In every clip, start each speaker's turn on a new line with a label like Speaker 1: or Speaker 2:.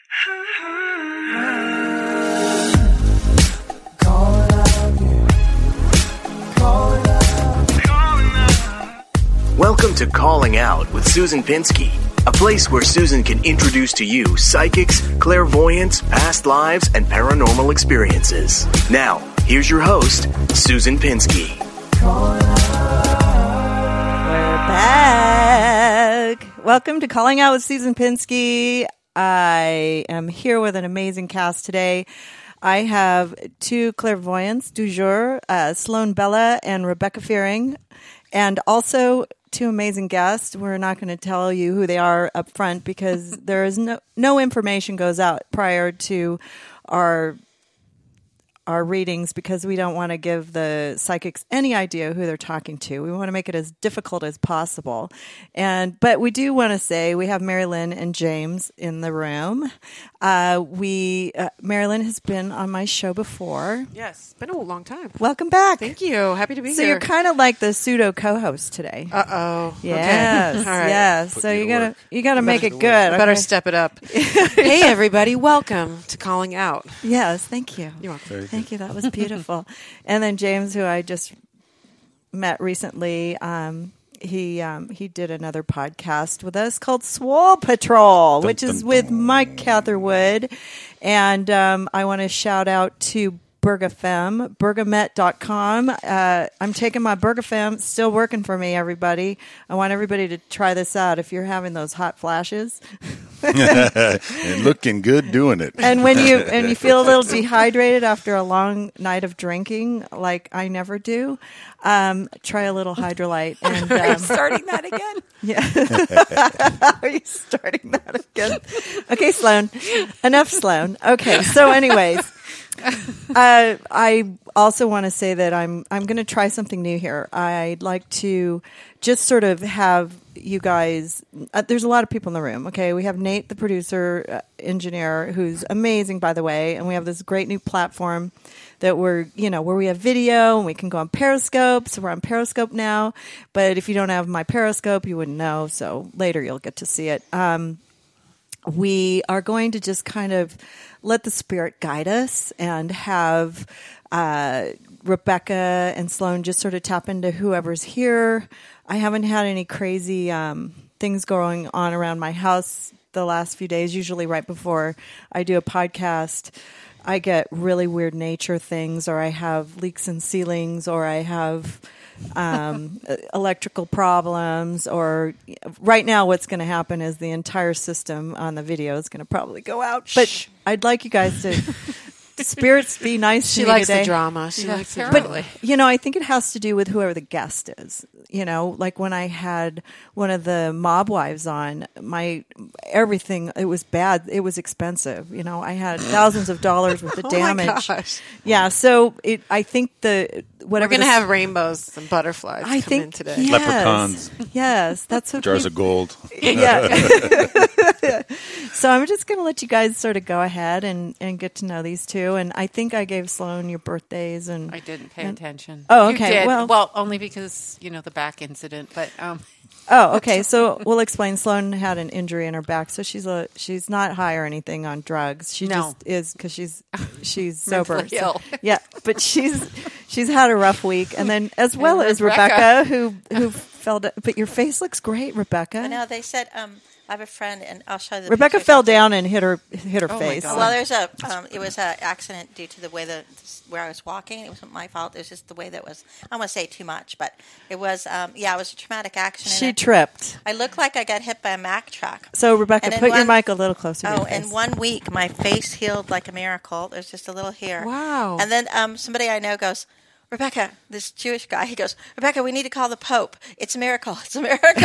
Speaker 1: Welcome to Calling Out with Susan Pinsky, a place where Susan can introduce to you psychics, clairvoyants, past lives, and paranormal experiences. Now, here's your host, Susan Pinsky.
Speaker 2: We're back. Welcome to Calling Out with Susan Pinsky. I am here with an amazing cast today. I have two clairvoyants du jour, Sloan Bella and Rebecca Fearing, and also two amazing guests. We're not going to tell you who they are up front because there is no information goes out prior to our readings because we don't want to give the psychics any idea who they're talking to. We want to make it as difficult as possible. But we do want to say we have Mary Lynn and James in the room. Mary Lynn has been on my show before.
Speaker 3: Yes, been a long time.
Speaker 2: Welcome back.
Speaker 3: Thank you. Happy to be here.
Speaker 2: So you're kind of like the pseudo co-host today.
Speaker 3: Uh-oh.
Speaker 2: Yes.
Speaker 3: Okay. All right.
Speaker 2: Yes. So you gotta make it good.
Speaker 3: Better step it up. Hey everybody, welcome to Calling Out.
Speaker 2: Yes, thank you.
Speaker 3: You're welcome.
Speaker 2: Thank you. That was beautiful. And then James, who I just met recently, he did another podcast with us called Swole Patrol, which is with Mike Catherwood. And I want to shout out to Bergafem, Bergamet.com. I'm taking my Bergafem. It's still working for me, everybody. I want everybody to try this out if you're having those hot flashes.
Speaker 4: And looking good doing it.
Speaker 2: And when you feel a little dehydrated after a long night of drinking, like I never do, try a little Hydrolyte. And
Speaker 3: Are you starting that again?
Speaker 2: Yeah. Are you starting that again? Okay, Sloan. Enough, Sloan. Okay, so anyways. I also want to say that I'm going to try something new here. I'd like to just sort of have you guys. There's a lot of people in the room. Okay, we have Nate, the producer, engineer, who's amazing, by the way, and we have this great new platform that where we have video and we can go on Periscope. So we're on Periscope now. But if you don't have my Periscope, you wouldn't know. So later you'll get to see it. We are going to just kind of let the spirit guide us and have Rebecca and Sloan just sort of tap into whoever's here. I haven't had any crazy things going on around my house the last few days. Usually right before I do a podcast, I get really weird nature things, or I have leaks in ceilings, or I have electrical problems, or right now what's going to happen is the entire system on the video is going to probably go out. But I'd like you guys to spirits be nice to me
Speaker 3: likes
Speaker 2: today.
Speaker 3: the drama. She likes the
Speaker 2: But,
Speaker 3: drama.
Speaker 2: I think it has to do with whoever the guest is. Like when I had one of the mob wives on, everything, it was bad. It was expensive. I had thousands of dollars worth of damage.
Speaker 3: Oh my gosh.
Speaker 2: Yeah. So I think
Speaker 3: We're
Speaker 2: whatever.
Speaker 3: going to have rainbows and butterflies come in today.
Speaker 2: Yes,
Speaker 4: Leprechauns.
Speaker 2: Yes. That's what
Speaker 4: Jars of gold.
Speaker 2: Yeah. So I'm just going to let you guys sort of go ahead and get to know these two. And I think I gave Sloan your birthdays. And
Speaker 5: I didn't pay attention.
Speaker 2: Oh,
Speaker 5: You
Speaker 2: okay.
Speaker 5: did.
Speaker 2: Well,
Speaker 5: only because, the back incident. But
Speaker 2: oh, okay. So we'll explain. Sloan had an injury in her back, so she's not high or anything on drugs. She just is because she's sober.
Speaker 5: Mentally ill.
Speaker 2: Yeah, but she's had a rough week, and then as well as
Speaker 5: Rebecca.
Speaker 2: Rebecca, who fell down. But your face looks great, Rebecca.
Speaker 6: I know they said I have a friend, and I'll show you the
Speaker 2: Rebecca
Speaker 6: pictures
Speaker 2: fell
Speaker 6: after.
Speaker 2: down and hit her
Speaker 5: my
Speaker 2: face.
Speaker 5: God.
Speaker 6: Well, there's it was an accident due to the way where I was walking. It wasn't my fault. It was just the way that was. I don't want to say too much, but it was. It was a traumatic accident.
Speaker 2: She tripped.
Speaker 6: I looked like I got hit by a Mack truck.
Speaker 2: So Rebecca,
Speaker 6: And in
Speaker 2: put your
Speaker 6: one-
Speaker 2: mic a little closer. to
Speaker 6: Oh,
Speaker 2: your face.
Speaker 6: in 1 week, my face healed like a miracle. There's just a little hair.
Speaker 3: Wow.
Speaker 6: And then somebody I know goes, Rebecca, this Jewish guy, he goes, Rebecca, we need to call the Pope. It's a miracle. It's a miracle.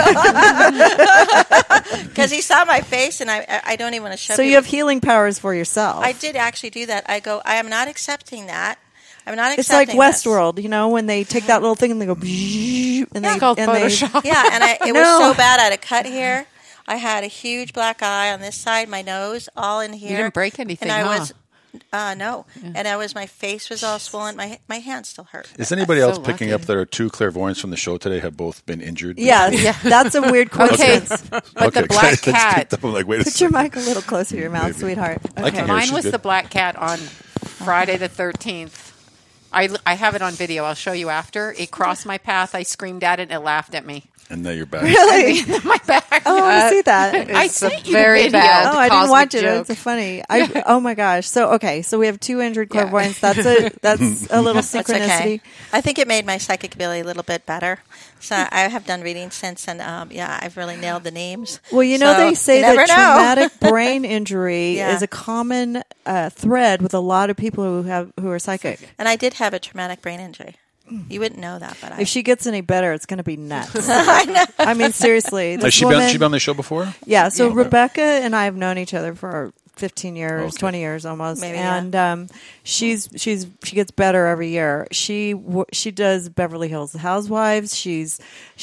Speaker 6: Because he saw my face, and I don't even want to show
Speaker 2: So
Speaker 6: people.
Speaker 2: you have healing powers for yourself.
Speaker 6: I did actually do that. I go, I am not accepting that. I'm not
Speaker 2: It's like
Speaker 6: accepting this.
Speaker 2: Westworld, when they take that little thing and they go, and
Speaker 3: It's called Photoshop.
Speaker 6: Yeah, and it was
Speaker 2: No.
Speaker 6: so bad. I had a cut here. I had a huge black eye on this side, my nose, all in here.
Speaker 5: You didn't break anything,
Speaker 6: and I
Speaker 5: huh?
Speaker 6: was No. And my face was all swollen. My hand still hurt.
Speaker 4: Is anybody
Speaker 5: So
Speaker 4: else picking
Speaker 5: lucky.
Speaker 4: up that our two clairvoyants from the show today have both been injured?
Speaker 2: Yeah, that's a weird
Speaker 5: Okay,
Speaker 2: coincidence.
Speaker 5: but the black cat.
Speaker 4: I'm like, wait a
Speaker 2: Put your
Speaker 4: second.
Speaker 2: mic a little closer to your mouth,
Speaker 4: Maybe.
Speaker 2: sweetheart.
Speaker 4: I can hear
Speaker 5: Mine
Speaker 4: she's
Speaker 5: was
Speaker 4: good.
Speaker 5: the black cat on Friday the 13th. I have it on video. I'll show you after. It crossed my path. I screamed at it, and it laughed at me.
Speaker 4: And now you're back.
Speaker 2: Really?
Speaker 5: My back.
Speaker 2: Oh, I want to see that.
Speaker 5: I
Speaker 3: It's a
Speaker 5: sent you
Speaker 3: very
Speaker 5: the video.
Speaker 3: bad
Speaker 2: Oh, I didn't
Speaker 3: cosmic
Speaker 2: watch it.
Speaker 3: joke.
Speaker 2: It's funny. Oh my gosh. So we have two injured clairvoyants. That's a little
Speaker 6: That's
Speaker 2: synchronicity.
Speaker 6: okay. I think it made my psychic ability a little bit better. So I have done readings since, and I've really nailed the names.
Speaker 2: Well,
Speaker 6: So
Speaker 2: they say
Speaker 6: you never
Speaker 2: that
Speaker 6: know.
Speaker 2: traumatic brain injury
Speaker 6: Yeah.
Speaker 2: is a common thread with a lot of people who are psychic.
Speaker 6: And I did have a traumatic brain injury. You wouldn't know that, but
Speaker 2: If she gets any better, it's going to be nuts. I mean, seriously.
Speaker 4: Has
Speaker 2: This
Speaker 4: she
Speaker 2: woman,
Speaker 4: been on the show before?
Speaker 2: Yeah. So Rebecca and I have known each other for 15 years,
Speaker 4: Okay.
Speaker 2: 20 years almost,
Speaker 6: Maybe, yeah.
Speaker 2: and she gets better every year. She does Beverly Hills Housewives. She's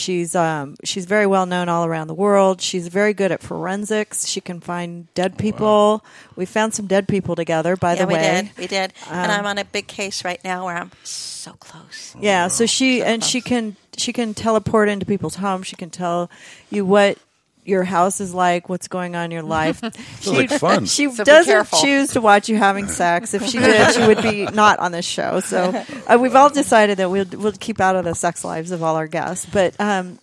Speaker 2: very well known all around the world. She's very good at forensics. She can find dead people. We found some dead people together, by the way.
Speaker 6: we did. And I'm on a big case right now where I'm so close.
Speaker 2: Yeah, so she can teleport into people's homes. She can tell you what your house is like, what's going on in your life.
Speaker 4: Sounds like fun.
Speaker 2: She
Speaker 5: So be
Speaker 2: doesn't
Speaker 5: careful.
Speaker 2: choose to watch you having sex. If she did, she would be not on this show. So we've all decided that we'll keep out of the sex lives of all our guests. But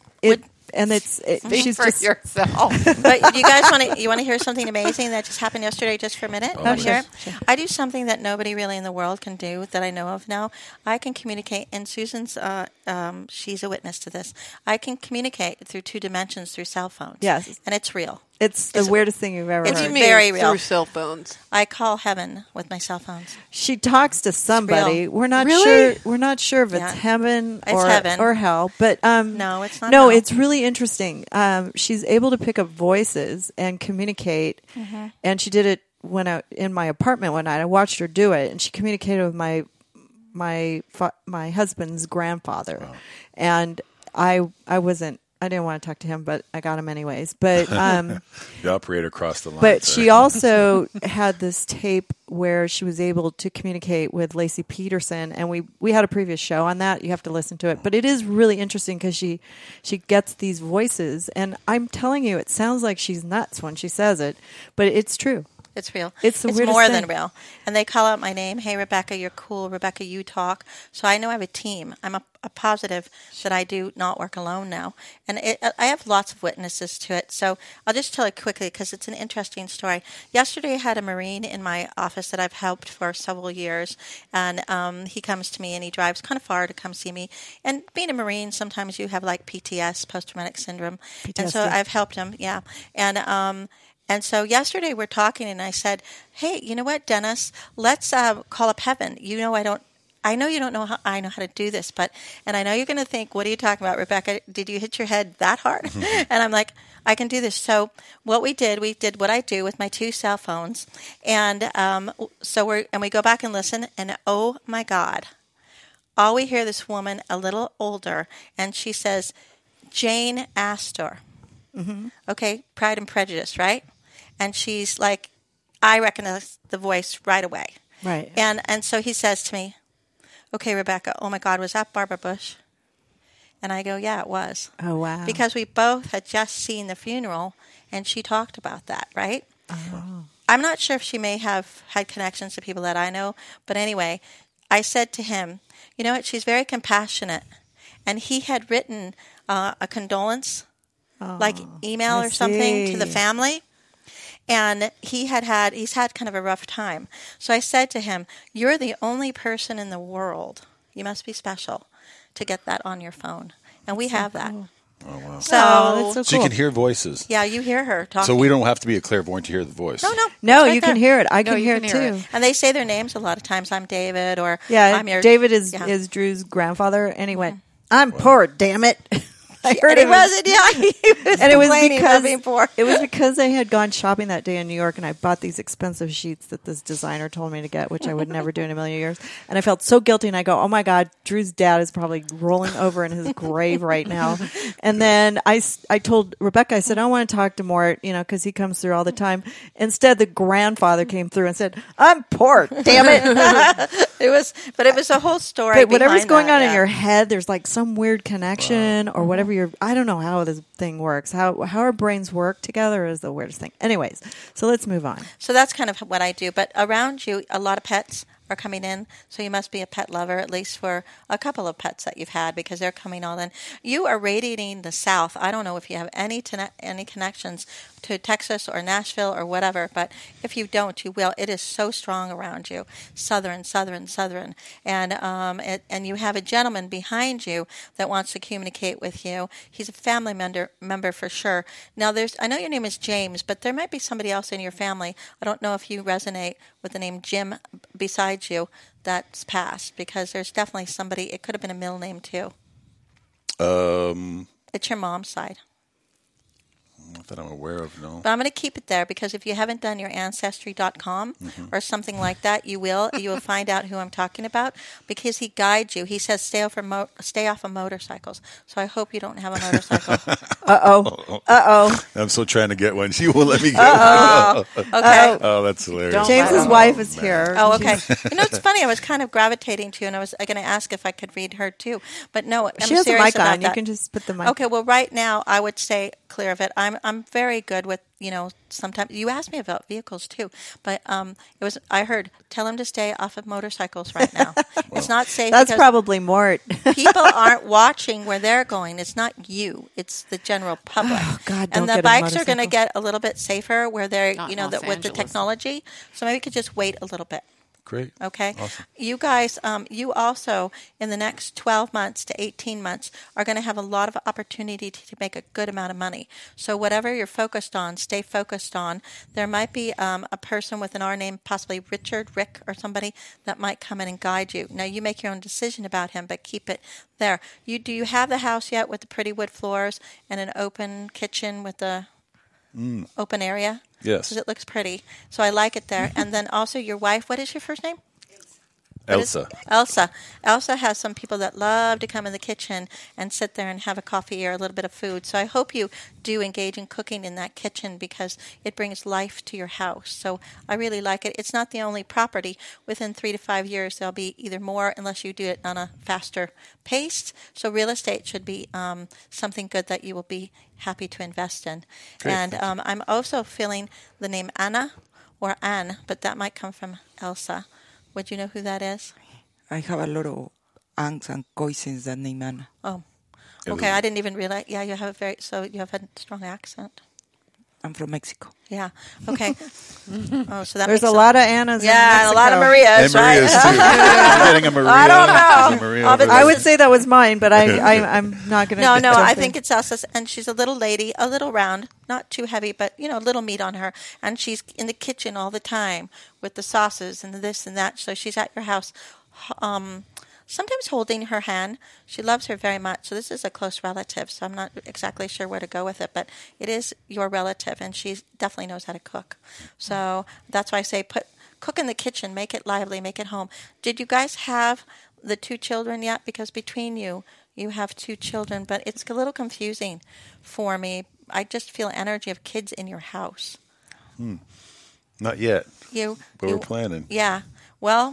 Speaker 5: Speak
Speaker 2: she's
Speaker 5: for
Speaker 2: just
Speaker 5: yourself.
Speaker 6: But you guys want to hear something amazing that just happened yesterday? Just for a minute, I'll
Speaker 2: sure.
Speaker 6: share it. I do something that nobody really in the world can do that I know of now. I can communicate, and Susan's she's a witness to this. I can communicate through 2 dimensions through cell phones.
Speaker 2: Yes.
Speaker 6: and it's real.
Speaker 2: it's the weirdest thing you've ever
Speaker 6: It's
Speaker 2: heard.
Speaker 6: very real.
Speaker 3: Through cell phones.
Speaker 6: I call heaven with my cell phones.
Speaker 2: She talks to somebody.
Speaker 6: real.
Speaker 2: We're not
Speaker 3: Really?
Speaker 2: sure. We're not sure if it's
Speaker 6: Yeah.
Speaker 2: heaven
Speaker 6: It's
Speaker 2: or
Speaker 6: heaven.
Speaker 2: or hell. But
Speaker 6: No, it's not
Speaker 2: No,
Speaker 6: hell.
Speaker 2: it's really interesting. She's able to pick up voices and communicate.
Speaker 6: Mm-hmm.
Speaker 2: And she did it in my apartment one night. I watched her do it, and she communicated with my husband's grandfather. And I didn't want to talk to him, but I got him anyways. But
Speaker 4: The operator crossed the line.
Speaker 2: But
Speaker 4: sorry.
Speaker 2: she also had this tape where she was able to communicate with Lacey Peterson, and we had a previous show on that. You have to listen to it. But it is really interesting because she gets these voices, and I'm telling you, it sounds like she's nuts when she says it, but it's true.
Speaker 6: It's real.
Speaker 2: It's the weirdest
Speaker 6: more
Speaker 2: thing.
Speaker 6: than real. And they call out my name. Hey, Rebecca, you're cool. Rebecca, you talk. So I know I have a team. I'm a positive that I do not work alone now. And I have lots of witnesses to it. So I'll just tell it quickly because it's an interesting story. Yesterday, I had a Marine in my office that I've helped for several years. And he comes to me and he drives kind of far to come see me. And being a Marine, sometimes you have like PTS, post-traumatic syndrome. And so
Speaker 2: PTSD.
Speaker 6: I've helped him. Yeah. And so yesterday we're talking, and I said, "Hey, you know what, Dennis? Let's call up heaven. I know you don't know how I know how to do this, and I know you're going to think, what are you talking about, Rebecca? Did you hit your head that hard?" And I'm like, I can do this. So what we did what I do with my 2 cell phones, and we go back and listen, and oh my God, all we hear this woman a little older, and she says, Jane Astor. Okay, Pride and Prejudice, right? And she's like, I recognize the voice right away.
Speaker 2: Right.
Speaker 6: And so he says to me, okay, Rebecca, oh my God, was that Barbara Bush? And I go, yeah, it was.
Speaker 2: Oh, wow.
Speaker 6: Because we both had just seen the funeral, and she talked about that, right?
Speaker 2: Oh.
Speaker 6: I'm not sure if she may have had connections to people that I know, but anyway, I said to him, you know what, she's very compassionate. And he had written a condolence, like email
Speaker 2: I
Speaker 6: or something to the
Speaker 2: see.
Speaker 6: family. And he's had kind of a rough time. So I said to him, you're the only person in the world, you must be special, to get that on your phone. And we have that.
Speaker 2: cool.
Speaker 4: Oh, wow.
Speaker 6: So,
Speaker 2: Oh, that's
Speaker 4: So you
Speaker 2: cool.
Speaker 4: can hear voices.
Speaker 6: yeah, you hear her talking.
Speaker 4: So we don't have to be a clairvoyant to hear the voice.
Speaker 6: No.
Speaker 2: No,
Speaker 6: it's right
Speaker 2: you can
Speaker 6: there.
Speaker 2: hear it. I
Speaker 5: No,
Speaker 2: can
Speaker 5: you
Speaker 2: hear
Speaker 5: can
Speaker 2: it
Speaker 5: hear
Speaker 2: too.
Speaker 5: it.
Speaker 6: And they say their names a lot of times. I'm David, or
Speaker 2: Yeah,
Speaker 6: I'm your
Speaker 2: David is
Speaker 6: yeah.
Speaker 2: is Drew's grandfather, and he went, "I'm poor, damn it." I heard
Speaker 6: he
Speaker 2: it was,
Speaker 6: wasn't. Yeah, he was
Speaker 2: and it was
Speaker 6: complaining about being
Speaker 2: because
Speaker 6: poor.
Speaker 2: it was because I had gone shopping that day in New York, and I bought these expensive sheets that this designer told me to get, which I would never do in a million years. And I felt so guilty, and I go, "Oh my God, Drew's dad is probably rolling over in his grave right now." And then I told Rebecca, I said, "I want to talk to Mort, because he comes through all the time." Instead, the grandfather came through and said, "I'm poor, damn it."
Speaker 6: It was a whole story.
Speaker 2: But whatever's
Speaker 6: behind
Speaker 2: going
Speaker 6: that,
Speaker 2: on in
Speaker 6: yeah.
Speaker 2: your head, there's like some weird connection or whatever I don't know how this thing works. How our brains work together is the weirdest thing. Anyways, so let's move on.
Speaker 6: So that's kind of what I do. But around you, a lot of pets are coming in. So you must be a pet lover, at least for a couple of pets that you've had, because they're coming all in. You are radiating the South. I don't know if you have any connections to Texas or Nashville or whatever, but if you don't, you will. It is so strong around you. Southern. And you have a gentleman behind you that wants to communicate with you. He's a family member for sure. Now, I know your name is James, but there might be somebody else in your family. I don't know if you resonate with the name Jim besides you that's passed, because there's definitely somebody. It could have been a middle name too. It's your mom's side.
Speaker 4: Not that I'm aware of, no.
Speaker 6: But I'm going to keep it there, because if you haven't done your Ancestry.com or something like that, you will find out who I'm talking about, because he guides you. He says stay off of motorcycles. So I hope you don't have a motorcycle.
Speaker 2: Uh-oh.
Speaker 4: I'm still trying to get one. She won't let me go.
Speaker 6: Okay.
Speaker 4: Oh, that's hilarious.
Speaker 5: Don't
Speaker 2: James's wife is here.
Speaker 6: Oh, okay. It's funny. I was kind of gravitating to you, and I was going to ask if I could read her too. But no, I'm
Speaker 2: She has a
Speaker 6: serious
Speaker 2: mic
Speaker 6: about
Speaker 2: on.
Speaker 6: that.
Speaker 2: You can just put the mic.
Speaker 6: Okay, well, right now I would stay clear of it. I'm very good with, sometimes you asked me about vehicles too, but I heard tell him to stay off of motorcycles right now. It's not safe.
Speaker 2: That's
Speaker 6: because
Speaker 2: probably Mort.
Speaker 6: people aren't watching where they're going. It's not you. It's the general public.
Speaker 2: Oh, God, don't
Speaker 6: and the
Speaker 2: get a
Speaker 6: bikes are going to
Speaker 2: motorcycle.
Speaker 6: get a little bit safer where they're,
Speaker 5: Not in
Speaker 6: that
Speaker 5: Los
Speaker 6: with the
Speaker 5: Angeles.
Speaker 6: technology. So maybe we could just wait a little bit.
Speaker 4: Great.
Speaker 6: Okay.
Speaker 4: Awesome.
Speaker 6: You guys, you also, in the next 12 months to 18 months, are going to have a lot of opportunity to make a good amount of money. So whatever you're focused on, stay focused on. There might be a person with an R name, possibly Rick, or somebody that might come in and guide you. Now, you make your own decision about him, but keep it there. Do you have the house yet with the pretty wood floors and an open kitchen with the open area?
Speaker 4: Yes.
Speaker 6: Because it looks pretty. So I like it there. And then also your wife, what is your first name?
Speaker 4: Elsa.
Speaker 6: Elsa has some people that love to come in the kitchen and sit there and have a coffee or a little bit of food. So I hope you do engage in cooking in that kitchen, because it brings life to your house. So I really like it. It's not the only property. Within 3 to 5 years, there'll be either more, unless you do it on a faster pace. So real estate should be something good that you will be happy to invest in.
Speaker 4: Great,
Speaker 6: And I'm also feeling the name Anna or Anne, but that might come from Elsa. Would you know who that is?
Speaker 7: I have a lot of aunts and cousins that name Anna.
Speaker 6: Oh, okay. I didn't even realize. Yeah, you have a strong accent.
Speaker 7: I'm from Mexico.
Speaker 6: Yeah. Okay. Oh, so that
Speaker 2: There's
Speaker 6: makes
Speaker 2: a lot of Annas.
Speaker 6: Yeah,
Speaker 2: in
Speaker 6: and a lot of
Speaker 2: Mexico.
Speaker 6: Marias,
Speaker 4: And
Speaker 6: right?
Speaker 4: Maria's too. I'm getting a Maria.
Speaker 6: I don't know.
Speaker 4: There's a Maria
Speaker 6: Oh,
Speaker 4: over
Speaker 6: but
Speaker 4: there.
Speaker 2: I would say that was mine, but I'm not going to.
Speaker 6: No, I think it's Elsa's, and she's a little lady, a little round, not too heavy, but a little meat on her, and she's in the kitchen all the time with the sauces and this and that. So she's at your house, sometimes holding her hand. She loves her very much. So this is a close relative. So I'm not exactly sure where to go with it, but it is your relative, and she definitely knows how to cook. So that's why I say cook in the kitchen, make it lively, make it home. Did you guys have the 2 children yet? Because between you have 2 children, but it's a little confusing for me. I just feel energy of kids in your house.
Speaker 4: Not yet,
Speaker 6: But
Speaker 4: we're planning.
Speaker 6: Yeah. Well,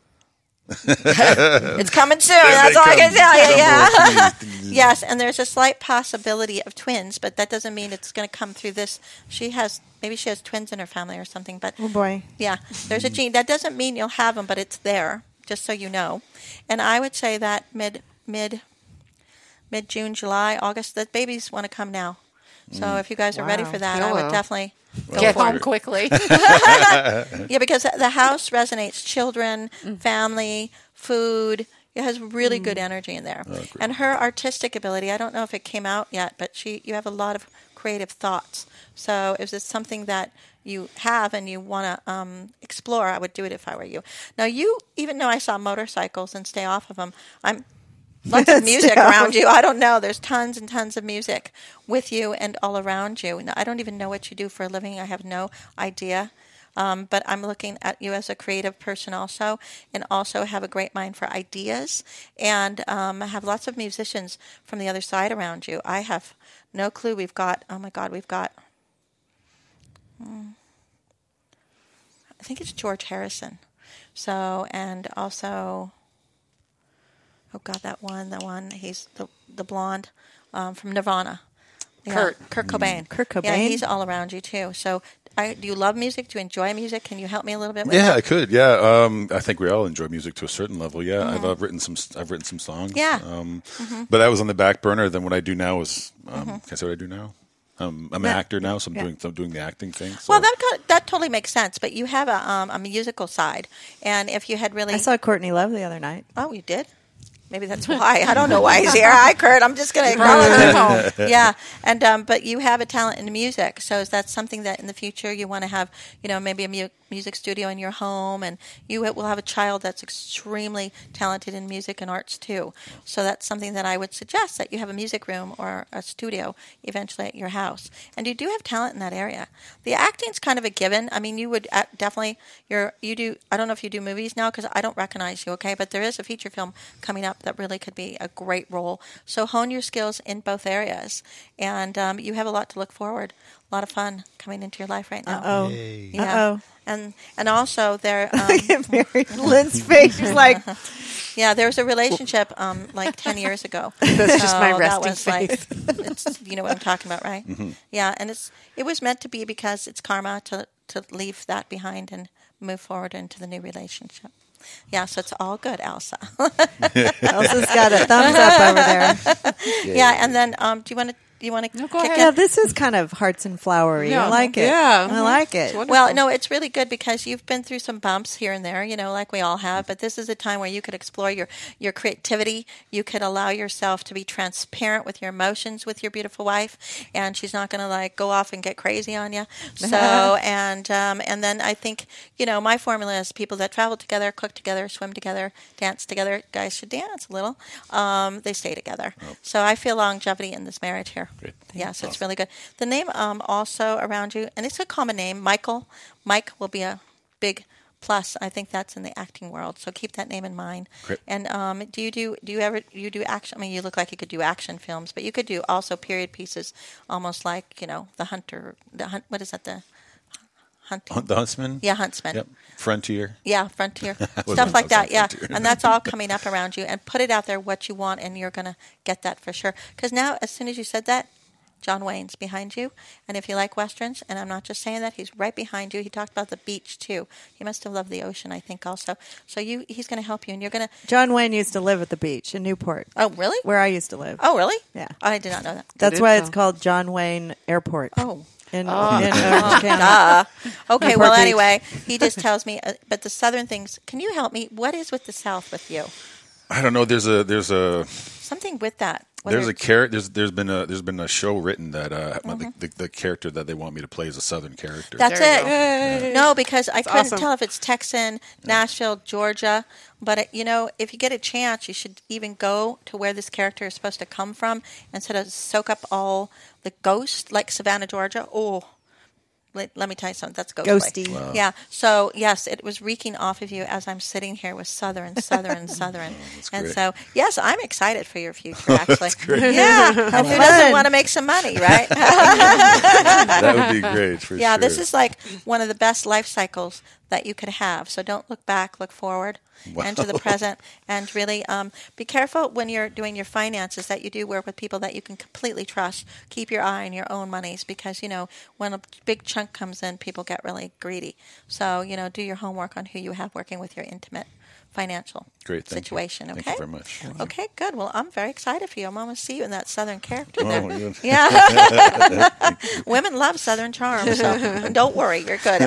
Speaker 6: it's coming soon. That's all I can tell you. Yeah. Yes, and there's a slight possibility of twins, but that doesn't mean it's going to come through this. Maybe she has twins in her family or something. But
Speaker 2: Oh boy.
Speaker 6: yeah, there's a gene. That doesn't mean you'll have them, but it's there, just so you know. And I would say that mid-June, July, August, the babies want to come now. So if you guys are ready
Speaker 2: Wow.
Speaker 6: for that, I would
Speaker 5: Hello.
Speaker 6: definitely go
Speaker 5: Get
Speaker 6: for
Speaker 5: home
Speaker 6: it.
Speaker 5: quickly.
Speaker 6: Yeah, because the house resonates. Children, family, food. It has really good energy in there. And her artistic ability, I don't know if it came out yet, but you have a lot of creative thoughts. So if it's something that you have and you want to explore, I would do it if I were you. Now, even though I saw motorcycles and stay off of them, lots of music around you. I don't know. There's tons and tons of music with you and all around you. Now, I don't even know what you do for a living. I have no idea. But I'm looking at you as a creative person also, and also have a great mind for ideas, and I have lots of musicians from the other side around you. I have no clue. We've got, I think it's George Harrison. So, and also, oh God, the one, he's the blonde from Nirvana. Yeah, Kurt Cobain.
Speaker 2: Kurt Cobain?
Speaker 6: Yeah, he's all around you too. So, do you love music? Do you enjoy music? Can you help me a little bit with
Speaker 4: Yeah,
Speaker 6: that?
Speaker 4: I could. Yeah, I think we all enjoy music to a certain level. Yeah, I've written some songs.
Speaker 6: Yeah.
Speaker 4: But that was on the back burner. Then what I do now is, can I say what I do now? I'm an actor now, so I'm doing the acting thing. So.
Speaker 6: Well, that totally makes sense. But you have a musical side, and if you had really,
Speaker 2: I saw Courtney Love the other night.
Speaker 6: oh, you did. Maybe that's why. I don't know why he's here. Hi, Kurt. I'm just going to acknowledge him. Yeah, and but you have a talent in music, so is that something that in the future you want to have? Maybe a music studio in your home, and you will have a child that's extremely talented in music and arts too. So that's something that I would suggest, that you have a music room or a studio eventually at your house. And you do have talent in that area. The acting's kind of a given. I mean, you would definitely you do. I don't know if you do movies now because I don't recognize you. Okay, but there is a feature film coming up that really could be a great role. So hone your skills in both areas, and you have a lot to look forward. A lot of fun coming into your life right now.
Speaker 2: Uh-oh.
Speaker 6: Yeah. And also there.
Speaker 2: Lynn's face is like,
Speaker 6: Yeah, there was a relationship like 10 years ago.
Speaker 3: That's just my
Speaker 6: So
Speaker 3: resting
Speaker 6: that was
Speaker 3: face.
Speaker 6: it's, you know what I'm talking about, right? Yeah, and it was meant to be because it's karma to leave that behind and move forward into the new relationship. Yeah, so it's all good, Elsa.
Speaker 2: Elsa's got a thumbs up over there.
Speaker 6: Yeah, and then do you want to
Speaker 3: No, go
Speaker 6: kick
Speaker 3: ahead.
Speaker 2: Yeah,
Speaker 6: it?
Speaker 2: this is kind of hearts and flowery.
Speaker 3: Yeah.
Speaker 2: I like it.
Speaker 3: Yeah.
Speaker 2: I like it.
Speaker 3: It's
Speaker 6: Well, no, it's really good because you've been through some bumps here and there, like we all have. But this is a time where you could explore your creativity. You could allow yourself to be transparent with your emotions with your beautiful wife, and she's not going to go off and get crazy on you. So, and then I think my formula is people that travel together, cook together, swim together, dance together. Guys should dance a little. They stay together. So I feel longevity in this marriage here.
Speaker 4: Great.
Speaker 6: Yes, it's really good. The name also around you, and it's a common name, Michael. Mike will be a big plus. I think that's in the acting world, so keep that name in mind.
Speaker 4: Great.
Speaker 6: And do you do action? I mean, you look like you could do action films, but you could do also period pieces, almost like The Hunter. What is that? The Hunting.
Speaker 4: The Huntsman?
Speaker 6: Yeah, Huntsman.
Speaker 4: Yep. Frontier.
Speaker 6: Yeah, Frontier.
Speaker 4: Wasn't
Speaker 6: Stuff like that,
Speaker 4: on
Speaker 6: yeah.
Speaker 4: Frontier.
Speaker 6: And that's all coming up around you. And put it out there what you want, and you're going to get that for sure. Because now, as soon as you said that, John Wayne's behind you. And if you like Westerns, and I'm not just saying that, he's right behind you. He talked about the beach, too. He must have loved the ocean, I think, also. So he's going to help you, and you're going to...
Speaker 2: John Wayne used to live at the beach in Newport,
Speaker 6: Oh, really?
Speaker 2: where I used to live.
Speaker 6: Oh, really?
Speaker 2: Yeah.
Speaker 6: I did not know that.
Speaker 2: That's
Speaker 3: did
Speaker 2: why
Speaker 3: so.
Speaker 2: it's called John Wayne Airport.
Speaker 6: Oh.
Speaker 2: In Orange County.
Speaker 6: Okay,
Speaker 2: Newport
Speaker 6: well,
Speaker 2: Beach.
Speaker 6: anyway, he just tells me, but the southern things, can you help me? What is with the South with you?
Speaker 4: I don't know. There's a
Speaker 6: Something with that. Whether
Speaker 4: there's a
Speaker 6: it's-
Speaker 4: character. There's been a show written that the character that they want me to play is a Southern character.
Speaker 6: That's
Speaker 3: There you
Speaker 6: it. No, because I couldn't
Speaker 3: awesome.
Speaker 6: tell if it's Texan, Nashville, Georgia. But, if you get a chance, you should even go to where this character is supposed to come from and sort of soak up all the ghost, like Savannah, Georgia. Oh, let me tell you something. That's ghostly.
Speaker 2: Ghosty. Wow.
Speaker 6: Yeah. So, yes, it was reeking off of you as I'm sitting here with Southern. And
Speaker 4: great.
Speaker 6: so, yes, I'm excited for your future, actually. Yeah. And who doesn't want to make some money, right?
Speaker 4: That would be great for
Speaker 6: Yeah,
Speaker 4: sure.
Speaker 6: this is like one of the best life cycles that you could have. So don't look back, look forward and to the present. And really be careful when you're doing your finances that you do work with people that you can completely trust. Keep your eye on your own monies because, when a big chunk comes in, people get really greedy. So, do your homework on who you have working with your intimate financial
Speaker 4: Great, thank you.
Speaker 6: situation. Okay.
Speaker 4: Thank you very much.
Speaker 6: Okay, good. Well, I'm very excited for you. I'm going to see you in that Southern character
Speaker 4: Oh,
Speaker 6: there.
Speaker 4: my goodness.
Speaker 6: Yeah. Women love Southern charm, so don't worry. You're good.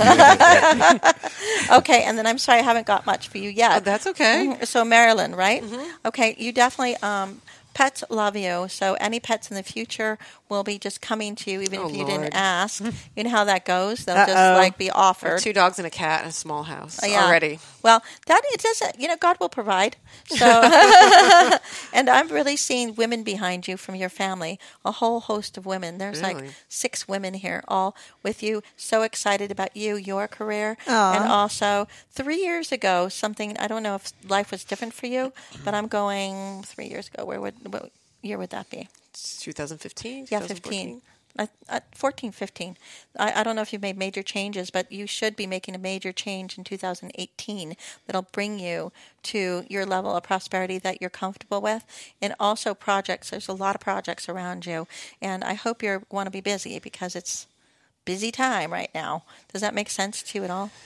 Speaker 6: Okay, and then I'm sorry I haven't got much for you yet.
Speaker 3: Oh, that's okay.
Speaker 6: Mhm. So Marilyn, right? Okay, you definitely... pets love you. So any pets in the future, will be just coming to you, even
Speaker 3: Oh,
Speaker 6: if you
Speaker 3: Lord.
Speaker 6: didn't ask. You know how that goes? They'll just like be offered.
Speaker 3: 2 dogs and a cat in a small house
Speaker 6: Yeah.
Speaker 3: already.
Speaker 6: Well, that it doesn't. God will provide. So, and I'm really seeing women behind you from your family. A whole host of women. There's like
Speaker 3: Really?
Speaker 6: 6 women here, all with you. So excited about you, your career,
Speaker 2: Aw.
Speaker 6: and also 3 years ago, something. I don't know if life was different for you, but I'm going 3 years ago. What year would that be?
Speaker 3: It's 2015?
Speaker 6: Yeah,
Speaker 3: 2014?
Speaker 6: 15. 14, 15. I don't know if you've made major changes, but you should be making a major change in 2018 that'll bring you to your level of prosperity that you're comfortable with. And also projects. There's a lot of projects around you. And I hope you want to be busy because it's busy time right now. Does that make sense to you at all?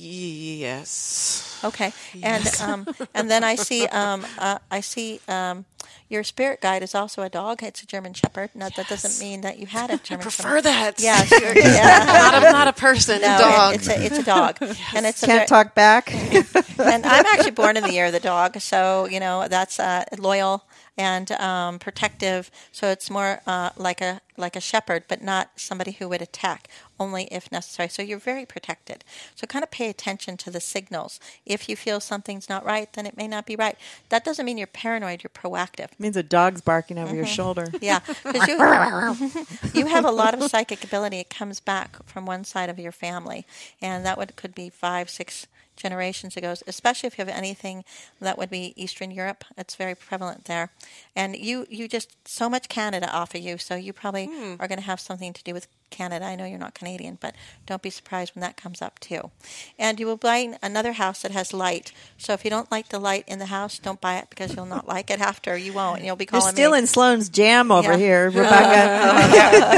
Speaker 3: Yes.
Speaker 6: Okay, and then I see your spirit guide is also a dog. It's a German Shepherd. No, that doesn't mean that you had a German
Speaker 3: Prefer
Speaker 6: Shepherd.
Speaker 3: that.
Speaker 6: Yeah, sure. Yeah.
Speaker 3: Not a person,
Speaker 6: No,
Speaker 3: dog.
Speaker 6: it's a dog, and it's
Speaker 2: Can't talk back.
Speaker 6: And I'm actually born in the year of the dog, so that's loyal and protective. So it's more like a shepherd, but not somebody who would attack, only if necessary. So you're very protected. So kind of pay attention to the signals. If you feel something's not right, then it may not be right. That doesn't mean you're paranoid. You're proactive.
Speaker 2: Means a dog's barking over your shoulder.
Speaker 6: Yeah, because you have a lot of psychic ability. It comes back from one side of your family, and that could be 5, 6 generations ago, especially if you have anything that would be Eastern Europe. It's very prevalent there. And you just, so much Canada offer you, so you probably are going to have something to do with Canada. I know you're not Canadian, but don't be surprised when that comes up too. And you will buy another house that has light. So if you don't like the light in the house, don't buy it because you'll not like it after. You won't. And you'll be
Speaker 2: You're
Speaker 6: calling
Speaker 2: stealing
Speaker 6: me.
Speaker 2: Sloane's jam over
Speaker 6: Yeah.
Speaker 2: here, Rebecca.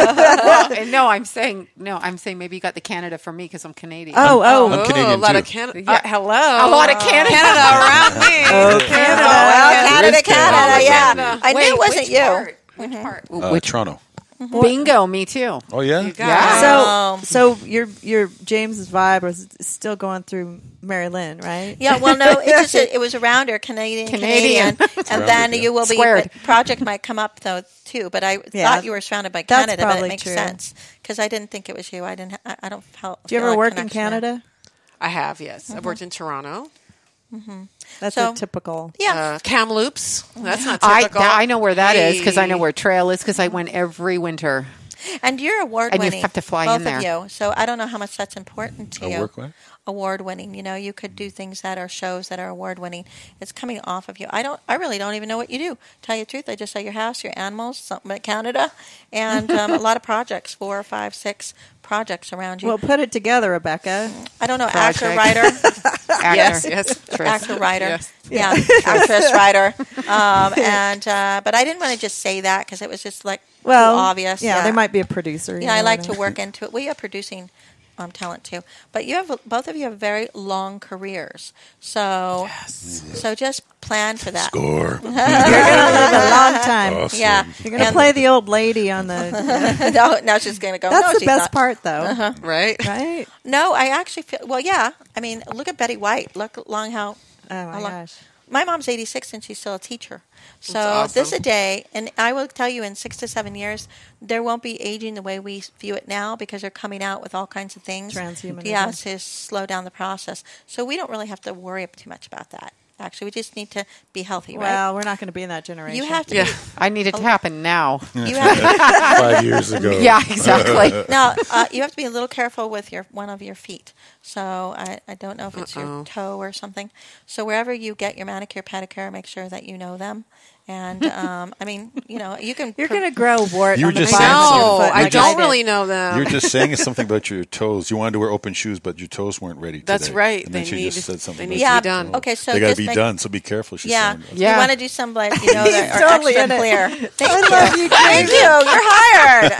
Speaker 5: No, I'm saying maybe you got the Canada for me because I'm Canadian.
Speaker 2: Oh,
Speaker 4: I'm Canadian
Speaker 3: a lot
Speaker 4: too.
Speaker 3: of Canada.
Speaker 5: Yeah.
Speaker 3: Hello.
Speaker 5: A lot of Canada.
Speaker 3: Canada around me.
Speaker 2: Oh, Canada.
Speaker 6: Well,
Speaker 4: There is
Speaker 6: Canada, yeah.
Speaker 3: Canada.
Speaker 6: I knew it wasn't
Speaker 5: which
Speaker 6: you.
Speaker 5: Part? Which part?
Speaker 4: Toronto.
Speaker 5: Bingo, me too.
Speaker 4: Oh yeah.
Speaker 3: You got it.
Speaker 2: So your James's vibe was still going through Mary Lynn, right?
Speaker 6: Yeah, well, no, it was around her, Canadian. And then
Speaker 4: Rounded, yeah.
Speaker 6: you will be,
Speaker 5: Squared.
Speaker 6: project might come up, though, too. But I
Speaker 2: Yeah.
Speaker 6: thought you were surrounded by
Speaker 2: That's
Speaker 6: Canada, but
Speaker 2: probably
Speaker 6: it makes
Speaker 2: true.
Speaker 6: sense. Because I didn't think it was you. I don't feel
Speaker 2: Do you ever
Speaker 6: a
Speaker 2: work in
Speaker 6: connection there.
Speaker 2: Canada?
Speaker 3: I have, yes. I've worked in Toronto.
Speaker 2: That's
Speaker 6: So-
Speaker 2: a typical.
Speaker 6: Yeah.
Speaker 3: Kamloops. That's not typical.
Speaker 5: I know where that is because I know
Speaker 3: Hey.
Speaker 5: where Trail is because I went every winter.
Speaker 6: And you're award-winning.
Speaker 5: And you have to fly
Speaker 6: both
Speaker 5: in there.
Speaker 6: of you. So I don't know how much that's important to you.
Speaker 4: Work what?
Speaker 6: Award-winning. You could do things that are shows that are award-winning. It's coming off of you. I really don't even know what you do. Tell you the truth, I just saw your house, your animals, something at Canada, and a lot of projects, 4, 5, 6 projects around you.
Speaker 2: Well, put it together, Rebecca.
Speaker 6: I don't know,
Speaker 3: Project.
Speaker 6: actor, writer,
Speaker 5: Actor.
Speaker 3: Yes.
Speaker 6: actor, writer,
Speaker 3: Yes.
Speaker 6: yeah, actress, writer, but I didn't want to just say that because it was just like
Speaker 2: Well,
Speaker 6: too obvious.
Speaker 2: Yeah, there might be a producer.
Speaker 6: Yeah, I like to work into it. We have producing talent too, but both of you have very long careers, so just plan for that.
Speaker 4: Score.
Speaker 2: You're gonna live a long time.
Speaker 4: Awesome.
Speaker 6: Yeah,
Speaker 2: You're gonna
Speaker 6: And-
Speaker 2: play the old lady on the.
Speaker 6: no, now she's going to go.
Speaker 2: That's
Speaker 6: no,
Speaker 2: the
Speaker 6: she's
Speaker 2: best
Speaker 6: not.
Speaker 2: part, though.
Speaker 3: Right?
Speaker 2: Right?
Speaker 6: No, I actually feel. Well, yeah. I mean, look at Betty White. Look along how.
Speaker 2: Oh my
Speaker 6: how long-
Speaker 2: gosh.
Speaker 6: My mom's 86 and she's still a teacher. So
Speaker 3: That's
Speaker 6: this is
Speaker 3: awesome.
Speaker 6: a day, and I will tell you, in 6 to 7 years, there won't be aging the way we view it now because they're coming out with all kinds of things.
Speaker 2: Transhumanism.
Speaker 6: Yeah, to slow down the process. So we don't really have to worry too much about that. Actually, we just need to be healthy, right?
Speaker 2: Well, we're not going to be in that generation.
Speaker 6: You have to.
Speaker 3: Yeah.
Speaker 5: I need it to happen now.
Speaker 6: You have to
Speaker 4: 5 years ago.
Speaker 5: Yeah, exactly.
Speaker 6: now, you have to be a little careful with one of your feet. So I don't know if it's your toe or something. So wherever you get your manicure, pedicure, make sure that you know them. And I mean, you can.
Speaker 2: You're going to grow a wart
Speaker 4: You
Speaker 2: on
Speaker 4: were
Speaker 2: the
Speaker 4: just
Speaker 2: bottom
Speaker 4: saying
Speaker 2: of your
Speaker 3: No,
Speaker 2: foot
Speaker 3: I
Speaker 2: like
Speaker 3: don't
Speaker 2: did.
Speaker 3: really know them.
Speaker 4: You're just saying something about your toes. You wanted to wear open shoes, but your toes weren't ready.
Speaker 3: That's
Speaker 4: today.
Speaker 3: right.
Speaker 4: And then
Speaker 3: They
Speaker 4: she
Speaker 3: need-
Speaker 4: just said something.
Speaker 3: they
Speaker 4: about
Speaker 3: need
Speaker 6: yeah.
Speaker 3: to be done.
Speaker 6: Okay, so
Speaker 4: They got to
Speaker 6: just
Speaker 4: be
Speaker 6: make,
Speaker 4: done. So be careful. She's
Speaker 6: Yeah.
Speaker 4: saying.
Speaker 5: Yeah.
Speaker 6: You want to do some that that are
Speaker 2: totally
Speaker 6: extra
Speaker 2: in it.
Speaker 6: clear. Thank
Speaker 2: love you,
Speaker 6: Thank you. You're hired.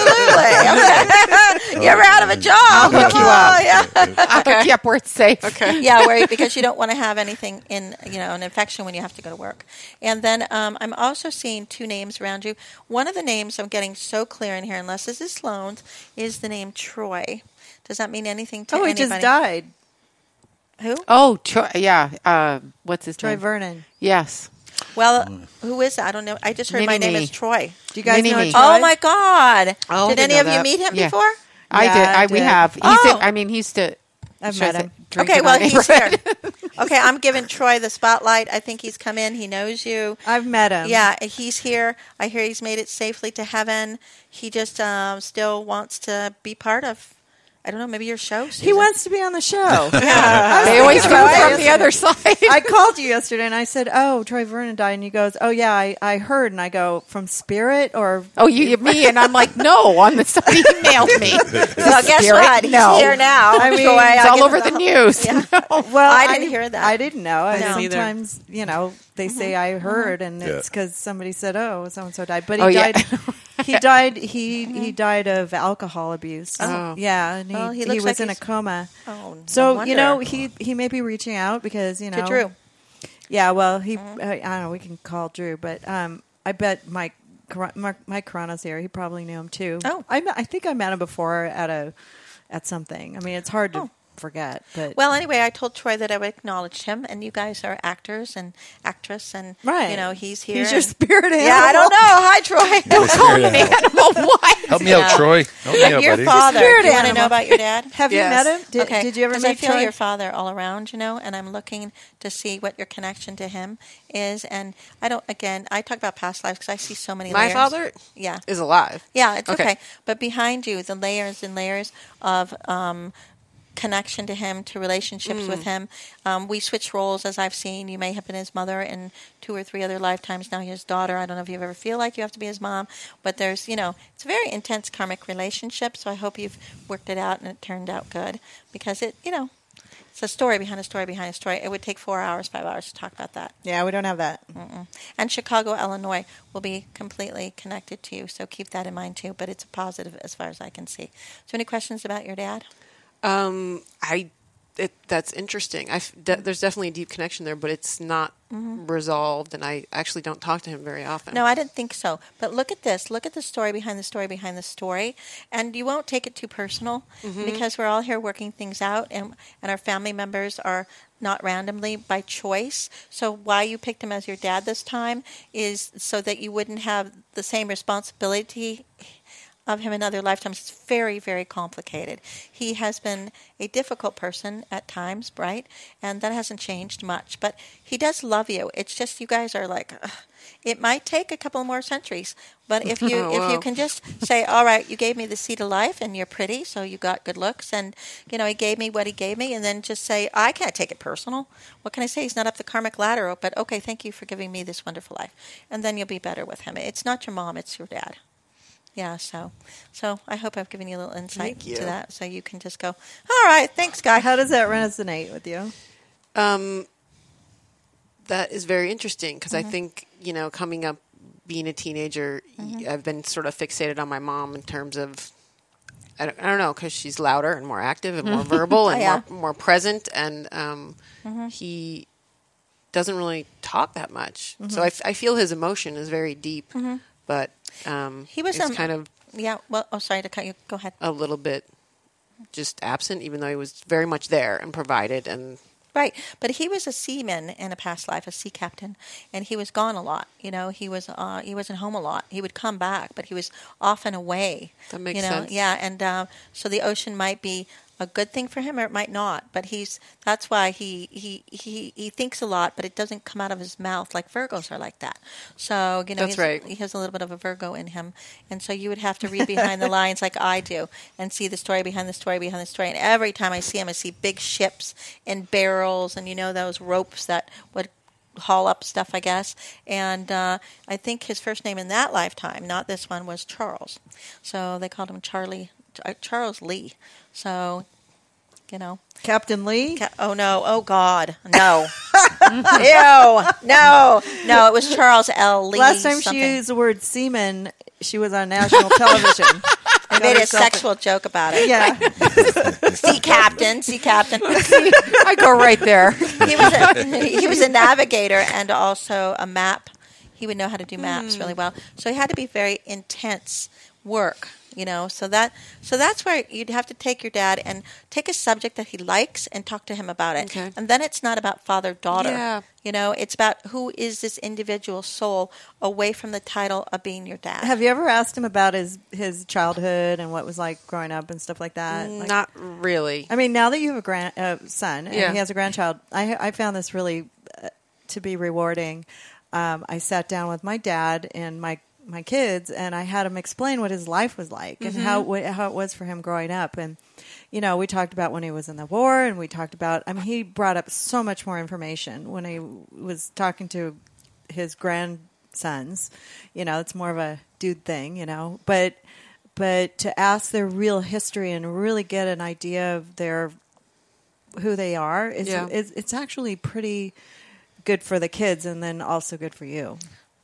Speaker 6: Absolutely. Okay. You're out of a job.
Speaker 5: I'll hook
Speaker 6: Come
Speaker 5: you
Speaker 6: on.
Speaker 5: up.
Speaker 6: Yeah.
Speaker 5: I'll hook you up where it's safe.
Speaker 3: Okay.
Speaker 6: Yeah, because you don't want to have anything in, an infection when you have to go to work. And then I'm also seeing 2 names around you. One of the names I'm getting so clear in here, unless this is Sloane's, is the name Troy. Does that mean anything to
Speaker 2: Oh, he
Speaker 6: anybody?
Speaker 2: just died.
Speaker 6: Who?
Speaker 5: Oh, yeah. What's his
Speaker 2: Troy
Speaker 5: name?
Speaker 2: Vernon.
Speaker 5: Yes.
Speaker 6: Well, who is that? I don't know. I just heard my name
Speaker 5: Mini-me.
Speaker 6: is Troy.
Speaker 2: Do you guys know
Speaker 5: Mini-me.
Speaker 2: Troy?
Speaker 6: Oh my God!
Speaker 3: Oh,
Speaker 6: Did
Speaker 3: I
Speaker 6: any
Speaker 3: didn't
Speaker 6: of
Speaker 3: know
Speaker 6: you
Speaker 3: that.
Speaker 6: meet him
Speaker 5: Yeah.
Speaker 6: before?
Speaker 5: I
Speaker 2: Yeah,
Speaker 5: did. We
Speaker 2: I did.
Speaker 5: have. He's to.
Speaker 2: I've
Speaker 5: shows
Speaker 2: met him.
Speaker 5: it drinking
Speaker 6: Okay, well
Speaker 5: on
Speaker 6: he's
Speaker 5: neighborhood.
Speaker 6: here. Okay, I'm giving Troy the spotlight. I think he's come in. He knows you.
Speaker 2: I've met him.
Speaker 6: Yeah, he's here. I hear he's made it safely to heaven. He just still wants to be part of, I don't know, maybe your show.
Speaker 2: He
Speaker 6: Susan.
Speaker 2: wants to be on the show.
Speaker 5: They always come from the other side.
Speaker 2: I called you yesterday and I said, "Oh, Troy Vernon died," and he goes, "Oh yeah, I heard." And I go, "From Spirit or?"
Speaker 5: Oh, me, and I'm like, no. On the side, he emailed me.
Speaker 6: Well, guess
Speaker 5: Spirit?
Speaker 6: what? He's
Speaker 5: No.
Speaker 6: here now.
Speaker 2: I mean,
Speaker 6: Troy,
Speaker 5: It's
Speaker 6: I'll
Speaker 5: all
Speaker 6: give
Speaker 5: over
Speaker 6: him
Speaker 5: the news.
Speaker 6: Yeah.
Speaker 2: Well,
Speaker 6: I didn't hear that.
Speaker 2: I didn't know. And
Speaker 6: No.
Speaker 3: Either.
Speaker 2: sometimes, they say I heard, and it's because somebody said, "Oh, so and so died," but he
Speaker 5: Oh, yeah.
Speaker 2: died. He died. He died of alcohol abuse.
Speaker 5: Oh.
Speaker 2: Yeah, and
Speaker 6: Well, he
Speaker 2: he
Speaker 6: looks
Speaker 2: was
Speaker 6: like
Speaker 2: in a
Speaker 6: he's-
Speaker 2: coma.
Speaker 6: Oh,
Speaker 2: So
Speaker 6: no wonder.
Speaker 2: he may be reaching out because
Speaker 6: To Drew.
Speaker 2: Yeah, well, he I don't know. We can call Drew, but I bet Mike Carano's here. He probably knew him too.
Speaker 6: Oh.
Speaker 2: I think I met him before at something. I mean, it's hard to forget, but
Speaker 6: Well, anyway, I told Troy that I would acknowledge him, and you guys are actors and actress, and
Speaker 2: right.
Speaker 6: he's here.
Speaker 2: He's your
Speaker 6: and-
Speaker 2: spirit animal.
Speaker 6: Yeah, I don't know. Hi, Troy.
Speaker 4: Don't call me
Speaker 5: Animal what?
Speaker 4: Help me out, Troy. Help me out,
Speaker 6: Your
Speaker 4: buddy.
Speaker 6: father.
Speaker 2: Spirit
Speaker 6: Do you want to
Speaker 2: animal.
Speaker 6: know about your dad?
Speaker 2: Have you
Speaker 3: Yes.
Speaker 2: met him?
Speaker 6: Okay.
Speaker 2: Did you ever
Speaker 6: 'Cause
Speaker 2: meet
Speaker 6: I feel
Speaker 2: Troy?
Speaker 6: your father all around, and I'm looking to see what your connection to him is. And I talk about past lives because I see so many
Speaker 3: My
Speaker 6: layers.
Speaker 3: father
Speaker 6: Yeah.
Speaker 3: is alive.
Speaker 6: Yeah, it's
Speaker 3: Okay.
Speaker 6: okay. But behind you, the layers and layers of connection to him, to relationships with him. We switch roles, as I've seen. You may have been his mother in 2 or 3 other lifetimes. Now you're his daughter. I don't know if you ever feel like you have to be his mom, but there's, it's a very intense karmic relationship. So I hope you've worked it out and it turned out good, because it's a story behind a story behind a story. It would take 4 hours, 5 hours to talk about that.
Speaker 2: Yeah, we don't have that.
Speaker 6: And Chicago, Illinois will be completely connected to you. So keep that in mind too. But it's a positive as far as I can see. So any questions about your dad?
Speaker 3: That's interesting. There's definitely a deep connection there, but it's not resolved, and I actually don't talk to him very often.
Speaker 6: No, I didn't think so. But look at this. Look at the story behind the story behind the story. And you won't take it too personal, because we're all here working things out, and our family members are not randomly by choice. So why you picked him as your dad this time is so that you wouldn't have the same responsibility of him in other lifetimes. It's very, very complicated. He has been a difficult person at times, right? And that hasn't changed much. But he does love you. It's just you guys are like, ugh. It might take a couple more centuries. But if you if you can just say, all right, you gave me the seed of life and you're pretty, so you got good looks, and he gave me what he gave me, and then just say, I can't take it personal. What can I say? He's not up the karmic ladder, but okay, thank you for giving me this wonderful life. And then you'll be better with him. It's not your mom, it's your dad. Yeah, so I hope I've given you a little insight
Speaker 3: Thank you.
Speaker 6: to that, so you can just go, all right, thanks, guy.
Speaker 2: How does that resonate with you?
Speaker 3: That is very interesting, because I think, coming up, being a teenager, I've been sort of fixated on my mom in terms of, I don't know, because she's louder and more active and more verbal and
Speaker 6: Yeah.
Speaker 3: more present, and he doesn't really talk that much. So I feel his emotion is very deep, but
Speaker 6: He was
Speaker 3: it's kind of
Speaker 6: Yeah, well, sorry to cut you. Go ahead.
Speaker 3: a little bit just absent, even though he was very much there and provided. And
Speaker 6: Right, but he was a seaman in a past life, a sea captain, and he was gone a lot. He wasn't home a lot. He would come back, but he was often away.
Speaker 3: That makes sense.
Speaker 6: Yeah, and so the ocean might be a good thing for him, or it might not. But that's why he thinks a lot, but it doesn't come out of his mouth like Virgos are like that. So
Speaker 3: That's right.
Speaker 6: He has a little bit of a Virgo in him, and so you would have to read behind the lines like I do, and see the story behind the story behind the story. And every time I see him, I see big ships and barrels, and those ropes that would haul up stuff, I guess. And I think his first name in that lifetime, not this one, was Charles. So they called him Charles Lee. So,
Speaker 2: Captain Lee?
Speaker 6: oh no, oh God, no. Ew, no, it was Charles L. Lee.
Speaker 2: Last time
Speaker 6: something.
Speaker 2: she used the word semen, she was on national television.
Speaker 6: I made a sexual joke about it.
Speaker 2: Yeah.
Speaker 6: Sea captain.
Speaker 5: I go right there.
Speaker 6: He was a navigator and also a map. He would know how to do maps really well. So he had to be very intense work. So that's where you'd have to take your dad and take a subject that he likes and talk to him about it.
Speaker 3: Okay.
Speaker 6: And then it's not about father-daughter.
Speaker 3: Yeah.
Speaker 6: It's about who is this individual soul away from the title of being your dad.
Speaker 2: Have you ever asked him about his childhood and what it was like growing up and stuff like that?
Speaker 3: Not really.
Speaker 2: I mean, now that you have a son and
Speaker 3: Yeah.
Speaker 2: he has a grandchild, I found this really to be rewarding. I sat down with my dad and my kids, and I had him explain what his life was like and how it was for him growing up. And, we talked about when he was in the war, and we talked about, he brought up so much more information when he was talking to his grandsons. It's more of a dude thing, but to ask their real history and really get an idea of who they are, it's actually pretty good for the kids and then also good for you.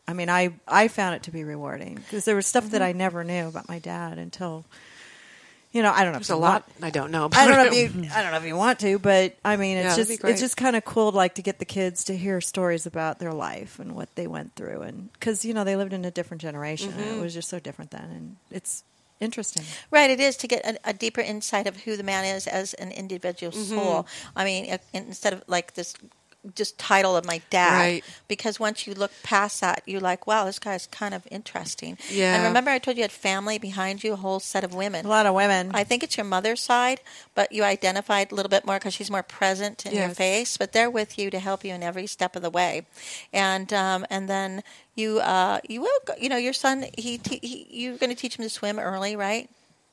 Speaker 2: I found it to be rewarding because there was stuff that I never knew about my dad until, I don't know.
Speaker 3: There's a lot I don't know about
Speaker 2: I don't know
Speaker 3: him.
Speaker 2: if you want to, but
Speaker 3: that'd be great.
Speaker 2: it's just kind of cool, to get the kids to hear stories about their life and what they went through, and because they lived in a different generation, and it was just so different then, and it's interesting.
Speaker 6: Right, it is to get a deeper insight of who the man is as an individual soul. Instead of like this just title of my dad,
Speaker 3: Right.
Speaker 6: because once you look past that, you're like, wow, this guy's kind of interesting.
Speaker 3: Yeah.
Speaker 6: And remember I told you had family behind you, a whole set of women.
Speaker 2: A lot of women.
Speaker 6: I think it's your mother's side, but you identified a little bit more because she's more present in your
Speaker 3: Yes.
Speaker 6: face, but they're with you to help you in every step of the way. And then you will go, your son, you're going to teach him to swim early, right?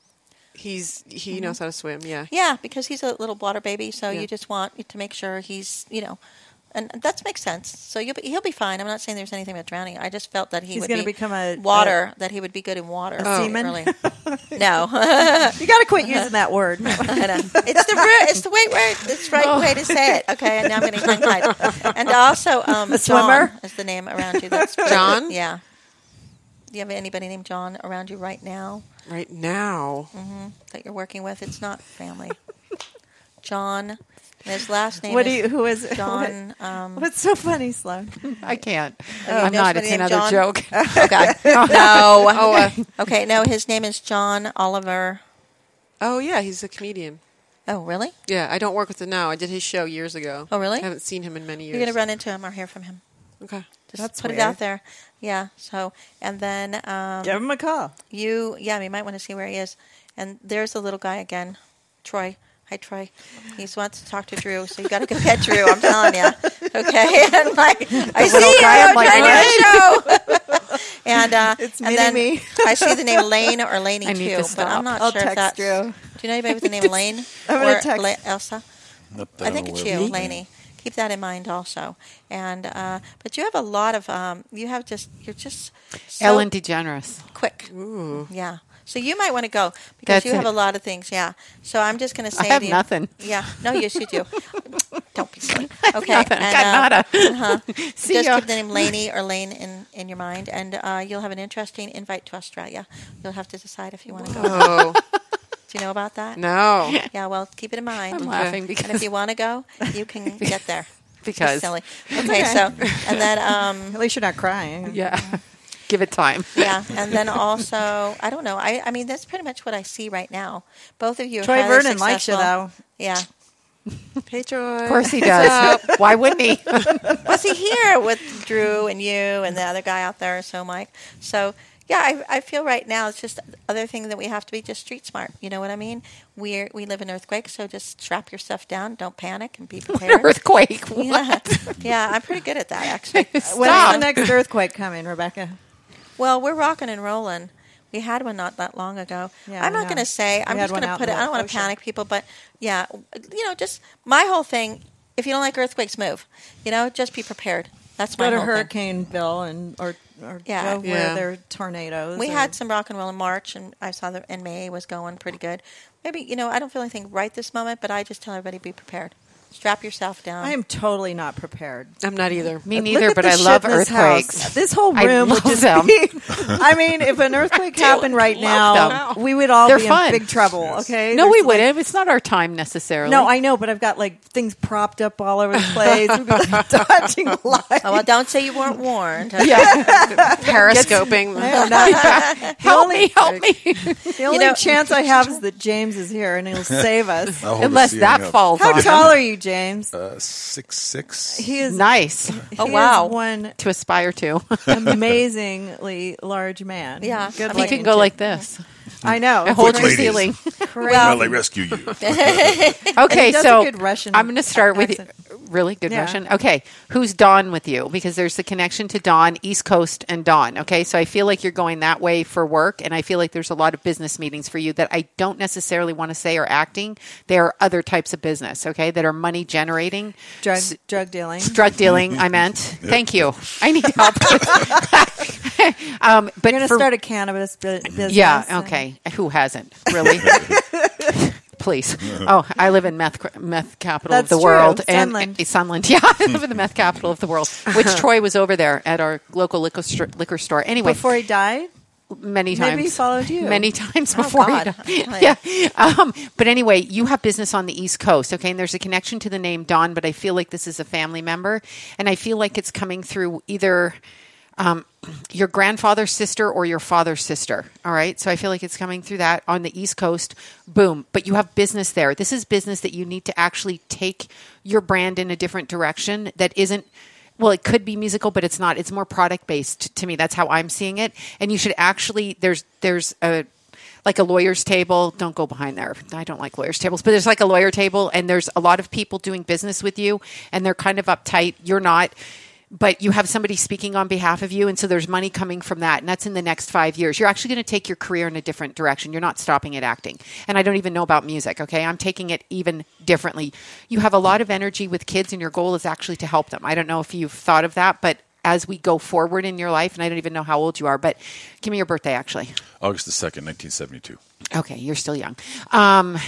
Speaker 3: He knows how to swim. Yeah.
Speaker 6: Yeah, because he's a little water baby, so
Speaker 3: Yeah.
Speaker 6: you just want to make sure he's, and that makes sense. So he'll be fine. I'm not saying there's anything about drowning. I just felt that
Speaker 2: He's
Speaker 6: would
Speaker 2: gonna
Speaker 6: be
Speaker 2: become a
Speaker 6: that he would be good in water.
Speaker 2: seaman?
Speaker 6: Early. No.
Speaker 2: You got to quit using that word.
Speaker 6: I know. It's the right way to say it. Okay, and now I'm getting tongue-tied. And also,
Speaker 2: A swimmer?
Speaker 6: John is the name around you. That's
Speaker 3: John?
Speaker 6: Yeah. Do you have anybody named John around you right now
Speaker 3: Right now.
Speaker 6: that you're working with? It's not family. John. And his last name
Speaker 2: Who is it?
Speaker 6: John.
Speaker 2: What's so funny, Sloan?
Speaker 5: I can't.
Speaker 6: you
Speaker 5: I'm
Speaker 6: know
Speaker 5: not.
Speaker 6: somebody
Speaker 5: It's
Speaker 6: named
Speaker 5: another
Speaker 6: John?
Speaker 5: joke.
Speaker 6: Okay. No. Okay, no, his name is John Oliver.
Speaker 3: Oh, yeah, he's a comedian.
Speaker 6: Oh, really?
Speaker 3: Yeah, I don't work with him now. I did his show years ago.
Speaker 6: Oh, really?
Speaker 3: I haven't seen him in many years.
Speaker 6: You're going to run into him or hear from him.
Speaker 3: Okay.
Speaker 6: Just
Speaker 2: That's
Speaker 6: put
Speaker 2: weird.
Speaker 6: it out there. Yeah. So, and then
Speaker 2: Give him a call.
Speaker 6: you might want to see where he is. And there's the little guy again, Troy. Hi, Troy. He wants to talk to Drew, so you got to go get Drew. I'm telling you. Okay. And I see you.
Speaker 5: guy, I'm
Speaker 6: I'm trying to show. And
Speaker 2: It's
Speaker 6: and then
Speaker 2: mini-me.
Speaker 6: I see the name Lane or Laney
Speaker 5: I need
Speaker 6: too,
Speaker 5: to
Speaker 6: but
Speaker 5: stop.
Speaker 6: I'm not
Speaker 2: I'll
Speaker 6: sure if
Speaker 2: text
Speaker 6: that's.
Speaker 2: Drew.
Speaker 6: Do you know anybody with the name Lane
Speaker 2: I'm gonna
Speaker 6: or
Speaker 2: text.
Speaker 6: Elsa?
Speaker 4: Nope,
Speaker 6: I think
Speaker 4: don't
Speaker 6: it's
Speaker 4: know
Speaker 6: you,
Speaker 4: where-
Speaker 6: Lainey. Keep that in mind also. And but you have a lot of you're just so
Speaker 5: Ellen DeGeneres.
Speaker 6: quick.
Speaker 3: Ooh.
Speaker 6: Yeah. So you might want to go because
Speaker 5: That's
Speaker 6: you have
Speaker 5: it.
Speaker 6: a lot of things. Yeah. So I'm just going to say
Speaker 5: I have
Speaker 6: to you,
Speaker 5: nothing.
Speaker 6: Yeah. No, yes, you do. Don't be silly. Okay.
Speaker 5: Nothing.
Speaker 6: And,
Speaker 5: Got nada. See
Speaker 6: just
Speaker 5: ya.
Speaker 6: keep the name Lainey or Lane in your mind, and you'll have an interesting invite to Australia. You'll have to decide if you want to go.
Speaker 3: Oh,
Speaker 6: Do you know about that?
Speaker 3: no.
Speaker 6: Yeah. Well, keep it in mind.
Speaker 5: I'm laughing
Speaker 6: And
Speaker 5: because
Speaker 6: if you want to go, you can get there.
Speaker 5: because
Speaker 6: Silly. Okay. So and then
Speaker 2: At least you're not crying.
Speaker 5: yeah, give it time.
Speaker 6: yeah, and then also I don't know. I mean that's pretty much what I see right now. Both of you. are
Speaker 2: Troy
Speaker 6: highly
Speaker 2: Vernon likes you,
Speaker 6: successful.
Speaker 2: though.
Speaker 6: Yeah.
Speaker 3: Hey, Troy.
Speaker 5: Of course he does. Why wouldn't he?
Speaker 6: Was he here with Drew and you and the other guy out there? So Mike. So yeah, I feel right now it's just other thing that we have to be just street smart. You know what I mean? We live in earthquakes, so just strap your stuff down, don't panic, and be prepared.
Speaker 5: Earthquake.
Speaker 6: Yeah, yeah, I'm pretty good at that actually.
Speaker 2: When's
Speaker 5: Stop.
Speaker 2: the next earthquake coming, Rebecca?
Speaker 6: Well, we're rocking and rolling. We had one not that long ago.
Speaker 2: Yeah,
Speaker 6: I'm
Speaker 2: I
Speaker 6: not
Speaker 2: know.
Speaker 6: going to say. I'm
Speaker 2: We
Speaker 6: just
Speaker 2: had
Speaker 6: going to
Speaker 2: one out
Speaker 6: put
Speaker 2: in
Speaker 6: it.
Speaker 2: the
Speaker 6: I don't want to
Speaker 2: ocean.
Speaker 6: panic people, but yeah, just my whole thing. If you don't like earthquakes, move. Just be prepared. That's my
Speaker 2: Go to
Speaker 6: whole thing.
Speaker 2: Hurricaneville or
Speaker 6: Yeah.
Speaker 2: go where
Speaker 3: Yeah.
Speaker 2: there are tornadoes.
Speaker 6: We
Speaker 2: or-
Speaker 6: had some rock and roll in March, and I saw that in May was going pretty good. Maybe I don't feel anything right this moment, but I just tell everybody be prepared. Strap yourself down.
Speaker 2: I am totally not prepared.
Speaker 3: I'm not either.
Speaker 5: Me
Speaker 2: Look
Speaker 5: neither,
Speaker 2: at
Speaker 5: but
Speaker 2: the
Speaker 5: I
Speaker 2: shit
Speaker 5: love
Speaker 2: in this
Speaker 5: earthquakes.
Speaker 2: house. This whole
Speaker 5: I
Speaker 2: room would
Speaker 5: love
Speaker 2: just
Speaker 5: them.
Speaker 2: be. I mean, if an earthquake happened right now,
Speaker 5: them.
Speaker 2: we would all
Speaker 5: They're
Speaker 2: be
Speaker 5: fun.
Speaker 2: in big trouble. Okay?
Speaker 5: No,
Speaker 2: There's
Speaker 5: we
Speaker 2: like-
Speaker 5: wouldn't. It's not our time necessarily.
Speaker 2: No, I know, but I've got like things propped up all over the place. We've been dodging lights.
Speaker 6: Oh, well, don't say you weren't warned.
Speaker 3: Periscoping.
Speaker 2: I am not-
Speaker 5: help me.
Speaker 2: The only chance I have is that James is here and he'll save us.
Speaker 4: I'll hold the
Speaker 5: Unless
Speaker 4: ceiling
Speaker 5: that
Speaker 4: up.
Speaker 5: falls
Speaker 2: How
Speaker 5: on
Speaker 2: tall are you, James?
Speaker 4: 6'6".
Speaker 2: He is
Speaker 5: Nice
Speaker 6: Oh,
Speaker 2: he
Speaker 6: wow.
Speaker 2: is one
Speaker 5: to aspire to.
Speaker 2: amazingly large man.
Speaker 6: Yeah.
Speaker 2: Good
Speaker 5: He
Speaker 2: looking
Speaker 5: can go
Speaker 2: too.
Speaker 5: like this.
Speaker 2: I know.
Speaker 5: And hold
Speaker 2: It's
Speaker 5: your
Speaker 4: ladies.
Speaker 5: ceiling.
Speaker 2: crazy.
Speaker 4: Well, I rescue you.
Speaker 5: Okay,
Speaker 2: he does
Speaker 5: so
Speaker 2: a good Russian
Speaker 5: I'm going to start with
Speaker 2: accent.
Speaker 5: really good
Speaker 2: Yeah.
Speaker 5: Russian. Okay, who's Dawn with you? Because there's the connection to Dawn, East Coast, and Dawn. Okay, so I feel like you're going that way for work, and I feel like there's a lot of business meetings for you that I don't necessarily want to say are acting. There are other types of business, okay, that are money generating.
Speaker 2: Drug dealing.
Speaker 5: Drug dealing, I meant. Thank you. I need help. But
Speaker 2: You're going to
Speaker 5: for-
Speaker 2: start a cannabis business.
Speaker 5: yeah, okay. Who hasn't? Really? Please. Oh, I live in meth capital
Speaker 2: That's
Speaker 5: of the
Speaker 2: true.
Speaker 5: world.
Speaker 2: Sunland.
Speaker 5: And Sunland. Yeah, I live in the meth capital of the world, which Troy was over there at our local liquor store. Anyway,
Speaker 2: Before he died?
Speaker 5: many times.
Speaker 2: Maybe he followed you.
Speaker 5: Many times
Speaker 6: Oh,
Speaker 5: before
Speaker 6: God.
Speaker 5: he died. Yeah. But anyway, you have business on the East Coast, okay? And there's a connection to the name Dawn, but I feel like this is a family member. And I feel like it's coming through either your grandfather's sister or your father's sister. All right. So I feel like it's coming through that on the East Coast. Boom. But you have business there. This is business that you need to actually take your brand in a different direction that isn't. Well, it could be musical, but it's not. It's more product based to me. That's how I'm seeing it. And you should actually, there's a, like a lawyer's table. Don't go behind there. I don't like lawyer's tables, but there's like a lawyer table and there's a lot of people doing business with you and they're kind of uptight. You're not, but you have somebody speaking on behalf of you. And so there's money coming from that. And that's in the next 5 years. You're actually going to take your career in a different direction. You're not stopping at acting. And I don't even know about music. Okay. I'm taking it even differently. You have a lot of energy with kids and your goal is actually to help them. I don't know if you've thought of that, but as we go forward in your life, and I don't even know how old you are, but give me your birthday actually.
Speaker 4: August the 2nd, 1972.
Speaker 5: Okay, you're still young. Damn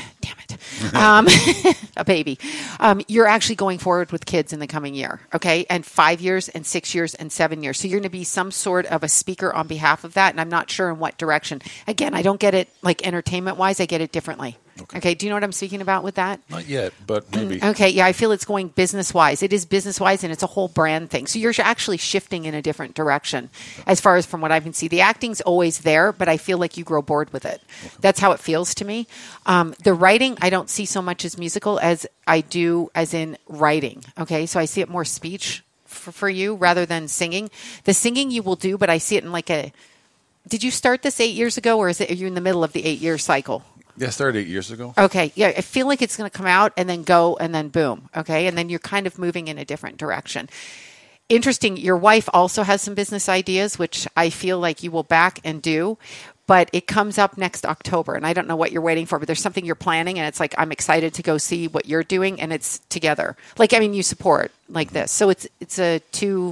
Speaker 5: it. A baby. You're actually going forward with kids in the coming year, okay? And 5 years and 6 years and 7 years. So you're going to be some sort of a speaker on behalf of that, and I'm not sure in what direction. Again, I don't get it like entertainment-wise. I get it differently. Okay, do you know what I'm speaking about with that?
Speaker 4: Not yet, but maybe.
Speaker 5: Okay, yeah, I feel it's going business-wise. It is business-wise, and it's a whole brand thing. So you're actually shifting in a different direction as far as from what I can see. The acting's always there, but I feel like you grow bored with it. That's how it feels to me. The writing, I don't see so much as musical as I do as in writing. Okay, so I see it more speech for you rather than singing. The singing you will do, but I see it in like a... Did you start this 8 years ago, or are you in the middle of the 8-year cycle?
Speaker 4: Yeah, I started 8 years ago.
Speaker 5: Okay. Yeah. I feel like it's going to come out and then go and then boom. Okay. And then you're kind of moving in a different direction. Interesting. Your wife also has some business ideas, which I feel like you will back and do, but it comes up next October. And I don't know what you're waiting for, but there's something you're planning. And it's like, I'm excited to go see what you're doing. And it's together. Like, I mean, you support like this. So it's a two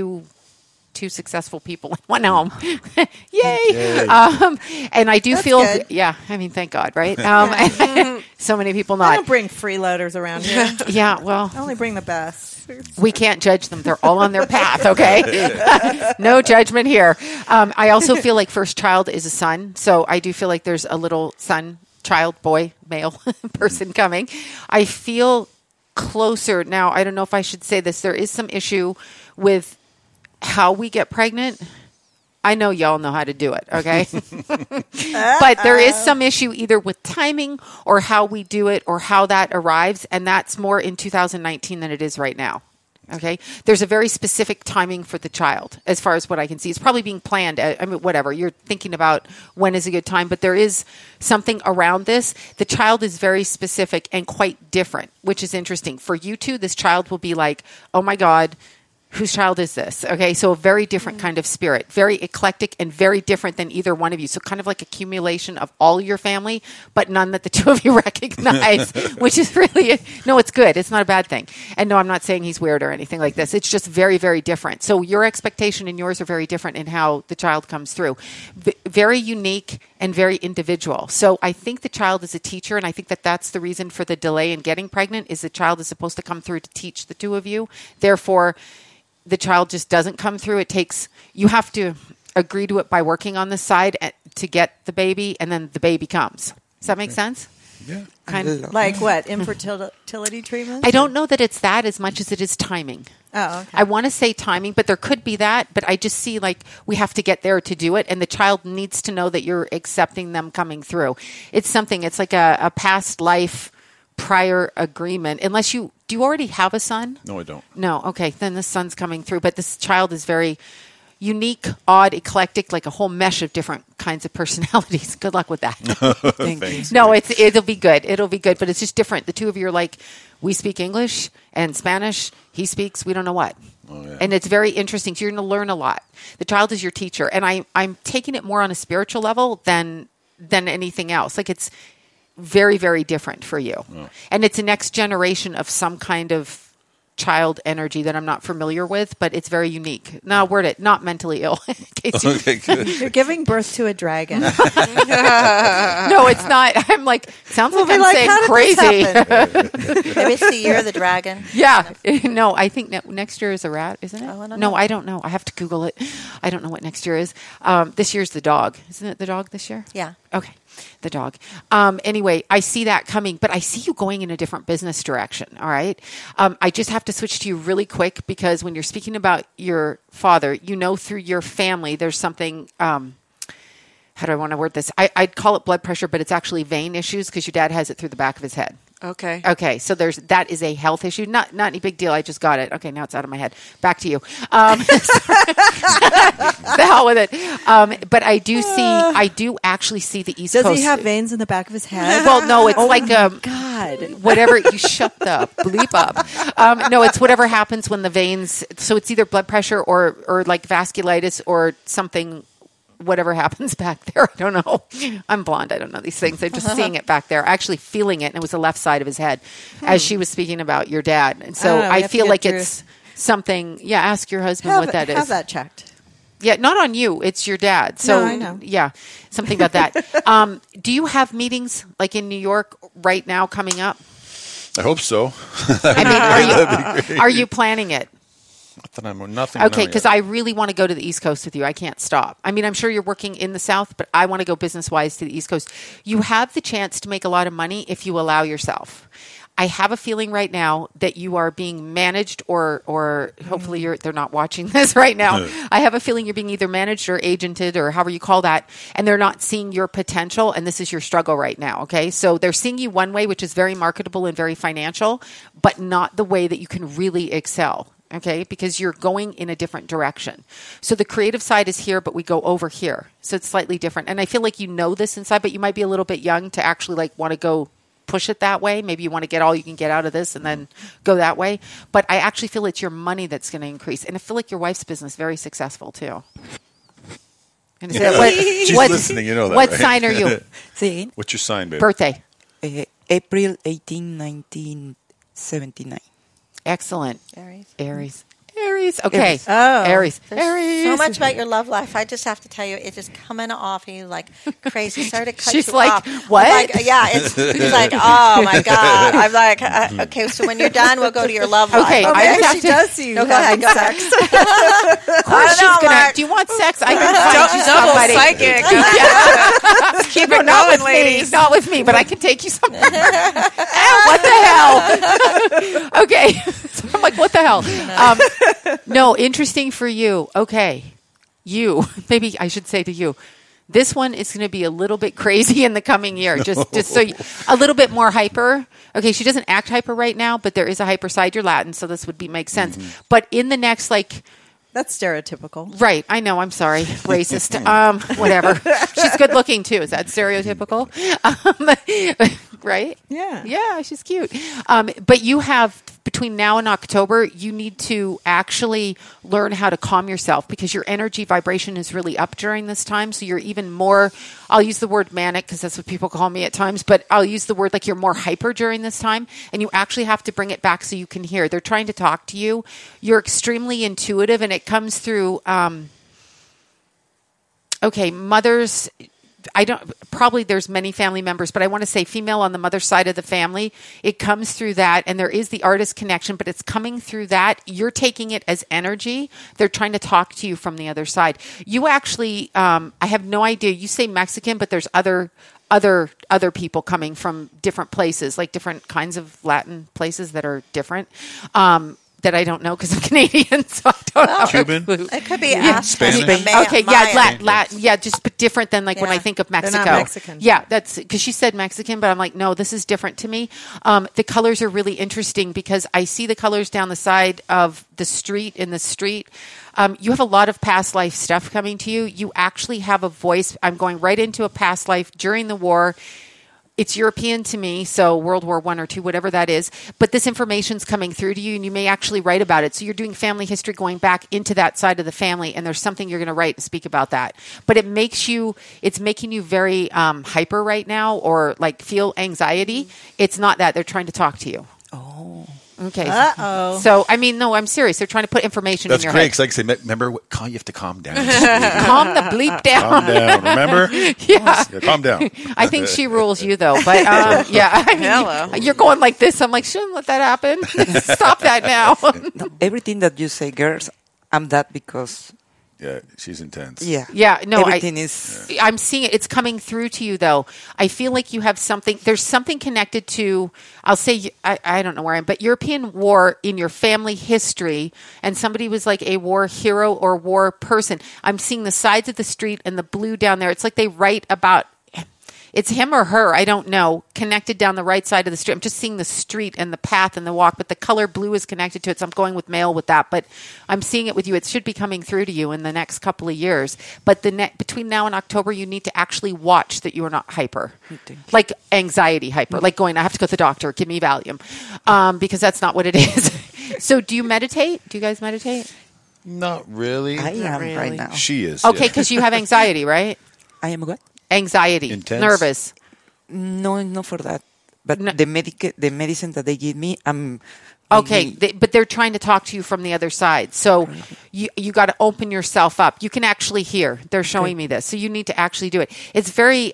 Speaker 5: successful people in one home. Yay. And I do feel,
Speaker 2: good.
Speaker 5: yeah, I mean, thank God, right? So many people
Speaker 2: I
Speaker 5: not.
Speaker 2: don't bring freeloaders around here.
Speaker 5: Yeah, well,
Speaker 2: I only bring the best.
Speaker 5: we can't judge them. They're all on their path, okay? No judgment here. I also feel like first child is a son. So I do feel like there's a little son, child, boy, male person coming. I feel closer. Now, I don't know if I should say this. There is some issue with how we get pregnant. I know y'all know how to do it, okay? But there is some issue either with timing or how we do it or how that arrives, and that's more in 2019 than it is right now. Okay? There's a very specific timing for the child as far as what I can see. It's probably being planned. I mean, whatever. You're thinking about when is a good time, but there is something around this. The child is very specific and quite different, which is interesting. For you two, this child will be like, oh my God, whose child is this? Okay, so a very different kind of spirit, very eclectic and very different than either one of you. So kind of like accumulation of all your family, but none that the two of you recognize, which is really, no, it's good. It's not a bad thing. And no, I'm not saying he's weird or anything like this. It's just very, very different. So your expectation and yours are very different in how the child comes through. Very unique and very individual. So I think the child is a teacher, and I think that that's the reason for the delay in getting pregnant is the child is supposed to come through to teach the two of you. Therefore, the child just doesn't come through. You have to agree to it by working on the side to get the baby, and then the baby comes. Does that make sense?
Speaker 4: Yeah.
Speaker 5: Kind of.
Speaker 2: Like what? Infertility treatment?
Speaker 5: I don't know that it's that as much as it is timing.
Speaker 2: Oh, okay.
Speaker 5: I want to say timing, but there could be that. But I just see like we have to get there to do it, and the child needs to know that you're accepting them coming through. It's like a past life prior agreement. Unless do you already have a son?
Speaker 4: No, I don't.
Speaker 5: No. Okay. Then the son's coming through, but this child is very unique, odd, eclectic, like a whole mesh of different kinds of personalities. Good luck with that.
Speaker 7: Thank you.
Speaker 5: No, it'll be good. It'll be good, but it's just different. The two of you are like, we speak English and Spanish. He speaks, we don't know what.
Speaker 4: Oh, yeah.
Speaker 5: And it's very interesting. So you're going to learn a lot. The child is your teacher. And I'm taking it more on a spiritual level than anything else. Like it's very, very different for you.
Speaker 4: Oh.
Speaker 5: And it's a next generation of some kind of child energy that I'm not familiar with, but it's very unique. Now, word it, not mentally ill. In case you-
Speaker 4: Okay, good.
Speaker 2: You're giving birth to a dragon.
Speaker 5: No, it's not. I'm like, sounds like
Speaker 2: We'll be
Speaker 5: I'm saying
Speaker 2: how did
Speaker 5: crazy.
Speaker 2: this happen?
Speaker 6: Maybe it's the year of the dragon.
Speaker 5: Yeah. No, I think next year is a rat, isn't it?
Speaker 6: Oh, I don't
Speaker 5: No,
Speaker 6: know.
Speaker 5: I don't know. I have to Google it. I don't know what next year is. This year's the dog. Isn't it the dog this year?
Speaker 6: Yeah.
Speaker 5: Okay. The dog. Anyway, I see that coming, but I see you going in a different business direction. All right. I just have to switch to you really quick because when you're speaking about your father, through your family, there's something, how do I want to word this? I'd call it blood pressure, but it's actually vein issues because your dad has it through the back of his head.
Speaker 3: Okay.
Speaker 5: Okay, so that is a health issue. Not any big deal. I just got it. Okay, now it's out of my head. Back to you. The hell with it. But I do actually see the East
Speaker 2: Does
Speaker 5: Coast.
Speaker 2: he have veins in the back of his head?
Speaker 5: Well, no, it's like
Speaker 2: God.
Speaker 5: whatever. You shut the bleep up. No, it's whatever happens when the veins. So it's either blood pressure or like vasculitis or something. Whatever happens back there, I don't know. I'm blonde. I don't know these things. I'm just seeing it back there, actually feeling it. And it was the left side of his head as she was speaking about your dad. And so I feel like it's something. Yeah. Ask your husband what that is.
Speaker 2: Have that checked.
Speaker 5: Yeah. Not on you. It's your dad. So
Speaker 2: No, I know.
Speaker 5: yeah, something about that. Do you have meetings like in New York right now coming up?
Speaker 4: I hope so.
Speaker 5: I mean, are you planning it?
Speaker 4: Nothing.
Speaker 5: Okay, because I really want to go to the East Coast with you. I can't stop. I mean, I'm sure you're working in the South, but I want to go business-wise to the East Coast. You have the chance to make a lot of money if you allow yourself. I have a feeling right now that you are being managed or hopefully they're not watching this right now. I have a feeling you're being either managed or agented or however you call that, and they're not seeing your potential, and this is your struggle right now, okay? So they're seeing you one way, which is very marketable and very financial, but not the way that you can really excel. Okay, because you're going in a different direction. So the creative side is here, but we go over here. So it's slightly different. And I feel like you know this inside, but you might be a little bit young to actually like want to go push it that way. Maybe you want to get all you can get out of this and then go that way. But I actually feel it's your money that's going to increase. And I feel like your wife's business is very successful too. And
Speaker 4: She's listening, you know that,
Speaker 5: What
Speaker 4: right?
Speaker 5: sign are you?
Speaker 7: Sí.
Speaker 4: What's your sign, babe?
Speaker 5: Birthday.
Speaker 7: April 18, 1979.
Speaker 5: Excellent.
Speaker 6: Aries.
Speaker 5: Aries. Okay.
Speaker 7: Aries.
Speaker 2: Oh.
Speaker 5: Aries.
Speaker 6: There's so much about your love life. I just have to tell you, it's just coming off you like crazy. Sorry to cut
Speaker 5: She's
Speaker 6: you
Speaker 5: like,
Speaker 6: off.
Speaker 5: what?
Speaker 6: I'm like, yeah, it's like, oh my God. I'm like, okay, so when you're done, we'll go to your love life.
Speaker 5: Okay,
Speaker 2: Well,
Speaker 5: I
Speaker 2: maybe
Speaker 5: just
Speaker 2: she
Speaker 5: have to-
Speaker 2: does see you
Speaker 6: No, go ahead,
Speaker 2: having
Speaker 6: go ahead.
Speaker 2: sex.
Speaker 5: Of course she's
Speaker 6: know,
Speaker 5: gonna.
Speaker 6: Mark.
Speaker 5: Do you want sex? I can find you
Speaker 3: Double
Speaker 5: somebody.
Speaker 3: psychic.
Speaker 5: Keep it not
Speaker 3: going,
Speaker 5: with me,
Speaker 3: ladies.
Speaker 5: not with me, but I can take you somewhere. What the hell? Okay, so I'm like, what the hell? No, interesting for you. Okay, you. Maybe I should say to you. This one is going to be a little bit crazy in the coming year. Just so a little bit more hyper. Okay, she doesn't act hyper right now, but there is a hyper side. You're Latin, so this would make sense. But in the next
Speaker 2: That's stereotypical.
Speaker 5: right, I know. I'm sorry, racist. Whatever. She's good looking too. Is that stereotypical? Right?
Speaker 2: Yeah.
Speaker 5: Yeah, she's cute. But you have between now and October, you need to actually learn how to calm yourself because your energy vibration is really up during this time. So you're even more, I'll use the word manic because that's what people call me at times, but I'll use the word like you're more hyper during this time and you actually have to bring it back so you can hear. They're trying to talk to you. You're extremely intuitive and it comes through, mothers probably there's many family members, but I want to say female on the mother's side of the family, it comes through that, and there is the artist connection, but it's coming through that. You're taking it as energy. They're trying to talk to you from the other side. You actually, I have no idea. You say Mexican, but there's other people coming from different places, like different kinds of Latin places that are different. That I don't know because I'm Canadian, so I don't know.
Speaker 4: Cuban?
Speaker 6: It could be Aztec.
Speaker 4: Spanish?
Speaker 5: Okay, yeah, Latin, yeah, just but different than like when I think of Mexico.
Speaker 2: not Mexican.
Speaker 5: Yeah, that's because she said Mexican, but I'm like, no, this is different to me. The colors are really interesting because I see the colors down the side of the street. In the street, you have a lot of past life stuff coming to you. You actually have a voice. I'm going right into a past life during the war. It's European to me, so World War I or II, whatever that is. But this information's coming through to you, and you may actually write about it. So you're doing family history going back into that side of the family, and there's something you're going to write and speak about that. But it's making you very hyper right now, or like feel anxiety. It's not that. They're trying to talk to you.
Speaker 7: Oh.
Speaker 5: Okay.
Speaker 2: Uh-oh.
Speaker 5: So, I mean, no, I'm serious. They're trying to put information
Speaker 4: That's
Speaker 5: in your
Speaker 4: great
Speaker 5: head.
Speaker 4: because, like I say, remember, you have to calm down.
Speaker 5: Calm the bleep down.
Speaker 4: Calm down. Remember?
Speaker 5: Yeah.
Speaker 4: Calm down.
Speaker 5: I think she rules you, though. But, yeah. I mean,
Speaker 3: Hello.
Speaker 5: you're going like this. I'm like, shouldn't let that happen. Stop that now.
Speaker 7: No, everything that you say, girls, I'm that because,
Speaker 4: Yeah, she's intense.
Speaker 7: yeah.
Speaker 5: Yeah, no,
Speaker 7: everything is.
Speaker 5: I'm seeing it. It's coming through to you, though. I feel like you have something. There's something connected to, I'll say, I don't know where I am, but European war in your family history, and somebody was like a war hero or war person. I'm seeing the sides of the street and the blue down there. It's like they write about, it's him or her, I don't know, connected down the right side of the street. I'm just seeing the street and the path and the walk, but the color blue is connected to it, so I'm going with male with that. But I'm seeing it with you. It should be coming through to you in the next couple of years. But between now and October, you need to actually watch that you are not hyper. Like anxiety hyper, like going, I have to go to the doctor, give me Valium. Because that's not what it is. So do you meditate? Do you guys meditate?
Speaker 4: Not really.
Speaker 7: I am
Speaker 3: really.
Speaker 7: right now.
Speaker 4: She is.
Speaker 5: Okay,
Speaker 4: yeah.
Speaker 5: because you have anxiety, right?
Speaker 7: I am what?
Speaker 5: Anxiety.
Speaker 4: Intense?
Speaker 5: Nervous.
Speaker 7: No, not for that. But
Speaker 5: No.
Speaker 7: the medicine that they give me, I'm.
Speaker 5: Okay, but they're trying to talk to you from the other side. So you got to open yourself up. You can actually hear. They're showing me this. So you need to actually do it. It's very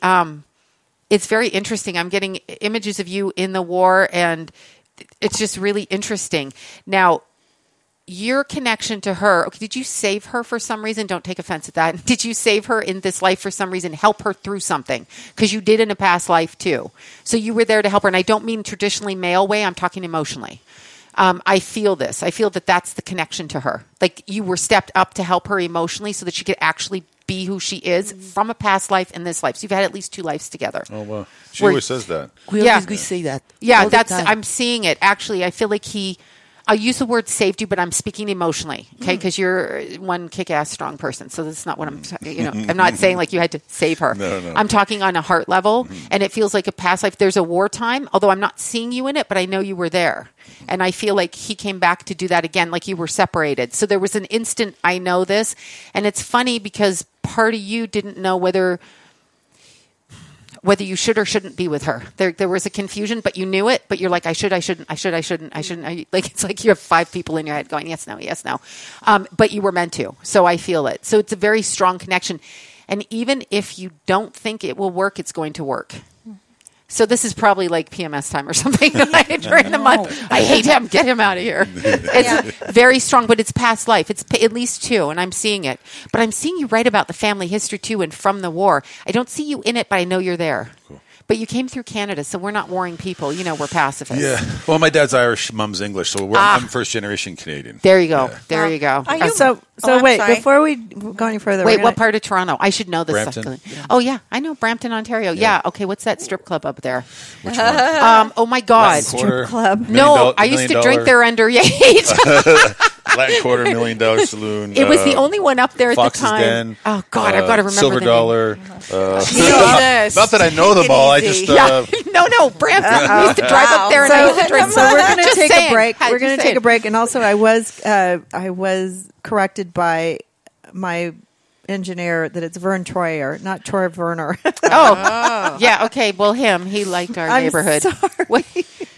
Speaker 5: interesting. I'm getting images of you in the war, and it's just really interesting. Now, your connection to her, okay, did you save her for some reason? Don't take offense at that. Did you save her in this life for some reason? Help her through something? Because you did in a past life too. So you were there to help her. And I don't mean traditionally male way. I'm talking emotionally. I feel this. I feel that that's the connection to her. Like you were stepped up to help her emotionally so that she could actually be who she is from a past life and this life. So you've had at least 2 lives together.
Speaker 4: Oh, wow. She
Speaker 5: Where-
Speaker 4: always says that.
Speaker 7: We
Speaker 5: Yeah.
Speaker 7: always say that.
Speaker 5: Yeah,
Speaker 7: all the
Speaker 5: that's.
Speaker 7: time.
Speaker 5: I'm seeing it. Actually, I feel like I'll use the word saved you, but I'm speaking emotionally, okay? Because you're one kick-ass strong person, so that's not what I'm. I'm not saying like you had to save her.
Speaker 4: No.
Speaker 5: I'm talking on a heart level, and it feels like a past life. There's a wartime, although I'm not seeing you in it, but I know you were there, and I feel like he came back to do that again, like you were separated. So there was an instant. I know this, and it's funny because part of you didn't know whether you should or shouldn't be with her. There was a confusion, but you knew it, but you're like, I shouldn't. Like, it's like you have 5 people in your head going, yes, no. But you were meant to. So I feel it. So it's a very strong connection. And even if you don't think it will work, it's going to work. So this is probably like PMS time or something during the month. I hate him. Get him out of here. It's very strong, but it's past life. It's at least 2, and I'm seeing it. But I'm seeing you write about the family history too and from the war. I don't see you in it, but I know you're there.
Speaker 4: Cool.
Speaker 5: But you came through Canada, so we're not warring people. We're pacifists.
Speaker 4: Yeah. Well, my dad's Irish, mom's English, so I'm first-generation Canadian.
Speaker 5: There you go.
Speaker 4: Yeah.
Speaker 5: There you go.
Speaker 6: Are you-
Speaker 2: So
Speaker 6: I'm
Speaker 2: wait,
Speaker 6: sorry.
Speaker 2: before we go any further,
Speaker 5: Wait,
Speaker 2: we're
Speaker 5: what
Speaker 2: gonna-
Speaker 5: part of Toronto? I should know this.
Speaker 4: Brampton.
Speaker 5: Oh, yeah. I know Brampton, Ontario. Yeah. Okay, what's that strip club up there?
Speaker 4: Which one?
Speaker 5: Oh, my God.
Speaker 4: Latin Quarter,
Speaker 2: club.
Speaker 5: No, I used to drink there underage.
Speaker 4: Latin Quarter, $1 Million Saloon.
Speaker 5: It was the only one up there at
Speaker 4: Fox's
Speaker 5: the time.
Speaker 4: Den.
Speaker 5: Oh, God, I've got to remember
Speaker 4: Silver
Speaker 5: the name.
Speaker 4: Dollar.
Speaker 3: Jesus.
Speaker 4: Not that I know them all. I
Speaker 3: easy.
Speaker 4: just
Speaker 5: Yeah. No, Brampton. We used to drive up there and I used to drink.
Speaker 2: So we're going to
Speaker 5: Just
Speaker 2: take
Speaker 5: saying.
Speaker 2: a break.
Speaker 5: Had
Speaker 2: We're
Speaker 5: to
Speaker 2: going to
Speaker 5: say
Speaker 2: take
Speaker 5: it.
Speaker 2: a break, and also I was corrected by my engineer that it's Vern Troyer, not Troy Werner.
Speaker 5: Oh, yeah. Okay. Well, he liked our
Speaker 2: I'm
Speaker 5: neighborhood.
Speaker 2: sorry.
Speaker 5: What-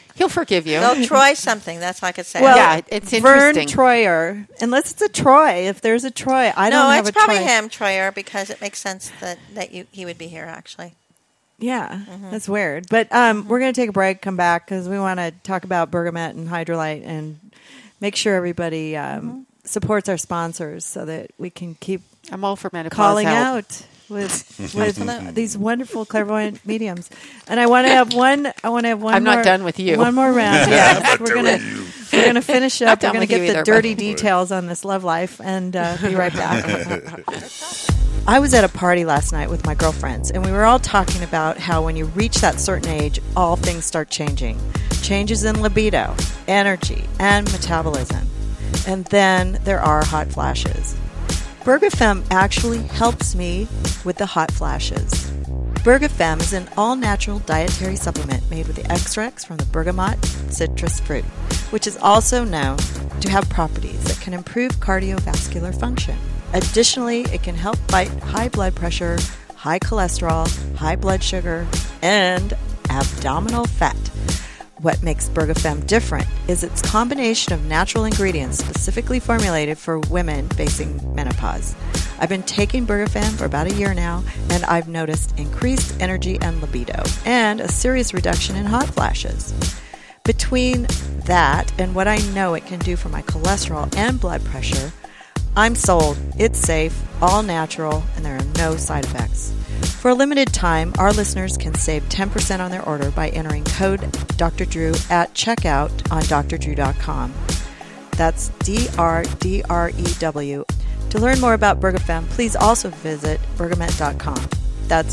Speaker 5: He'll forgive you.
Speaker 6: They'll Troy something. That's all I could say.
Speaker 2: Well,
Speaker 5: Yeah, it's
Speaker 2: Vern
Speaker 5: interesting.
Speaker 2: Troyer, unless it's a Troy. If there's a Troy, I don't
Speaker 6: no,
Speaker 2: have
Speaker 6: it's
Speaker 2: a
Speaker 6: probably
Speaker 2: Troy.
Speaker 6: him, Troyer, because it makes sense that he would be here actually.
Speaker 2: Yeah, that's weird. But we're going to take a break, come back, because we want to talk about Bergamet and Hydrolite and make sure everybody supports our sponsors so that we can keep
Speaker 5: I'm all for menopause
Speaker 2: calling
Speaker 5: help.
Speaker 2: out with these wonderful clairvoyant mediums. And I want to have one.
Speaker 5: I'm not done with you.
Speaker 2: One more round. Yeah, we're gonna finish up. We're
Speaker 5: done
Speaker 2: gonna
Speaker 5: with
Speaker 2: get
Speaker 5: you
Speaker 2: the
Speaker 5: either,
Speaker 2: dirty
Speaker 5: but-
Speaker 2: details on this love life and be right back. I was at a party last night with my girlfriends, and we were all talking about how when you reach that certain age, all things start changing. Changes in libido, energy, and metabolism. And then there are hot flashes. Bergafem actually helps me with the hot flashes. Bergafem is an all-natural dietary supplement made with the extracts from the bergamot citrus fruit, which is also known to have properties that can improve cardiovascular function. Additionally, it can help fight high blood pressure, high cholesterol, high blood sugar, and abdominal fat. What makes Bergafem different is its combination of natural ingredients specifically formulated for women facing menopause. I've been taking Bergafem for about a year now, and I've noticed increased energy and libido, and a serious reduction in hot flashes. Between that and what I know it can do for my cholesterol and blood pressure, I'm sold. It's safe, all natural, and there are no side effects. For a limited time, our listeners can save 10% on their order by entering code Dr. Drew at checkout on drdrew.com. That's DRDREW. To learn more about Bergafem, please also visit bergamet.com. That's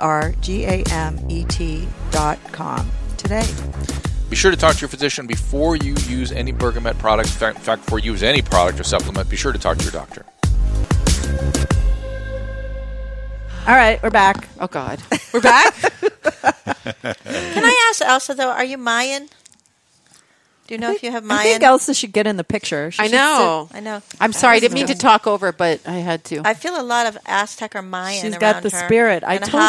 Speaker 2: BERGAMET.com today.
Speaker 8: Be sure to talk to your physician before you use any Bergamet products. In fact, before you use any product or supplement, be sure to talk to your doctor.
Speaker 2: All right, we're back.
Speaker 5: Oh, God.
Speaker 3: We're back.
Speaker 6: Can I ask Elsa though? Are you Mayan? Do you know if you have
Speaker 2: I
Speaker 6: Mayan?
Speaker 2: think Elsa should get in the picture. She
Speaker 3: I
Speaker 2: should
Speaker 3: know.
Speaker 6: I know.
Speaker 5: I'm sorry. I didn't mean to talk over, but I had to.
Speaker 6: I feel a lot of Aztec or Mayan.
Speaker 2: She's
Speaker 6: around
Speaker 2: got the
Speaker 6: her.
Speaker 2: spirit. I
Speaker 6: and
Speaker 2: told-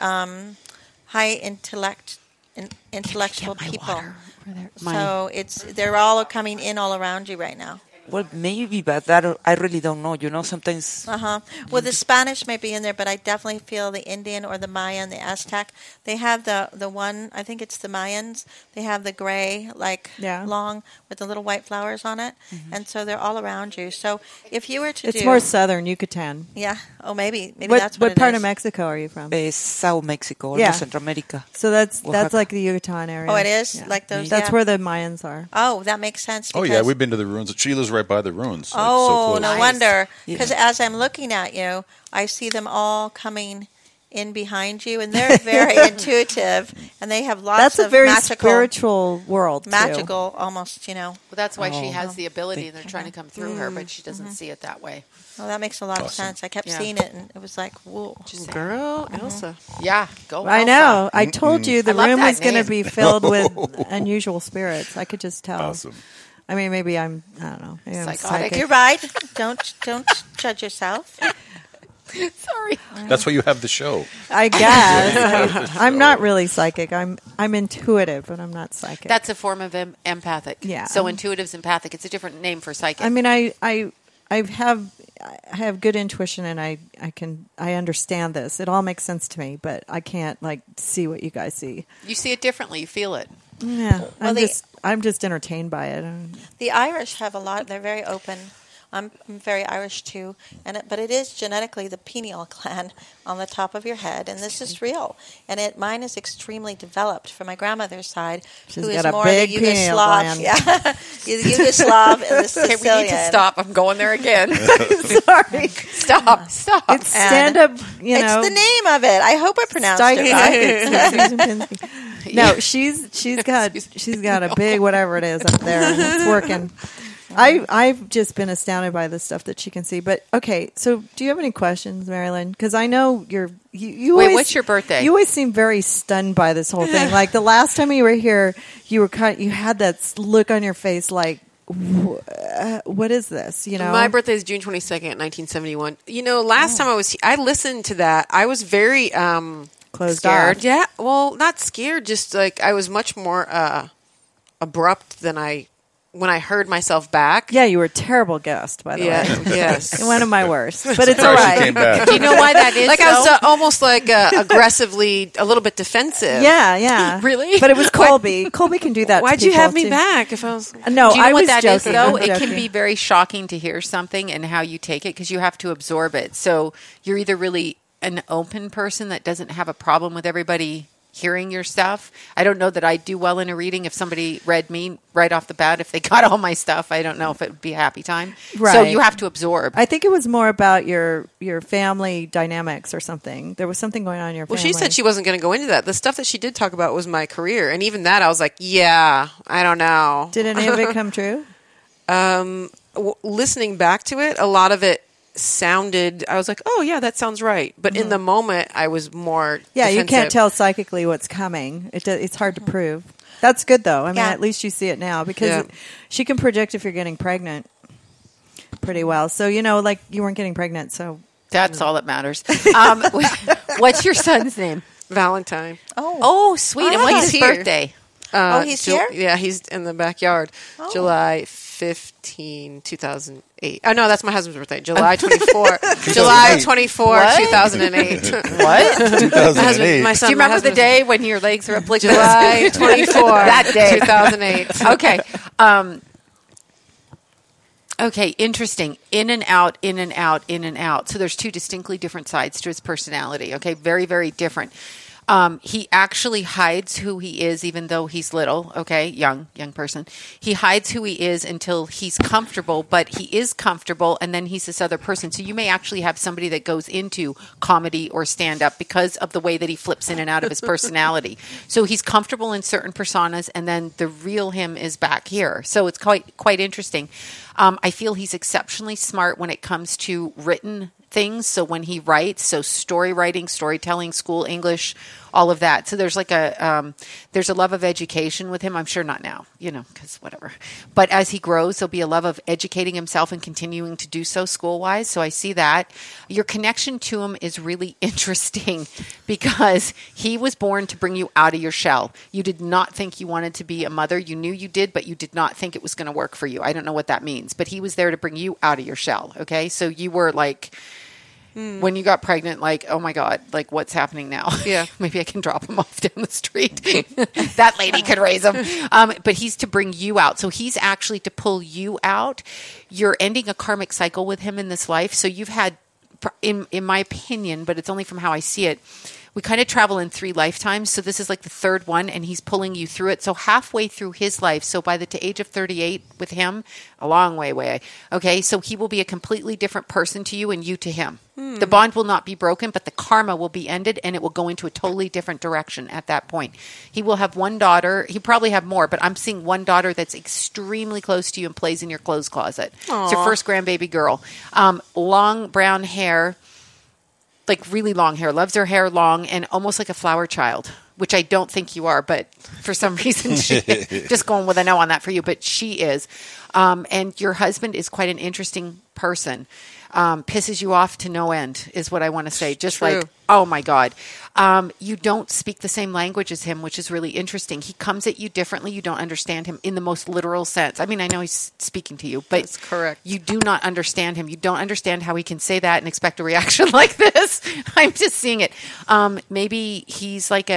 Speaker 6: high intellectual people.
Speaker 5: Over there.
Speaker 6: So they're all coming in all around you right now.
Speaker 7: Well, maybe, but that I really don't know. You know, sometimes
Speaker 6: Well, the Spanish may be in there, but I definitely feel the Indian or the Mayan, the Aztec. They have the one. I think it's the Mayans. They have the gray, long with the little white flowers on it, and so they're all around you. So if you were to
Speaker 2: It's more southern, Yucatan.
Speaker 6: yeah. Oh, maybe
Speaker 2: What,
Speaker 6: that's what
Speaker 2: what part
Speaker 6: it
Speaker 2: of
Speaker 6: is.
Speaker 2: Mexico are you from?
Speaker 7: South Mexico,
Speaker 2: Yeah.
Speaker 7: Central America.
Speaker 2: So that's
Speaker 7: Oaxaca.
Speaker 2: like the Yucatan area.
Speaker 6: Oh, it is
Speaker 2: Yeah.
Speaker 6: like those.
Speaker 2: That's
Speaker 6: yeah.
Speaker 2: where the Mayans are.
Speaker 6: Oh, that makes sense.
Speaker 4: Oh, yeah,
Speaker 6: because-
Speaker 4: we've been to the ruins. Sheila's right by the ruins. Like, so
Speaker 6: Oh,
Speaker 4: close.
Speaker 6: no wonder. Because
Speaker 7: Yeah.
Speaker 6: as I'm looking at you, I see them all coming in behind you, and they're very intuitive, and they have lots
Speaker 2: That's
Speaker 6: of
Speaker 2: a very
Speaker 6: magical,
Speaker 2: spiritual world. too.
Speaker 6: magical, almost.
Speaker 5: Well, that's why she
Speaker 7: Oh.
Speaker 5: has the ability, and they're trying to come through her, but she
Speaker 6: Mm-hmm.
Speaker 5: doesn't see it that way.
Speaker 6: Well, that makes a lot of
Speaker 4: Awesome.
Speaker 6: sense. I kept
Speaker 5: Yeah.
Speaker 6: seeing it, and it was like, whoa.
Speaker 3: Girl, Elsa.
Speaker 5: Yeah, go.
Speaker 2: I
Speaker 5: Elsa.
Speaker 2: know. I told you the
Speaker 5: I love
Speaker 2: room
Speaker 5: that
Speaker 2: was going to
Speaker 5: name.
Speaker 2: be filled with unusual spirits. I could just tell.
Speaker 4: Awesome.
Speaker 2: I mean, maybe I don't know. Maybe I'm
Speaker 5: Psychotic.
Speaker 2: psychic.
Speaker 6: You're right. Don't judge yourself.
Speaker 5: Sorry.
Speaker 4: That's why you have the show.
Speaker 2: I guess. I'm not really psychic. I'm intuitive, but I'm not psychic.
Speaker 5: That's a form of empathic.
Speaker 2: Yeah.
Speaker 5: So intuitive's empathic. It's a different name for psychic.
Speaker 2: I mean, I have good intuition, and I understand this. It all makes sense to me, but I can't see what you guys see.
Speaker 5: you see it differently. You feel it.
Speaker 2: Yeah,
Speaker 6: Well,
Speaker 2: I'm just entertained by it.
Speaker 6: The Irish have a lot. They're very open. I'm very Irish too, but it is genetically the pineal gland on the top of your head, and this is real. And mine is extremely developed from my grandmother's side,
Speaker 2: She's
Speaker 6: who
Speaker 2: got
Speaker 6: is
Speaker 2: a
Speaker 6: more
Speaker 2: big
Speaker 6: the
Speaker 2: pineal
Speaker 6: Yugoslav,
Speaker 2: gland.
Speaker 6: yeah, the Yugoslav and the
Speaker 5: Okay,
Speaker 6: Sicilian.
Speaker 5: we need to stop. I'm going there again.
Speaker 2: Sorry,
Speaker 5: Stop.
Speaker 2: it's stand up.
Speaker 6: It's the name of it. I hope I pronounced
Speaker 2: Psychic.
Speaker 6: it right.
Speaker 2: Susan Pinsky. No, she's got a big whatever it is up there, and it's working. I've just been astounded by the stuff that she can see. But okay, so do you have any questions, Marilyn? Because I know you
Speaker 5: Wait,
Speaker 2: always,
Speaker 5: what's your birthday?
Speaker 2: You always seem very stunned by this whole thing. Like the last time you were here, you had that look on your face, like, what is this? You know,
Speaker 3: My birthday is June 22nd, 1971. Last time I listened to that. I was very
Speaker 2: closed
Speaker 3: scared.
Speaker 2: off.
Speaker 3: Yeah, well, not scared. Just I was much more abrupt than when I heard myself back.
Speaker 2: Yeah, you were a terrible guest, by the way.
Speaker 3: Yes.
Speaker 2: One of my worst. But it's
Speaker 4: Sorry,
Speaker 2: all
Speaker 4: she came
Speaker 2: right.
Speaker 4: back.
Speaker 5: Do you know why that is?
Speaker 3: Like I was almost like aggressively, a little bit defensive.
Speaker 2: Yeah.
Speaker 3: Really?
Speaker 2: But it was Colby. Colby can do that.
Speaker 3: Why'd
Speaker 2: to
Speaker 3: you have
Speaker 2: people,
Speaker 3: me
Speaker 2: too.
Speaker 3: back? If I was
Speaker 2: No,
Speaker 5: Do you know
Speaker 2: I
Speaker 5: what
Speaker 2: was
Speaker 5: that is,
Speaker 2: joking.
Speaker 5: though?
Speaker 2: I'm
Speaker 5: It can
Speaker 2: joking.
Speaker 5: be very shocking to hear something and how you take it because you have to absorb it. So you're either really an open person that doesn't have a problem with everybody hearing your stuff. I don't know that I'd do well in a reading if somebody read me right off the bat. If they got all my stuff, I don't know if it would be a happy time. So
Speaker 2: Right.
Speaker 5: you have to absorb.
Speaker 2: I think it was more about your family dynamics or something. There was something going on in your
Speaker 3: Well,
Speaker 2: family.
Speaker 3: she said she wasn't going to go into that. The stuff that she did talk about was my career, and even that, I was like, "Yeah, I don't know."
Speaker 2: Did any of it come true?
Speaker 3: Listening back to it, a lot of it sounded. I was like, "Oh, yeah, that sounds right." But in the moment, I was more.
Speaker 2: Yeah, you
Speaker 3: defensive.
Speaker 2: can't tell psychically what's coming. It's hard to prove. That's good, though. I mean,
Speaker 6: Yeah.
Speaker 2: at least you see it now because
Speaker 3: Yeah.
Speaker 2: she can predict if you're getting pregnant pretty well. So, like you weren't getting pregnant. So,
Speaker 5: That's all that matters. What's your son's name?
Speaker 3: Valentine.
Speaker 5: Oh, sweet. And what's his
Speaker 3: He's here.
Speaker 5: birthday?
Speaker 6: He's here?
Speaker 3: Yeah, he's in the backyard. July 15, 2008. Oh, no, that's my husband's birthday. July 24. July 24,
Speaker 5: What?
Speaker 3: 2008.
Speaker 5: What?
Speaker 4: 2008.
Speaker 3: My son,
Speaker 5: Do you
Speaker 3: my
Speaker 5: remember the
Speaker 3: husband's-
Speaker 5: day when your legs were up like
Speaker 3: July 24.
Speaker 5: That day.
Speaker 3: 2008.
Speaker 5: Okay. Okay, interesting. In and out, in and out, in and out. So there's two distinctly different sides to his personality. Okay, very, very different. He actually hides who he is, even though he's little. Okay, young person. He hides who he is until he's comfortable, but he is comfortable, and then he's this other person. So you may actually have somebody that goes into comedy or stand-up because of the way that he flips in and out of his personality. So he's comfortable in certain personas, and then the real him is back here. So it's quite interesting. I feel he's exceptionally smart when it comes to written things. So when he writes, so story writing, storytelling, school English, all of that. So there's like there's a love of education with him. I'm sure not now, because whatever. But as he grows, there'll be a love of educating himself and continuing to do so school-wise. So I see that. Your connection to him is really interesting because he was born to bring you out of your shell. You did not think you wanted to be a mother. You knew you did, but you did not think it was going to work for you. I don't know what that means, but he was there to bring you out of your shell. Okay. So you were like, when you got pregnant, like, oh my God, like what's happening now?
Speaker 3: Yeah.
Speaker 5: Maybe I can drop him off down the street. That lady could raise him. But he's to bring you out. So he's actually to pull you out. You're ending a karmic cycle with him in this life. So you've had, in my opinion, but it's only from how I see it, we kind of travel in 3 lifetimes. So this is like the 3rd one, and he's pulling you through it. So halfway through his life, so by the age of 38 with him, a long way. Okay, so he will be a completely different person to you and you to him. The bond will not be broken, but the karma will be ended, and it will go into a totally different direction at that point. He will have one daughter. He probably have more, but I'm seeing one daughter that's extremely close to you and plays in your clothes closet. It's your first grandbaby girl. Long brown hair. Like really long hair, loves her hair long and almost like a flower child, which I don't think you are, but for some reason, just going with a no on that for you, but she is. And your husband is quite an interesting person. Pisses you off to no end is what I want to say. Just
Speaker 3: True.
Speaker 5: like, oh my God. You don't speak the same language as him, which is really interesting. He comes at you differently. You don't understand him in the most literal sense. I mean, I know he's speaking to you, but
Speaker 3: That's correct.
Speaker 5: you do not understand him. You don't understand how he can say that and expect a reaction like this. I'm just seeing it. Maybe he's like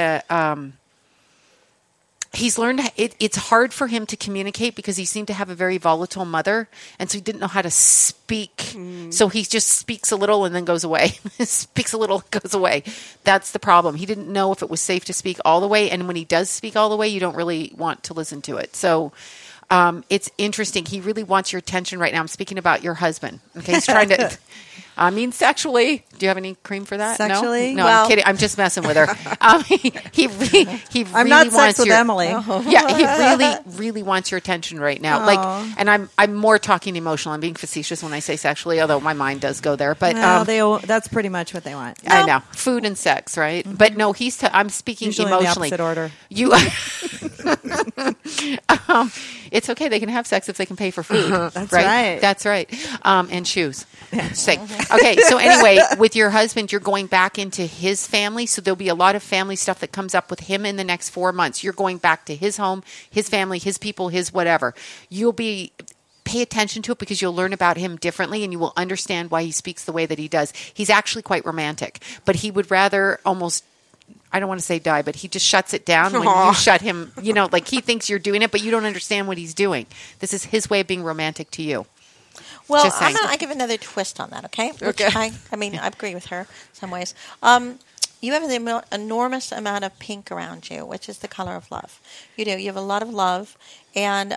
Speaker 5: he's learned it's hard for him to communicate because he seemed to have a very volatile mother, and so he didn't know how to speak. So he just speaks a little and then goes away. Speaks a little, goes away. That's the problem. He didn't know if it was safe to speak all the way, and when he does speak all the way, you don't really want to listen to it. So it's interesting. He really wants your attention right now. I'm speaking about your husband. Okay, he's trying to. I mean, sexually. Do you have any cream for that?
Speaker 2: Sexually?
Speaker 5: No,
Speaker 6: Well-
Speaker 5: I'm kidding. I'm just messing with her. He really
Speaker 2: I'm not sex
Speaker 5: wants
Speaker 2: with
Speaker 5: your,
Speaker 2: Emily.
Speaker 5: Yeah, he really, really wants your attention right now. Like, and I'm more talking emotional. I'm being facetious when I say sexually, although my mind does go there. But
Speaker 2: Well, that's pretty much what they want.
Speaker 5: I know food and sex, right? But no, I'm speaking
Speaker 2: Usually in the
Speaker 5: emotionally.
Speaker 2: opposite order.
Speaker 5: You, It's okay. They can have sex if they can pay for food.
Speaker 2: That's right.
Speaker 5: That's right. And shoes. Sick. Okay. So anyway, with your husband, you're going back into his family. So there'll be a lot of family stuff that comes up with him in the next 4 months. You're going back to his home, his family, his people, his whatever. Pay attention to it because you'll learn about him differently and you will understand why he speaks the way that he does. He's actually quite romantic, but he would rather almost, I don't want to say die, but he just shuts it down when you shut him, like he thinks you're doing it, but you don't understand what he's doing. This is his way of being romantic to you.
Speaker 6: Well,
Speaker 5: Just saying.
Speaker 6: I give another twist on that, okay?
Speaker 3: Okay.
Speaker 6: I mean, I agree with her in some ways. You have an enormous amount of pink around you, which is the color of love. You do. You have a lot of love. And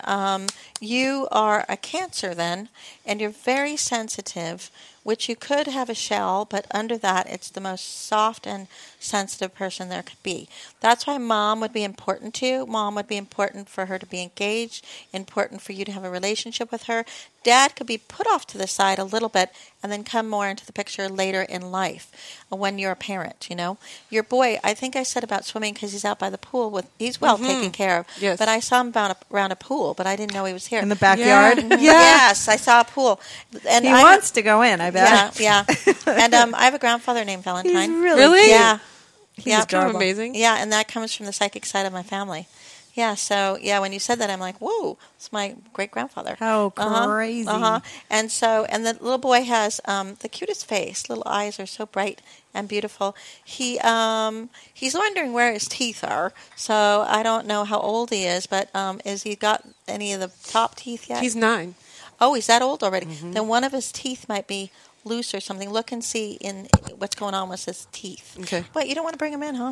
Speaker 6: you are a Cancer then, and you're very sensitive, which you could have a shell, but under that, it's the most soft and sensitive person there could be. That's why mom would be important to you. Mom would be important for her to be engaged, important for you to have a relationship with her. Dad could be put off to the side a little bit and then come more into the picture later in life when you're a parent, Your boy, I think I said about swimming because he's out by the pool. He's well taken care of.
Speaker 3: Yes.
Speaker 6: But I saw him around a pool, but I didn't know he was here.
Speaker 2: In the backyard?
Speaker 6: Yeah. Yes, I saw a pool. And
Speaker 2: He wants to go in, I bet.
Speaker 6: Yeah. And I have a grandfather named Valentine.
Speaker 2: He's really cute.
Speaker 6: Yeah.
Speaker 3: He's
Speaker 6: Yeah.
Speaker 3: kind of amazing.
Speaker 6: Yeah, and that comes from the psychic side of my family. Yeah, so, when you said that, I'm like, whoa, it's my great-grandfather.
Speaker 2: How crazy.
Speaker 6: And the little boy has the cutest face. Little eyes are so bright and beautiful. He's wondering where his teeth are, so I don't know how old he is, but has he got any of the top teeth yet?
Speaker 3: He's 9.
Speaker 6: Oh, he's that old already. Then one of his teeth might be loose or something. Look and see in what's going on with his teeth.
Speaker 3: Okay.
Speaker 6: But you don't want to bring him in, huh?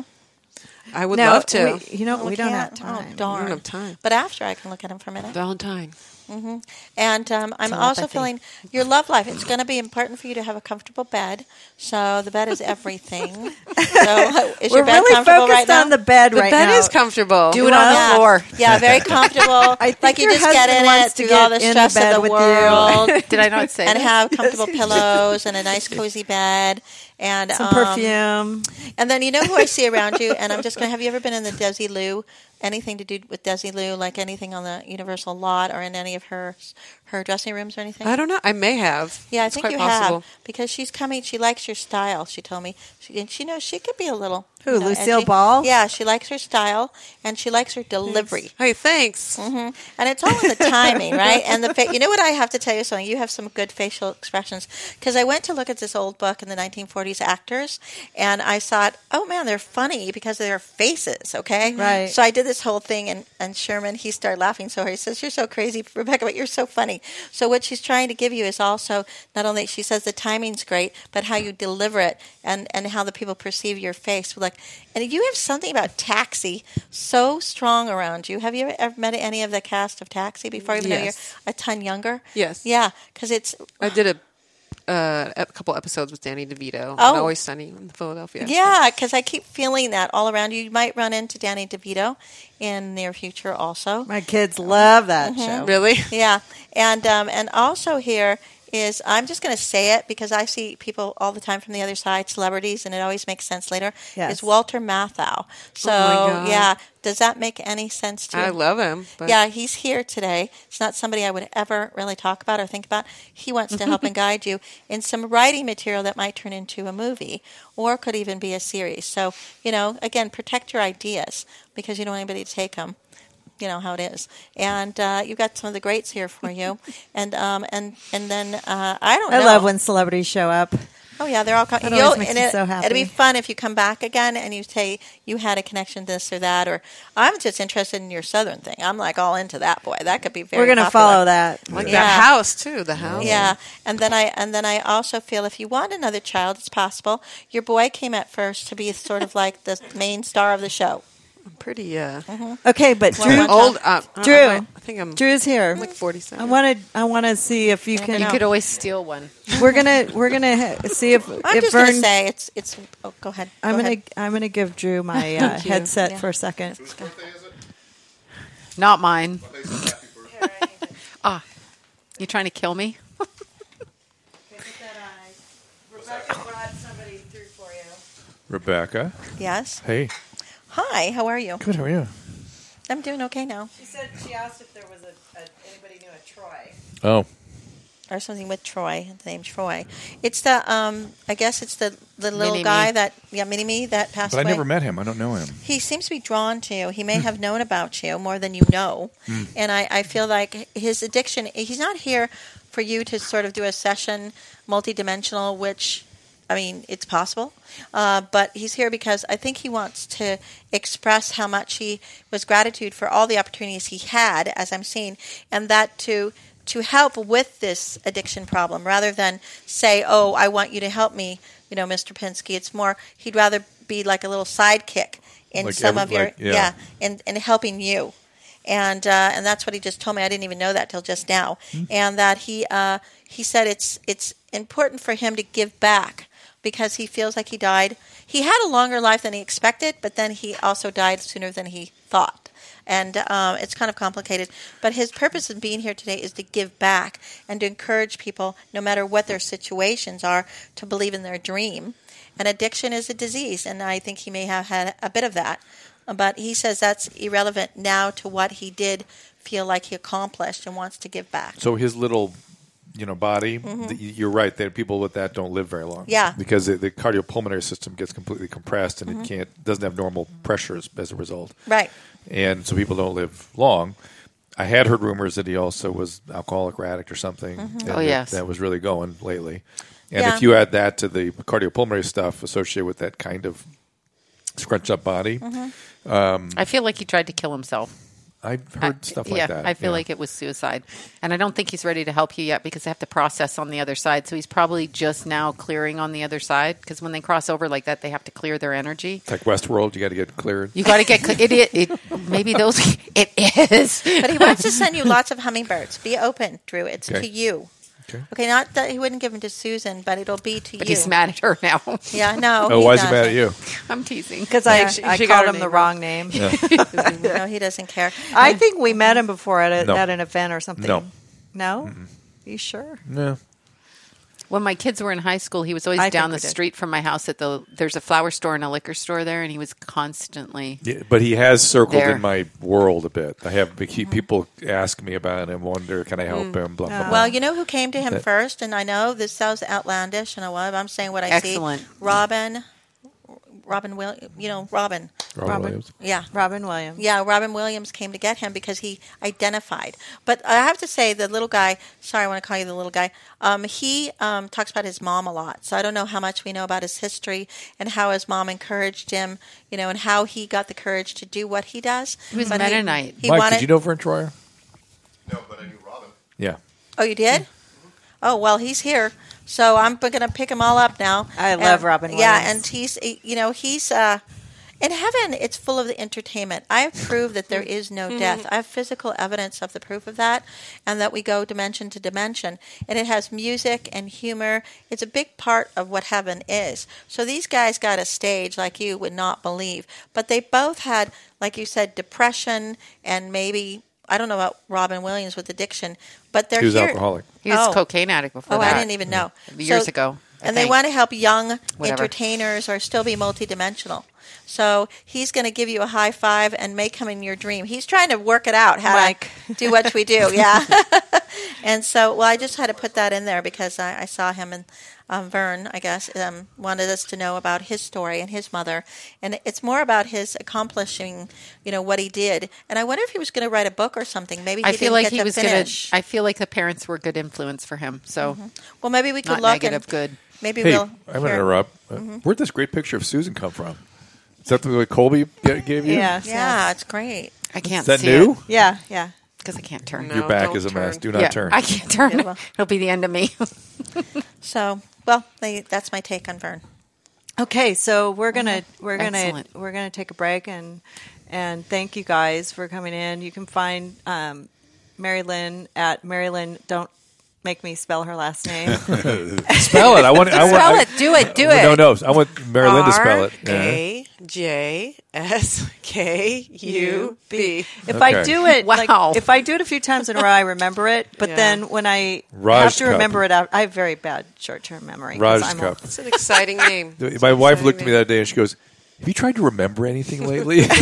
Speaker 3: I would love to.
Speaker 2: We don't have
Speaker 6: can't.
Speaker 2: time.
Speaker 6: Oh, darn.
Speaker 3: We don't have time.
Speaker 6: But after, I can look at him for a minute.
Speaker 3: Valentine.
Speaker 6: And I'm also feeling your love life. It's going to be important for you to have a comfortable bed. So the bed is everything. So is
Speaker 2: We're
Speaker 6: your bed
Speaker 2: really
Speaker 6: comfortable
Speaker 2: focused
Speaker 6: right now?
Speaker 2: on the bed
Speaker 3: The
Speaker 2: right
Speaker 3: bed
Speaker 2: now.
Speaker 3: is comfortable.
Speaker 5: Do it on the floor.
Speaker 6: Yeah, very comfortable.
Speaker 2: I think
Speaker 6: like you
Speaker 2: your
Speaker 6: just get
Speaker 2: husband
Speaker 6: in
Speaker 2: wants
Speaker 6: it
Speaker 2: to
Speaker 6: through all
Speaker 2: get
Speaker 6: the
Speaker 2: in the
Speaker 6: stress
Speaker 2: bed
Speaker 6: of the
Speaker 2: with you.
Speaker 6: world.
Speaker 5: Did I not say
Speaker 6: And
Speaker 5: that?
Speaker 6: have comfortable pillows and a nice cozy bed and
Speaker 2: Some perfume.
Speaker 6: And then you know who I see around you, and I'm just going to have you ever been in the Desilu? Anything to do with Desilu, like anything on the Universal lot or in any of her dressing rooms or anything?
Speaker 3: I don't know. I may have.
Speaker 6: Yeah, I
Speaker 3: It's
Speaker 6: think
Speaker 3: quite
Speaker 6: you
Speaker 3: possible.
Speaker 6: have because she's coming. She likes your style. She told me, and she knows she could be a little.
Speaker 2: Who, Lucille
Speaker 6: edgy.
Speaker 2: Ball?
Speaker 6: Yeah, she likes her style and she likes her delivery.
Speaker 3: Hey, thanks.
Speaker 6: And it's all in the timing, right? And you know what I have to tell you something. You have some good facial expressions because I went to look at this old book in the 1940s actors, and I thought, oh man, they're funny because of their faces. Okay,
Speaker 2: Right.
Speaker 6: So I did this whole thing, and Sherman he started laughing so hard. He says, "You're so crazy, Rebecca, but you're so funny." So what she's trying to give you is also not only she says the timing's great, but how you deliver it and how the people perceive your face. Like, and you have something about Taxi so strong around you. Have you ever met any of the cast of Taxi before, even though you're
Speaker 3: Yes.
Speaker 6: a ton younger?
Speaker 3: Yes.
Speaker 6: Yeah, because it's
Speaker 3: I did a couple episodes with Danny DeVito.
Speaker 6: Oh.
Speaker 3: And Always Sunny in Philadelphia.
Speaker 6: yeah, because I keep feeling that all around you. You might run into Danny DeVito in the near future, also.
Speaker 2: My kids love that show.
Speaker 3: Really?
Speaker 6: Yeah, and also here is I'm just going to say it because I see people all the time from the other side, celebrities, and it always makes sense later.
Speaker 2: Yes.
Speaker 6: Is Walter Matthau? So
Speaker 3: God.
Speaker 6: yeah, does that make any sense to you?
Speaker 3: I love him. But
Speaker 6: Yeah, he's here today. It's not somebody I would ever really talk about or think about. He wants to help and guide you in some writing material that might turn into a movie or could even be a series. So, again, protect your ideas because you don't want anybody to take them. You know how it is, and you've got some of the greats here for you, and then I don't know.
Speaker 2: I love when celebrities show up.
Speaker 6: Oh yeah, they're all
Speaker 2: That always makes me so happy.
Speaker 6: It'd be fun if you come back again and you say you had a connection to this or that, or I'm just interested in your Southern thing. I'm like all into that, boy. That could be very.
Speaker 2: We're going to
Speaker 6: popular.
Speaker 2: follow that.
Speaker 3: like
Speaker 6: Yeah.
Speaker 3: that house too. The house.
Speaker 6: Yeah, and then I also feel if you want another child, it's possible. Your boy came at first to be sort of like the main star of the show.
Speaker 3: I'm pretty
Speaker 2: Okay, but
Speaker 6: Well,
Speaker 2: Drew,
Speaker 6: one-
Speaker 3: old.
Speaker 2: Drew.
Speaker 3: I think I'm
Speaker 2: Drew's here.
Speaker 3: like 47.
Speaker 2: I want to see if you can.
Speaker 5: You could always steal one.
Speaker 2: We're gonna see if
Speaker 6: I'm just
Speaker 2: Vern.
Speaker 6: going to say it's. Oh, go ahead.
Speaker 2: I'm
Speaker 6: Go
Speaker 2: gonna
Speaker 6: ahead.
Speaker 2: give Drew my
Speaker 3: you.
Speaker 2: headset
Speaker 6: Yeah.
Speaker 2: for a second.
Speaker 5: Not mine. You trying to kill me?
Speaker 9: Rebecca.
Speaker 6: Yes.
Speaker 9: Hey.
Speaker 6: Hi. How are you?
Speaker 9: Good, how are you?
Speaker 6: I'm doing okay now.
Speaker 2: She asked if there was anybody knew a Troy.
Speaker 8: Oh,
Speaker 6: Or something with Troy, the name Troy. It's the, I guess it's the little
Speaker 5: Mini-Me.
Speaker 6: guy Mini-Me that passed
Speaker 8: but I
Speaker 6: away.
Speaker 8: never met him. I don't know him.
Speaker 6: He seems to be drawn to you. He may have known about you more than you know. And I feel like his addiction, he's not here for you to sort of do a session, multidimensional, which, I mean, it's possible. But he's here because I think he wants to express how much he was gratitude for all the opportunities he had, as I'm seeing, and that to help with this addiction problem rather than say, oh, I want you to help me, Mr. Pinsky. It's more, he'd rather be like a little sidekick in
Speaker 8: Like
Speaker 6: some
Speaker 8: every-
Speaker 6: of your,
Speaker 8: like, yeah.
Speaker 6: in helping you. And that's what he just told me. I didn't even know that till just now. And that he said it's important for him to give back because he feels like he died. He had a longer life than he expected, but then he also died sooner than he thought. And it's kind of complicated. But his purpose in being here today is to give back and to encourage people, no matter what their situations are, to believe in their dream. And addiction is a disease, and I think he may have had a bit of that. But he says that's irrelevant now to what he did feel like he accomplished and wants to give back.
Speaker 8: So his little, body. You're right. That people with that don't live very long.
Speaker 6: Yeah.
Speaker 8: Because the cardiopulmonary system gets completely compressed and it doesn't have normal pressures as a result.
Speaker 6: Right.
Speaker 8: And so people don't live long. I had heard rumors that he also was alcoholic or addict or something. And
Speaker 5: Oh, yes.
Speaker 8: that was really going lately. And
Speaker 6: Yeah.
Speaker 8: if you add that to the cardiopulmonary stuff associated with that kind of scrunched up body,
Speaker 5: I feel like he tried to kill himself.
Speaker 8: I've heard stuff like that.
Speaker 5: I feel like it was suicide. And I don't think he's ready to help you yet because they have to process on the other side. So he's probably just now clearing on the other side because when they cross over like that, they have to clear their energy.
Speaker 8: It's like Westworld. You got to get cleared.
Speaker 5: You got to get maybe those. It is.
Speaker 6: But he wants to send you lots of hummingbirds. Be open, Drew. It's
Speaker 8: Okay.
Speaker 6: to you.
Speaker 8: Okay.
Speaker 6: Okay, not that he wouldn't give them to Susan, but it'll be to
Speaker 5: But
Speaker 6: you.
Speaker 5: he's mad at her now.
Speaker 6: Yeah, no.
Speaker 8: Oh, why is he mad at you?
Speaker 5: I'm teasing.
Speaker 2: Because
Speaker 6: Yeah.
Speaker 2: I
Speaker 3: She got
Speaker 2: called
Speaker 3: her
Speaker 2: him the
Speaker 3: name
Speaker 2: wrong name.
Speaker 6: No, he doesn't care.
Speaker 2: I think we met him before at
Speaker 8: No.
Speaker 2: an event or something.
Speaker 8: No.
Speaker 2: No? You sure?
Speaker 8: No.
Speaker 5: When my kids were in high school, he was always
Speaker 2: I
Speaker 5: down
Speaker 2: think
Speaker 5: the
Speaker 2: we did.
Speaker 5: street from my house there's a flower store and a liquor store there, and he was constantly.
Speaker 8: Yeah, but he has circled
Speaker 5: There.
Speaker 8: in my world a bit. I have people ask me about him, wonder, can I help him? Blah blah blah.
Speaker 6: Well, you know who came to him
Speaker 8: That-
Speaker 6: first, and I know this sounds outlandish, and I'm saying what I
Speaker 5: Excellent.
Speaker 6: see. Robin, Robin.
Speaker 8: Robin Williams.
Speaker 6: Yeah.
Speaker 2: Robin Williams.
Speaker 6: Yeah, Robin Williams came to get him because he identified. But I have to say, the little guy, sorry, I want to call you the little guy, he talks about his mom a lot. So I don't know how much we know about his history and how his mom encouraged him, and how he got the courage to do what he does.
Speaker 5: He was
Speaker 6: But
Speaker 5: Mennonite.
Speaker 6: He
Speaker 8: Mike,
Speaker 6: wanted,
Speaker 8: did you know Vern Troyer?
Speaker 9: No, but I knew Robin.
Speaker 8: Yeah.
Speaker 6: Oh, you did? Oh, well, he's here. So I'm going to pick them all up now.
Speaker 2: I love Robin
Speaker 6: Yeah,
Speaker 2: Williams.
Speaker 6: and he's in heaven, it's full of the entertainment. I have proved that there is no death. I have physical evidence of the proof of that, and that we go dimension to dimension. And it has music and humor. It's a big part of what heaven is. So these guys got a stage like you would not believe. But they both had, like you said, depression and maybe, I don't know about Robin Williams with addiction, but they're
Speaker 8: He was
Speaker 6: here.
Speaker 8: alcoholic.
Speaker 5: He was
Speaker 6: Oh.
Speaker 5: a cocaine addict before
Speaker 6: Oh,
Speaker 5: that.
Speaker 6: I didn't even know.
Speaker 5: Years
Speaker 6: So-
Speaker 5: ago. I
Speaker 6: And they
Speaker 5: think.
Speaker 6: want to help young
Speaker 5: Whatever.
Speaker 6: entertainers or still be multidimensional. So he's going to give you a high five and make him in your dream. He's trying to work it out how
Speaker 2: Mike.
Speaker 6: to do what we do. Yeah. And so, well, I just had to put that in there because I saw him and Vern, I guess, wanted us to know about his story and his mother. And it's more about his accomplishing, what he did. And I wonder if he was going to write a book or something. Maybe he
Speaker 5: I feel
Speaker 6: didn't
Speaker 5: like
Speaker 6: get
Speaker 5: he
Speaker 6: to
Speaker 5: was going
Speaker 6: finish.
Speaker 5: to. I feel like the parents were a good influence for him. So
Speaker 6: Well, maybe we could
Speaker 5: not
Speaker 6: look
Speaker 5: negative,
Speaker 6: and
Speaker 5: good.
Speaker 6: maybe
Speaker 8: Hey,
Speaker 6: we'll
Speaker 8: I'm going to
Speaker 6: hear-
Speaker 8: interrupt. Where'd this great picture of Susan come from? Is that the way Colby gave you?
Speaker 2: Yes.
Speaker 6: Yeah, it's great.
Speaker 5: I can't
Speaker 8: Is that
Speaker 5: see
Speaker 8: new?
Speaker 2: Yeah, yeah.
Speaker 5: because I can't turn.
Speaker 3: No.
Speaker 8: Your back
Speaker 3: don't
Speaker 8: is a mess.
Speaker 3: turn.
Speaker 8: Do not
Speaker 5: Yeah,
Speaker 8: turn.
Speaker 5: I can't turn.
Speaker 6: Yeah, well.
Speaker 5: It'll be the end of me.
Speaker 6: So, well, that's my take on Vern.
Speaker 2: Okay, so we're gonna
Speaker 5: Excellent.
Speaker 2: take a break and thank you guys for coming in. You can find Mary Lynn at Mary Lynn. Don't make me spell her last name.
Speaker 8: Spell it. I want.
Speaker 5: Spell it. Do it. Do it.
Speaker 8: No. I want Mary Lynn to spell it.
Speaker 3: RAJSKUB.
Speaker 2: If I
Speaker 8: Okay.
Speaker 2: do it,
Speaker 5: Wow.
Speaker 2: if I do it a few times in a row, I remember it. But
Speaker 3: Yeah.
Speaker 2: then when I
Speaker 8: Raj
Speaker 2: have to
Speaker 8: Cup.
Speaker 2: remember it, I have very bad short-term memory. 'cause
Speaker 8: Raj
Speaker 2: I'm
Speaker 8: Cup.
Speaker 3: It's an exciting name.
Speaker 8: My wife looked at me that day and she goes, Have you tried to remember anything lately? Is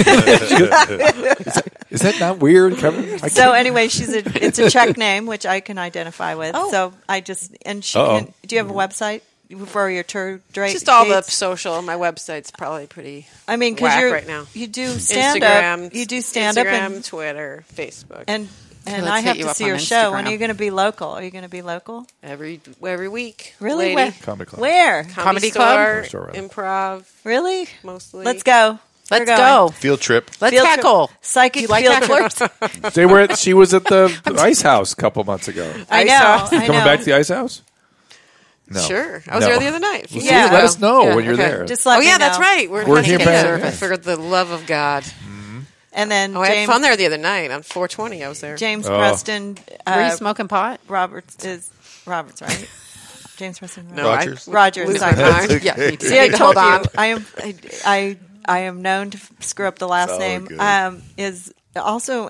Speaker 8: that not weird, Kevin?
Speaker 2: So anyway, it's a Czech name, which I can identify with.
Speaker 6: Oh.
Speaker 2: So I just, and she
Speaker 8: Uh-oh.
Speaker 2: can, do you have a website for your tour?
Speaker 3: Just all the social. My website's probably pretty.
Speaker 2: I mean,
Speaker 3: whack
Speaker 2: because
Speaker 3: right now.
Speaker 2: you do stand up. You do stand up
Speaker 3: Instagram, Twitter, Facebook,
Speaker 2: and
Speaker 5: let's
Speaker 2: I
Speaker 5: hit
Speaker 2: have
Speaker 5: you
Speaker 2: to
Speaker 5: up
Speaker 2: see
Speaker 5: on
Speaker 2: your show. When
Speaker 5: Instagram.
Speaker 2: are you going to be local? Are you going to be local?
Speaker 3: every week.
Speaker 2: Really?
Speaker 3: Lady.
Speaker 8: Comedy Club.
Speaker 2: Where?
Speaker 5: Comedy
Speaker 3: Store,
Speaker 8: Club?
Speaker 3: improv,
Speaker 2: Really?
Speaker 3: mostly.
Speaker 2: Let's go.
Speaker 5: Let's
Speaker 2: We're going.
Speaker 5: go.
Speaker 4: Field trip.
Speaker 5: Let's
Speaker 2: Field trip.
Speaker 5: tackle.
Speaker 2: Psychic
Speaker 5: Do you like
Speaker 2: field
Speaker 5: tacklers?
Speaker 2: trip.
Speaker 8: She was at the Ice House a couple months ago.
Speaker 2: I
Speaker 3: Ice
Speaker 2: know.
Speaker 3: House.
Speaker 2: I
Speaker 8: Coming
Speaker 2: know.
Speaker 8: back to the Ice House? No.
Speaker 3: Sure. I was
Speaker 8: No.
Speaker 3: there the other night.
Speaker 8: Well,
Speaker 2: Yeah.
Speaker 8: see, let us know
Speaker 3: Yeah,
Speaker 8: when you're
Speaker 3: okay.
Speaker 8: there.
Speaker 2: Just let
Speaker 3: Oh
Speaker 2: me
Speaker 3: yeah,
Speaker 2: know.
Speaker 3: that's right.
Speaker 8: We're
Speaker 3: in
Speaker 8: here
Speaker 3: King
Speaker 8: back.
Speaker 3: Service. For the love of God.
Speaker 2: And then
Speaker 3: Oh, I had
Speaker 2: James,
Speaker 3: fun there the other night on 420. I was there.
Speaker 2: James
Speaker 8: Oh.
Speaker 2: Preston.
Speaker 5: Were you smoking pot?
Speaker 2: Roberts, right? James Preston.
Speaker 3: No,
Speaker 4: Rogers?
Speaker 2: Rogers.
Speaker 3: lose
Speaker 2: Sorry.
Speaker 3: my mind.
Speaker 5: Yeah, me too.
Speaker 2: See, I told
Speaker 3: Hold
Speaker 2: you,
Speaker 3: on.
Speaker 2: I am known to screw up the last
Speaker 4: Oh,
Speaker 2: name.
Speaker 4: good.
Speaker 2: Is also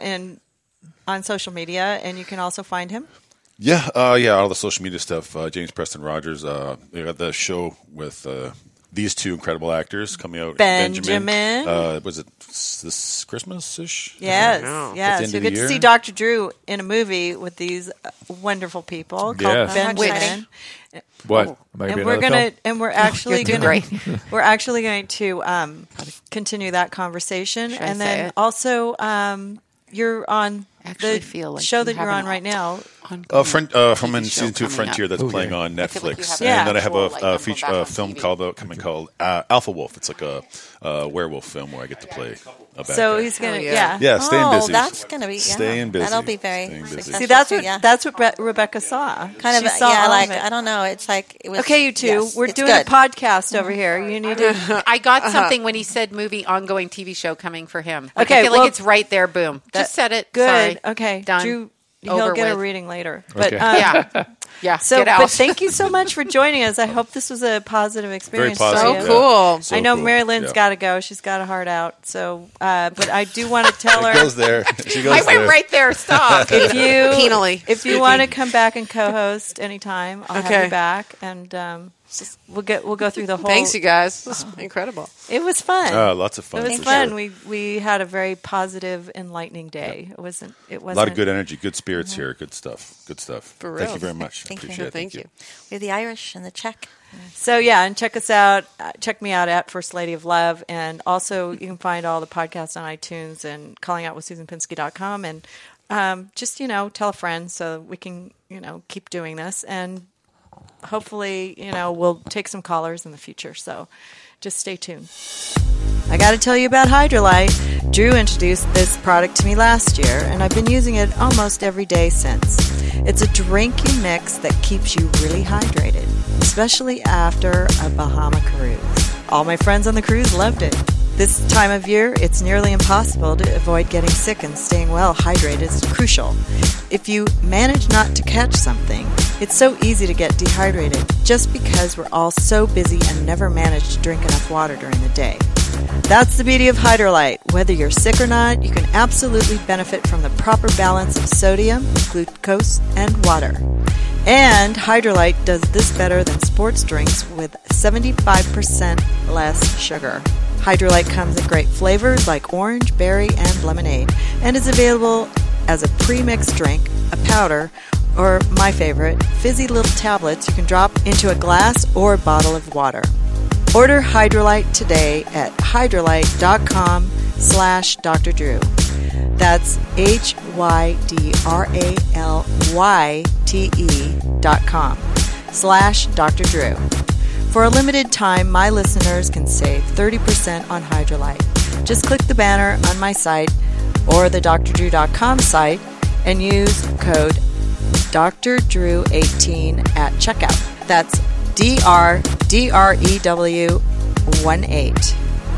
Speaker 2: on social media, and you can also find him.
Speaker 4: Yeah, all the social media stuff. James Preston Rogers. They got the show with these two incredible actors coming out.
Speaker 2: Benjamin.
Speaker 4: Was it this Christmas-ish?
Speaker 2: Yes,
Speaker 3: know.
Speaker 4: At
Speaker 2: yes.
Speaker 4: the end
Speaker 2: You
Speaker 4: of the
Speaker 2: get to
Speaker 4: year?
Speaker 2: see Dr. Drew in a movie with these wonderful people called
Speaker 8: Yes.
Speaker 2: Benjamin.
Speaker 8: What? Am I
Speaker 2: And
Speaker 8: be
Speaker 2: we're
Speaker 8: another
Speaker 2: gonna,
Speaker 8: film?
Speaker 2: and we're actually
Speaker 5: You're doing
Speaker 2: gonna, we're actually going to continue that conversation,
Speaker 5: Should I
Speaker 2: and
Speaker 5: say
Speaker 2: then
Speaker 5: it?
Speaker 2: also you're on
Speaker 5: Actually
Speaker 2: the
Speaker 5: feel like
Speaker 2: show
Speaker 5: you
Speaker 2: that you're
Speaker 5: have
Speaker 2: on
Speaker 5: an
Speaker 2: right now.
Speaker 4: From in
Speaker 5: TV
Speaker 4: season 2
Speaker 5: show
Speaker 4: of
Speaker 5: coming
Speaker 4: Frontier
Speaker 5: up.
Speaker 4: that's
Speaker 8: Oh,
Speaker 4: playing
Speaker 8: yeah.
Speaker 4: on
Speaker 5: I feel like you
Speaker 4: Netflix,
Speaker 5: have
Speaker 2: an
Speaker 4: and then I have
Speaker 5: actual, like,
Speaker 4: a
Speaker 5: Uncle
Speaker 4: feature
Speaker 5: Back on
Speaker 4: film
Speaker 5: TV.
Speaker 4: coming called Alpha Wolf. It's like a werewolf film where I get to play a bad
Speaker 2: So
Speaker 4: guy.
Speaker 2: he's gonna,
Speaker 3: Oh,
Speaker 2: yeah.
Speaker 3: yeah.
Speaker 4: Yeah, staying
Speaker 6: Oh,
Speaker 4: busy.
Speaker 6: that's going to be
Speaker 4: Staying busy.
Speaker 6: That'll be very
Speaker 4: Staying busy.
Speaker 6: successful.
Speaker 2: See, that's
Speaker 6: too,
Speaker 2: what
Speaker 6: yeah.
Speaker 2: that's what Rebecca saw.
Speaker 6: kind
Speaker 2: She
Speaker 6: of
Speaker 2: saw all
Speaker 6: like
Speaker 2: of it.
Speaker 6: I don't know. It's like it was
Speaker 2: Okay, you two,
Speaker 6: yes,
Speaker 2: we're
Speaker 6: it's
Speaker 2: doing
Speaker 6: good.
Speaker 2: a podcast over here. You need to.
Speaker 5: I got something when he said movie ongoing TV show coming for him. Like,
Speaker 2: Okay,
Speaker 5: I feel
Speaker 2: well,
Speaker 5: like it's right there. Boom. Just said it.
Speaker 2: Good.
Speaker 5: Sorry.
Speaker 2: Okay,
Speaker 5: Done.
Speaker 2: Drew, he'll
Speaker 5: Over
Speaker 2: get a
Speaker 5: with.
Speaker 2: reading later. But
Speaker 8: Okay.
Speaker 5: Yeah. Yeah.
Speaker 2: So,
Speaker 5: get out.
Speaker 2: but thank you so much for joining us. I hope this was a positive experience.
Speaker 4: Very
Speaker 2: for
Speaker 4: positive.
Speaker 2: you.
Speaker 3: So cool.
Speaker 4: So
Speaker 2: I know
Speaker 4: cool.
Speaker 2: Mary Lynn's
Speaker 4: Yeah.
Speaker 2: got to go. She's got a heart out. So, but I do want to tell
Speaker 4: It
Speaker 2: her
Speaker 4: goes there. She goes
Speaker 5: I went
Speaker 4: there.
Speaker 5: right there. Stop.
Speaker 2: if you
Speaker 3: Penally
Speaker 2: if you want to come back and co-host anytime, I'll have
Speaker 3: Okay.
Speaker 2: you back, and we'll go through the whole.
Speaker 3: Thanks, you guys. This was incredible.
Speaker 2: It was fun.
Speaker 4: Lots of fun.
Speaker 2: It was
Speaker 4: for
Speaker 2: fun.
Speaker 4: sure.
Speaker 2: We had a very positive, enlightening day. It wasn't.
Speaker 4: A lot of good energy, good spirits here. Good stuff. Good stuff.
Speaker 3: For
Speaker 4: Thank
Speaker 3: real.
Speaker 4: you very much.
Speaker 6: Thank you.
Speaker 4: Appreciate it.
Speaker 3: Thank you.
Speaker 6: We're the Irish and the Czech.
Speaker 2: So yeah, and check us out. Check me out at First Lady of Love, and also you can find all the podcasts on iTunes and callingoutwithsusanpinsky.com, and just tell a friend so we can keep doing this, and hopefully we'll take some callers in the future. So just stay tuned. I got to tell you about Hydrolyte. Drew introduced this product to me last year, and I've been using it almost every day since. It's a drinking mix that keeps you really hydrated, especially after a Bahama cruise. All my friends on the cruise loved it. This time of year, it's nearly impossible to avoid getting sick, and staying well hydrated is crucial. If you manage not to catch something, it's so easy to get dehydrated just because we're all so busy and never manage to drink enough water during the day. That's the beauty of Hydrolyte. Whether you're sick or not, you can absolutely benefit from the proper balance of sodium, glucose, and water. And Hydrolyte does this better than sports drinks with 75% less sugar. Hydrolyte comes in great flavors like orange, berry, and lemonade, and is available as a pre-mixed drink, a powder, or my favorite, fizzy little tablets you can drop into a glass or bottle of water. Order Hydrolyte today at hydrolyte.com/Dr. Drew. That's HYDRALYTE.com/Dr. Drew. For a limited time, my listeners can save 30% on Hydrolyte. Just click the banner on my site or the drdrew.com site and use code DrDrew18 at checkout. That's DRDREW18.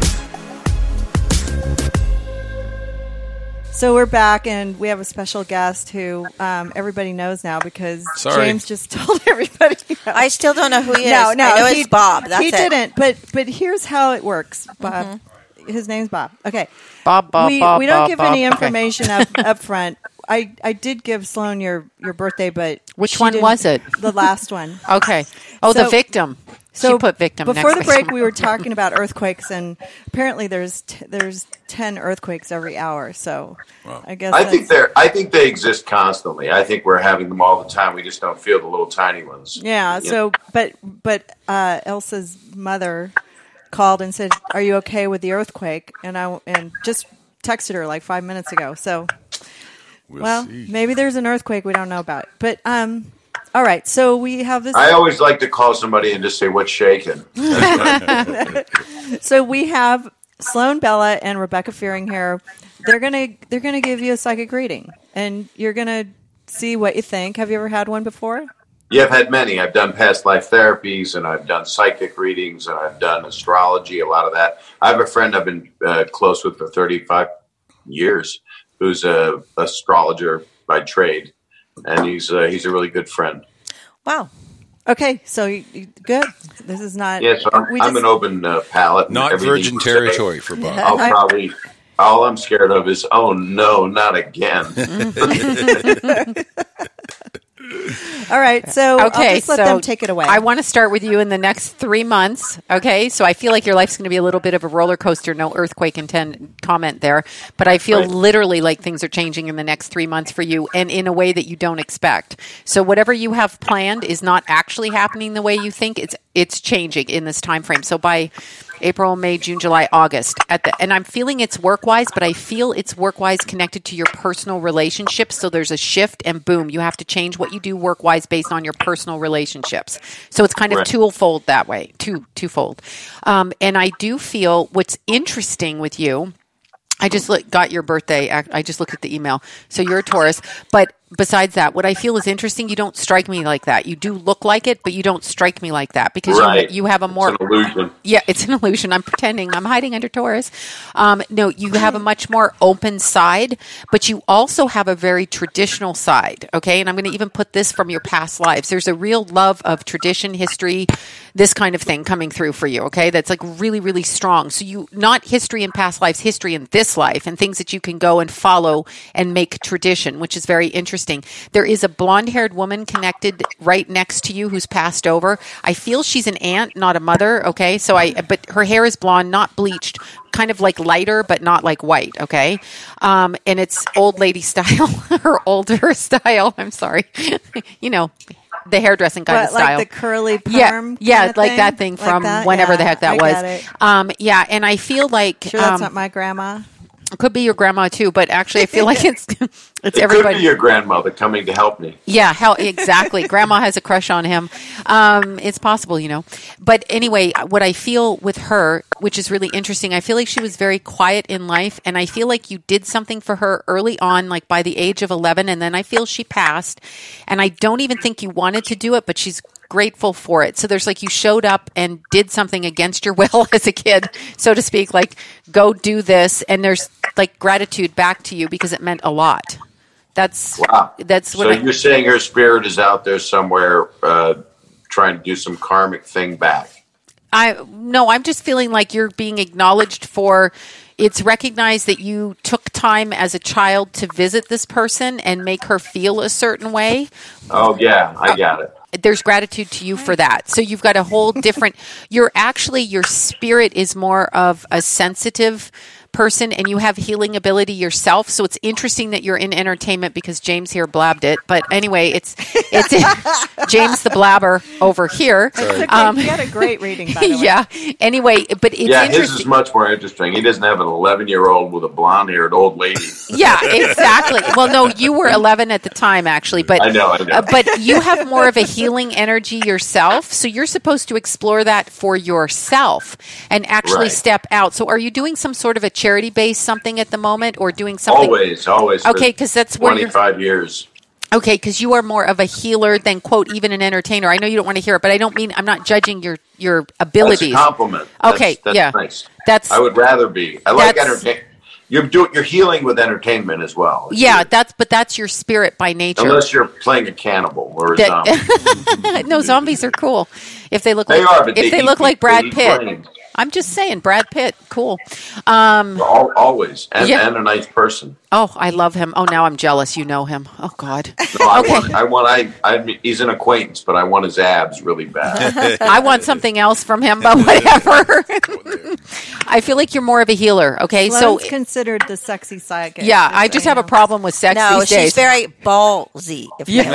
Speaker 2: So we're back, and we have a special guest who everybody knows now because
Speaker 4: Sorry.
Speaker 2: James just told everybody.
Speaker 6: I still don't know who he is.
Speaker 2: No,
Speaker 6: I know
Speaker 2: he-
Speaker 6: it's Bob. That's
Speaker 2: he
Speaker 6: it.
Speaker 2: didn't. But here's how it works, Bob. His name's Bob. Okay,
Speaker 5: Bob,
Speaker 2: we
Speaker 5: Bob,
Speaker 2: don't
Speaker 5: Bob,
Speaker 2: give
Speaker 5: Bob.
Speaker 2: any
Speaker 5: Okay.
Speaker 2: information up front. I did give Sloan your birthday, but
Speaker 5: Which
Speaker 2: she
Speaker 5: one
Speaker 2: didn't-
Speaker 5: was it?
Speaker 2: The last one.
Speaker 5: Okay. Oh,
Speaker 2: So-
Speaker 5: the victim.
Speaker 2: So
Speaker 5: she put victim
Speaker 2: before
Speaker 5: next
Speaker 2: the
Speaker 5: to
Speaker 2: break,
Speaker 5: victim.
Speaker 2: we were talking about earthquakes, and apparently there's 10 earthquakes every hour. So I guess
Speaker 10: I think they exist constantly. I think we're having them all the time. We just don't feel the little tiny ones.
Speaker 2: Yeah. So, but Elsa's mother called and said, "Are you okay with the earthquake?" And just texted her like 5 minutes ago. So,
Speaker 4: We'll see.
Speaker 2: maybe there's an earthquake we don't know about. But all right. So we have this.
Speaker 10: I always like to call somebody and just say, "What's shaking?"
Speaker 2: So we have Sloan Bella and Rebecca Fearing here. They're gonna give you a psychic reading, and you're gonna see what you think. Have you ever had one before?
Speaker 10: Yeah, I've had many. I've done past life therapies, and I've done psychic readings, and I've done astrology, a lot of that. I have a friend I've been close with for 35 years who's a astrologer by trade, and he's a really good friend.
Speaker 6: Wow.
Speaker 2: Okay, so good. This is not.
Speaker 10: Yeah, so I'm an open palate.
Speaker 4: Not virgin territory for Bob.
Speaker 10: All I'm scared of is, oh no, not again.
Speaker 2: All right, so I'll just let them take it away.
Speaker 5: I want to start with you in the next 3 months. Okay, so I feel like your life's going to be a little bit of a roller coaster. No earthquake comment there, but I feel literally like things are changing in the next 3 months for you, and in a way that you don't expect. So whatever you have planned is not actually happening the way you think. It's changing in this time frame. So by April, May, June, July, August. And I'm feeling it's work-wise, but I feel it's work-wise connected to your personal relationships. So there's a shift, and boom, you have to change what you do work-wise based on your personal relationships. So it's kind of twofold that way, twofold. And I do feel what's interesting with you, I just got your birthday. I just looked at the email. So you're a Taurus. But besides that, what I feel is interesting, you don't strike me like that. You do look like it, but you don't strike me like that because you have a more...
Speaker 10: It's an illusion.
Speaker 5: Yeah, it's an illusion. I'm pretending. I'm hiding under Taurus. No, you have a much more open side, but you also have a very traditional side, okay? And I'm going to even put this from your past lives. There's a real love of tradition, history, this kind of thing coming through for you, okay? That's like really, really strong. So not history in past lives, history in this life, and things that you can go and follow and make tradition, which is very interesting. There is a blonde-haired woman connected right next to you who's passed over. I feel she's an aunt, not a mother, okay? But her hair is blonde, not bleached, kind of like lighter, but not like white, okay? And it's old lady style, or older style, I'm sorry. The hairdressing kind of style.
Speaker 2: Like the curly perm?
Speaker 5: Yeah, like that thing from whenever the heck that was. And I feel like...
Speaker 2: Sure that's not my grandma?
Speaker 5: It could be your grandma too, but actually I feel like it's
Speaker 10: it
Speaker 5: everybody.
Speaker 10: Could be your grandmother coming to help me.
Speaker 5: Yeah, exactly. Grandma has a crush on him. It's possible, But anyway, what I feel with her, which is really interesting, I feel like she was very quiet in life, and I feel like you did something for her early on, like by the age of 11, and then I feel she passed, and I don't even think you wanted to do it, but she's grateful for it. So there's like you showed up and did something against your will as a kid, so to speak, like go do this, and there's like gratitude back to you because it meant a lot. That's what.
Speaker 10: So you're saying her spirit is out there somewhere trying to do some karmic thing back.
Speaker 5: I'm just feeling like you're being acknowledged for. It's recognized that you took time as a child to visit this person and make her feel a certain way.
Speaker 10: Oh yeah, I got it.
Speaker 5: There's gratitude to you for that. So you've got a whole different, your spirit is more of a sensitive person, and you have healing ability yourself. So it's interesting that you're in entertainment because James here blabbed it. But anyway, it's James the blabber over here.
Speaker 2: He had a great reading, by the way.
Speaker 5: Yeah. Anyway, but it's interesting.
Speaker 10: His is much more interesting. He doesn't have an 11-year-old with a blonde-haired old lady.
Speaker 5: Yeah, exactly. Well, no, you were 11 at the time, actually. But
Speaker 10: I know.
Speaker 5: But you have more of a healing energy yourself. So you're supposed to explore that for yourself and actually step out. So are you doing some sort of a charity-based something at the moment, or doing something?
Speaker 10: Always.
Speaker 5: Okay, because that's where
Speaker 10: 25 years.
Speaker 5: Okay, because you are more of a healer than, quote, even an entertainer. I know you don't want to hear it, but I'm not judging your abilities.
Speaker 10: That's a compliment.
Speaker 5: Okay,
Speaker 10: that's nice. I would rather be. I like entertainment. You're healing with entertainment as well.
Speaker 5: That's your spirit by nature.
Speaker 10: Unless you're playing a cannibal or a zombie.
Speaker 5: No, zombies are cool if they look
Speaker 10: like
Speaker 5: Brad Pitt. I'm just saying, Brad Pitt, cool.
Speaker 10: Always, and a nice person.
Speaker 5: Oh, I love him. Oh, now I'm jealous. You know him. Oh, God.
Speaker 10: No, he's an acquaintance, but I want his abs really bad.
Speaker 5: I want something else from him, but whatever. I feel like you're more of a healer. Okay,
Speaker 2: Sloane's considered the sexy psychic.
Speaker 5: Yeah, I just have a problem with sex these days.
Speaker 6: She's very ballsy.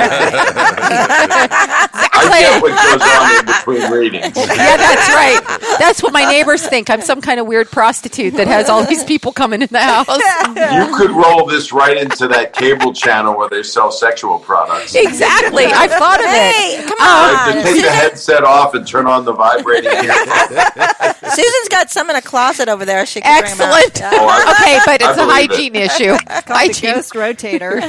Speaker 10: I get what goes on in between readings.
Speaker 5: Yeah, that's right. That's what my neighbors think. I'm some kind of weird prostitute that has all these people coming in the house.
Speaker 10: You could roll this right into that cable channel where they sell sexual products.
Speaker 5: Exactly. I've thought of it.
Speaker 6: Come on.
Speaker 10: To take the headset off and turn on the vibrating earphone.
Speaker 6: Susan's got some in a closet over there. She can bring 'em out.
Speaker 5: Excellent. Okay, but it's a hygiene issue.
Speaker 2: Called the ghost rotator.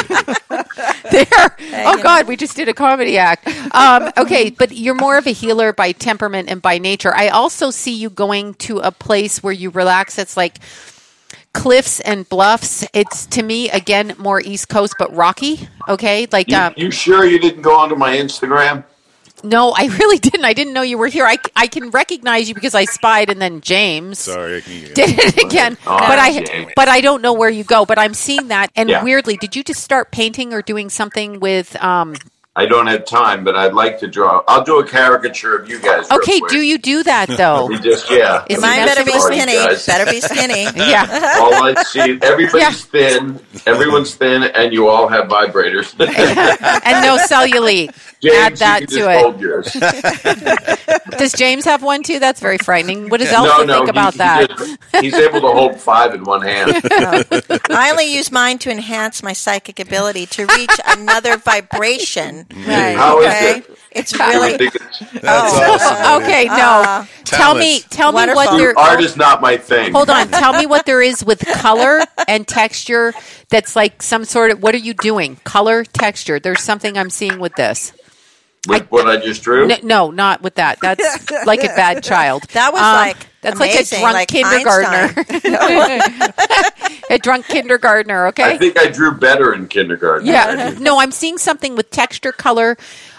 Speaker 5: There. Oh, God, we just did a comedy act. Okay, but you're more of a healer by temperament and by nature. I also see you going to a place where you relax. It's like cliffs and bluffs. It's, to me, again, more East Coast, but rocky. Okay? Like,
Speaker 10: you sure you didn't go onto my Instagram?
Speaker 5: No, I really didn't. I didn't know you were here. I can recognize you because I spied, and then James
Speaker 4: did
Speaker 5: it again. But I don't know where you go. But I'm seeing that, and weirdly, did you just start painting or doing something with?
Speaker 10: I don't have time, but I'd like to draw. I'll do a caricature of you guys.
Speaker 5: Okay, do you do that though?
Speaker 10: We just
Speaker 6: Mine better be skinny. Better be skinny.
Speaker 5: Yeah.
Speaker 10: All I see, everybody's thin. Everyone's thin, and you all have vibrators.
Speaker 5: And no cellulite.
Speaker 10: James,
Speaker 5: add that
Speaker 10: you
Speaker 5: to
Speaker 10: just
Speaker 5: it.
Speaker 10: hold yours.
Speaker 5: Does James have one too? That's very frightening. What does Elsa think about that?
Speaker 10: He's able to hold 5 in one hand.
Speaker 6: I only use mine to enhance my psychic ability to reach another vibration.
Speaker 2: Right.
Speaker 10: How is it?
Speaker 6: It's really
Speaker 4: awesome.
Speaker 5: Okay, no. Tell me what there.
Speaker 10: Art is not my thing.
Speaker 5: Hold on. Tell me what there is with color and texture. That's like some sort of. What are you doing? Color, texture. There's something I'm seeing with this.
Speaker 10: With what I just drew?
Speaker 5: No, not with that. That's like a bad child.
Speaker 6: That was
Speaker 5: that's
Speaker 6: amazing,
Speaker 5: like a drunk kindergartner. A drunk kindergartner. Okay.
Speaker 10: I think I drew better in kindergarten.
Speaker 5: Yeah. No, I'm seeing something with texture, color.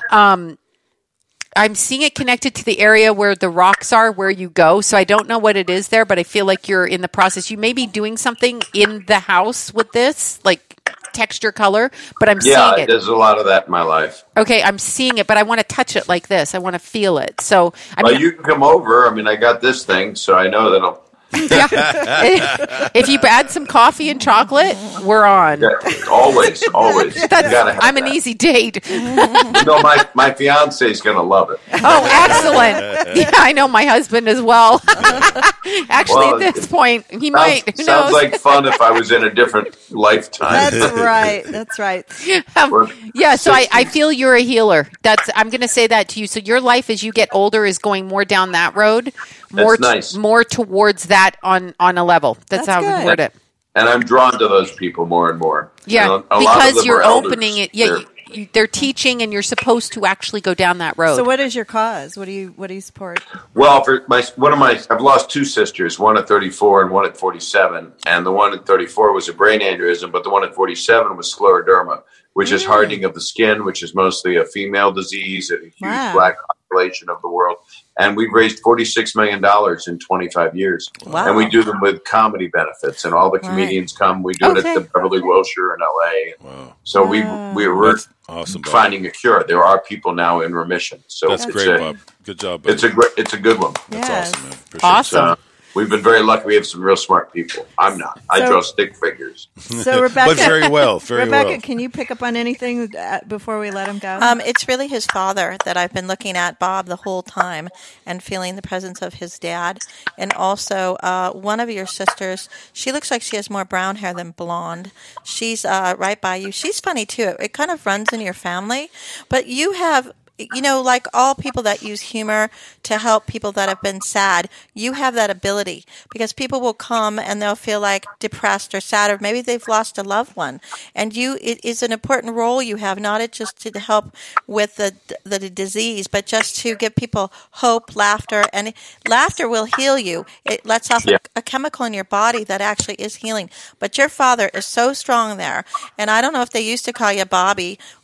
Speaker 5: I'm seeing it connected to the area where the rocks are, where you go. So I don't know what it is there, but I feel like you're in the process. You may be doing something in the house with this, like texture, color, but I'm seeing it.
Speaker 10: Yeah, there's a lot of that in my life.
Speaker 5: Okay, I'm seeing it, but I want to touch it like this. I want to feel it. So,
Speaker 10: you can come over. I mean, I got this thing, so I know that I'll...
Speaker 5: If you add some coffee and chocolate, we're on.
Speaker 10: Yeah, always.
Speaker 5: I'm an easy date.
Speaker 10: My fiance is going to love it.
Speaker 5: Oh, excellent! Yeah, I know my husband as well. Actually, at this point, he might. Who
Speaker 10: sounds
Speaker 5: knows?
Speaker 10: like fun if I was in a different lifetime.
Speaker 2: That's right.
Speaker 5: Yeah, so I feel you're a healer. I'm going to say that to you. So your life, as you get older, is going more down that road. More towards that on a level. That's how I would word it.
Speaker 10: And I'm drawn to those people more and more.
Speaker 5: Yeah, because you're opening it. Yeah, they're teaching, and you're supposed to actually go down that road.
Speaker 2: So, what is your cause? What do you support?
Speaker 10: Well, I've lost 2 sisters, one at 34 and one at 47, and the one at 34 was a brain aneurysm, but the one at 47 was scleroderma, which is hardening of the skin, which is mostly a female disease, a huge black population of the world. And we've raised $46 million in 25 years.
Speaker 6: Wow.
Speaker 10: And we do them with comedy benefits. And all the comedians come. We do it at the Beverly Wilshire in L.A. Wow. So we're
Speaker 4: awesome,
Speaker 10: finding a cure. There are people now in remission. So
Speaker 4: that's great, Bob. Good job, buddy.
Speaker 10: It's a good one.
Speaker 4: That's awesome, man. Appreciate
Speaker 5: awesome.
Speaker 10: We've been very lucky. We have some real smart people. I'm not. I draw stick figures.
Speaker 2: So Rebecca,
Speaker 4: but very well.
Speaker 2: Rebecca, can you pick up on anything before we let him go?
Speaker 6: It's really his father that I've been looking at, Bob, the whole time, and feeling the presence of his dad. And also, one of your sisters, she looks like she has more brown hair than blonde. She's right by you. She's funny, too. It kind of runs in your family. But you have... like all people that use humor to help people that have been sad, you have that ability because people will come and they'll feel like depressed or sad, or maybe they've lost a loved one. And it is an important role you have, not just to help with the disease, but just to give people hope, laughter, and laughter will heal you. It lets off a chemical in your body that actually is healing. But your father is so strong there. And I don't know if they used to call you Bobby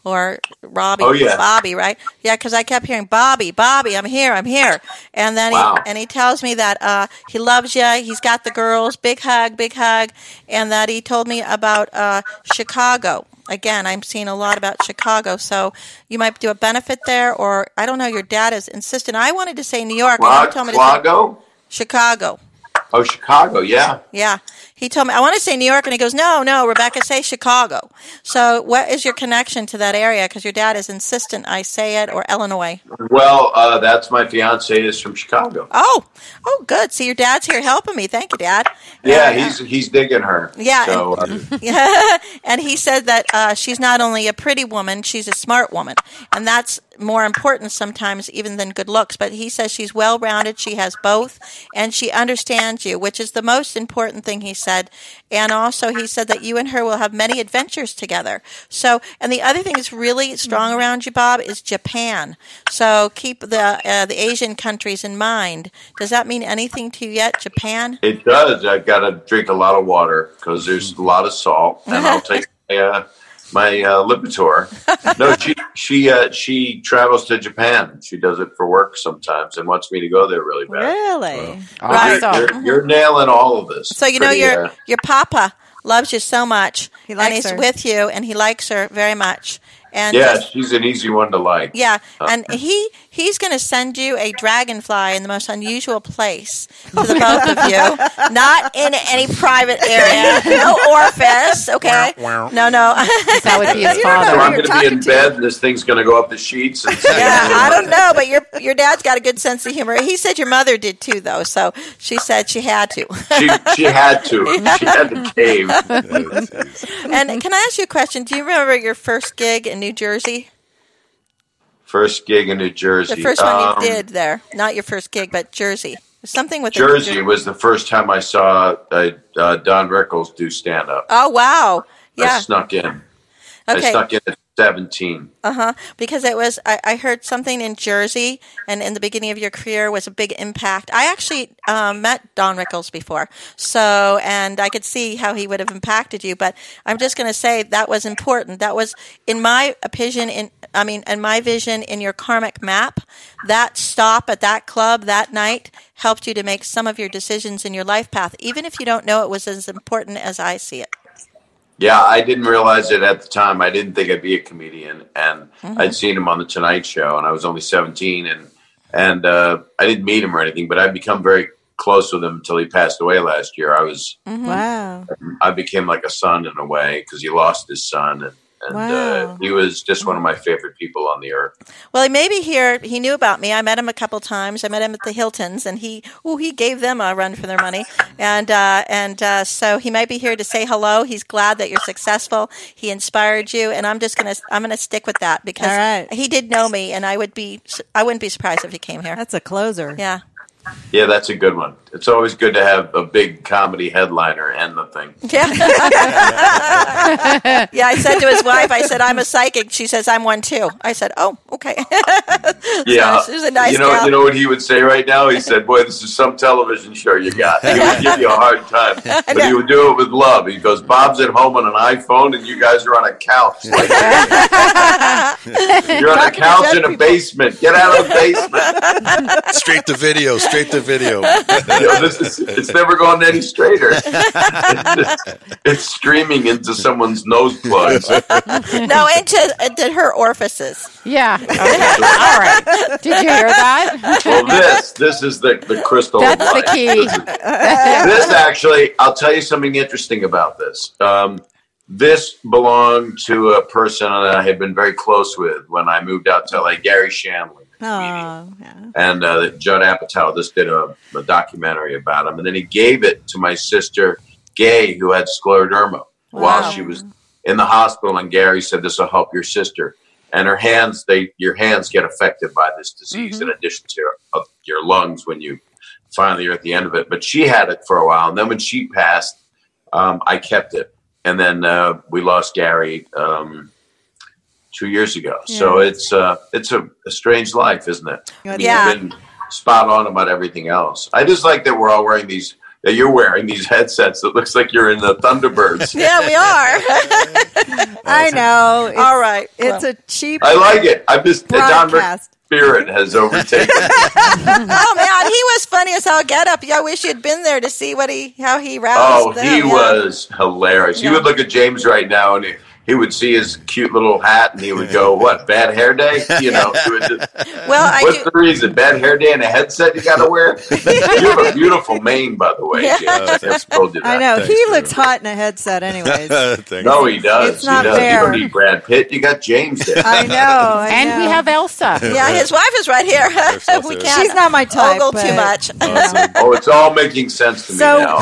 Speaker 6: or Robbie.
Speaker 10: Oh, yeah.
Speaker 6: Bobby, right? Yeah, because I kept hearing, Bobby, I'm here. And then he tells me that he loves you. He's got the girls. Big hug. And that he told me about Chicago. Again, I'm seeing a lot about Chicago, so you might do a benefit there, or I don't know. Your dad is insistent. I wanted to say New York. And he told me to say Chicago.
Speaker 10: Oh, Chicago, yeah.
Speaker 6: Yeah. He told me, I want to say New York, and he goes, no, Rebecca, say Chicago. So what is your connection to that area? Because your dad is insistent I say it, or Illinois.
Speaker 10: Well, that's my fiance is from Chicago.
Speaker 6: Oh, good. See, your dad's here helping me. Thank you, Dad.
Speaker 10: Yeah, he's digging her.
Speaker 6: Yeah.
Speaker 10: So,
Speaker 6: and he said that she's not only a pretty woman, she's a smart woman. And that's more important sometimes even than good looks. But he says she's well-rounded, she has both, and she understands you, which is the most important thing, he said. And also he said that you and her will have many adventures together. So, and the other thing that's really strong around you, Bob, is Japan. So keep the Asian countries in mind. Does that mean anything to you yet, Japan?
Speaker 10: It does. I've got to drink a lot of water because there's a lot of salt, and I'll take my Lipitor. No, she travels to Japan. She does it for work sometimes and wants me to go there really bad.
Speaker 2: Really?
Speaker 6: Right.
Speaker 10: You're nailing all of this.
Speaker 6: So your papa loves you so much, and he's
Speaker 2: her.
Speaker 6: with you, and he likes her very much. And
Speaker 10: yeah, she's an easy one to like.
Speaker 6: Yeah, and he's going to send you a dragonfly in the most unusual place to the both of you. Not in any private area, no orifice, okay? No.
Speaker 5: That would be his father.
Speaker 10: So I'm going to be in bed, and this thing's going to go up the sheets. And
Speaker 6: I don't know, but your dad's got a good sense of humor. He said your mother did too, though, so she said she had to.
Speaker 10: She had to. She had to cave.
Speaker 6: And can I ask you a question? Do you remember your first gig in New Jersey?
Speaker 10: First gig in New Jersey.
Speaker 6: The first one you did there. Not your first gig, but Jersey. Something with
Speaker 10: Jersey was the first time I saw Don Rickles do stand-up.
Speaker 6: Oh, wow. Yeah.
Speaker 10: I snuck in.
Speaker 6: Okay.
Speaker 10: I snuck in at 17.
Speaker 6: Because it was, I heard something in Jersey, and in the beginning of your career was a big impact. I actually met Don Rickles before, and I could see how he would have impacted you, but I'm just going to say that was important. That was, in my opinion, in my vision, in your karmic map, that stop at that club that night helped you to make some of your decisions in your life path, even if you don't know it was as important as I see it.
Speaker 10: Yeah, I didn't realize it at the time. I didn't think I'd be a comedian, and I'd seen him on The Tonight Show, and I was only 17, and I didn't meet him or anything, but I'd become very close with him until he passed away last year.
Speaker 2: Wow.
Speaker 10: I became like a son in a way because he lost his son, and he was just one of my favorite people on the earth.
Speaker 6: Well, maybe he knew about me. I met him a couple times. I met him at the Hiltons, and he gave them a run for their money. And so he might be here to say hello. He's glad that you're successful. He inspired you, and I'm gonna stick with that because he did know me, and I wouldn't be surprised if he came here.
Speaker 2: That's a closer.
Speaker 6: Yeah.
Speaker 10: Yeah, that's a good one. It's always good to have a big comedy headliner end the thing.
Speaker 6: Yeah. Yeah, I said to his wife, I said, I'm a psychic. She says, I'm one too. I said, oh, okay.
Speaker 10: Yeah.
Speaker 6: So she was a nice
Speaker 10: you
Speaker 6: gal.
Speaker 10: know what he would say right now? He said, boy, this is some television show you got. He would give you a hard time. But he would do it with love. He goes, Bob's at home on an iPhone and you guys are on a couch. Like you're on a couch in a basement. Get out of the basement.
Speaker 4: Straight to video.
Speaker 10: It's never gone any straighter. It's streaming into someone's nose plugs.
Speaker 6: No, into her orifices.
Speaker 5: Yeah. Okay. All right. Did you hear that?
Speaker 10: Well, this is the crystal.
Speaker 5: That's the key.
Speaker 10: This actually, I'll tell you something interesting about this. This belonged to a person that I had been very close with when I moved out to LA, Gary Shanley.
Speaker 2: Oh, yeah.
Speaker 10: And Judd Apatow just did a documentary about him. And then he gave it to my sister, Gay, who had scleroderma while she was in the hospital. And Gary said, this will help your sister. And her hands, your hands get affected by this disease in addition to your lungs when you finally are at the end of it. But she had it for a while. And then when she passed, I kept it. And then we lost Gary 2 years ago. Yeah. So it's a strange life, isn't it?
Speaker 6: Yeah.
Speaker 10: You've been spot on about everything else. I just like that we're all wearing these that you're wearing these headsets that looks like you're in the Thunderbirds.
Speaker 6: Yeah, we are.
Speaker 2: I know.
Speaker 6: All right.
Speaker 2: It's a cheap
Speaker 10: I like it. I'm just the Don
Speaker 2: broadcast.
Speaker 10: spirit has overtaken.
Speaker 6: Oh man, he was funny as hell. Get up! I wish you'd been there to see how he roused them.
Speaker 10: He was hilarious. You would look at James right now, and he would see his cute little hat, and he would go, "What? Bad hair day?" You know. He would just, what's the reason? Bad hair day and a headset you got to wear. You have a beautiful mane, by the way. James. I've told you that.
Speaker 2: I know.
Speaker 4: Thanks,
Speaker 2: he looks
Speaker 4: Drew.
Speaker 2: hot in a headset, anyways.
Speaker 10: No, he does.
Speaker 2: It's not
Speaker 10: he does.
Speaker 2: fair.
Speaker 10: You don't need Brad Pitt. You got James there.
Speaker 2: I know.
Speaker 5: And we have Elsa.
Speaker 6: Yeah, his wife is right here. We can't.
Speaker 2: She's not my type.
Speaker 6: Ogle too much.
Speaker 10: Oh, it's all making sense to me now.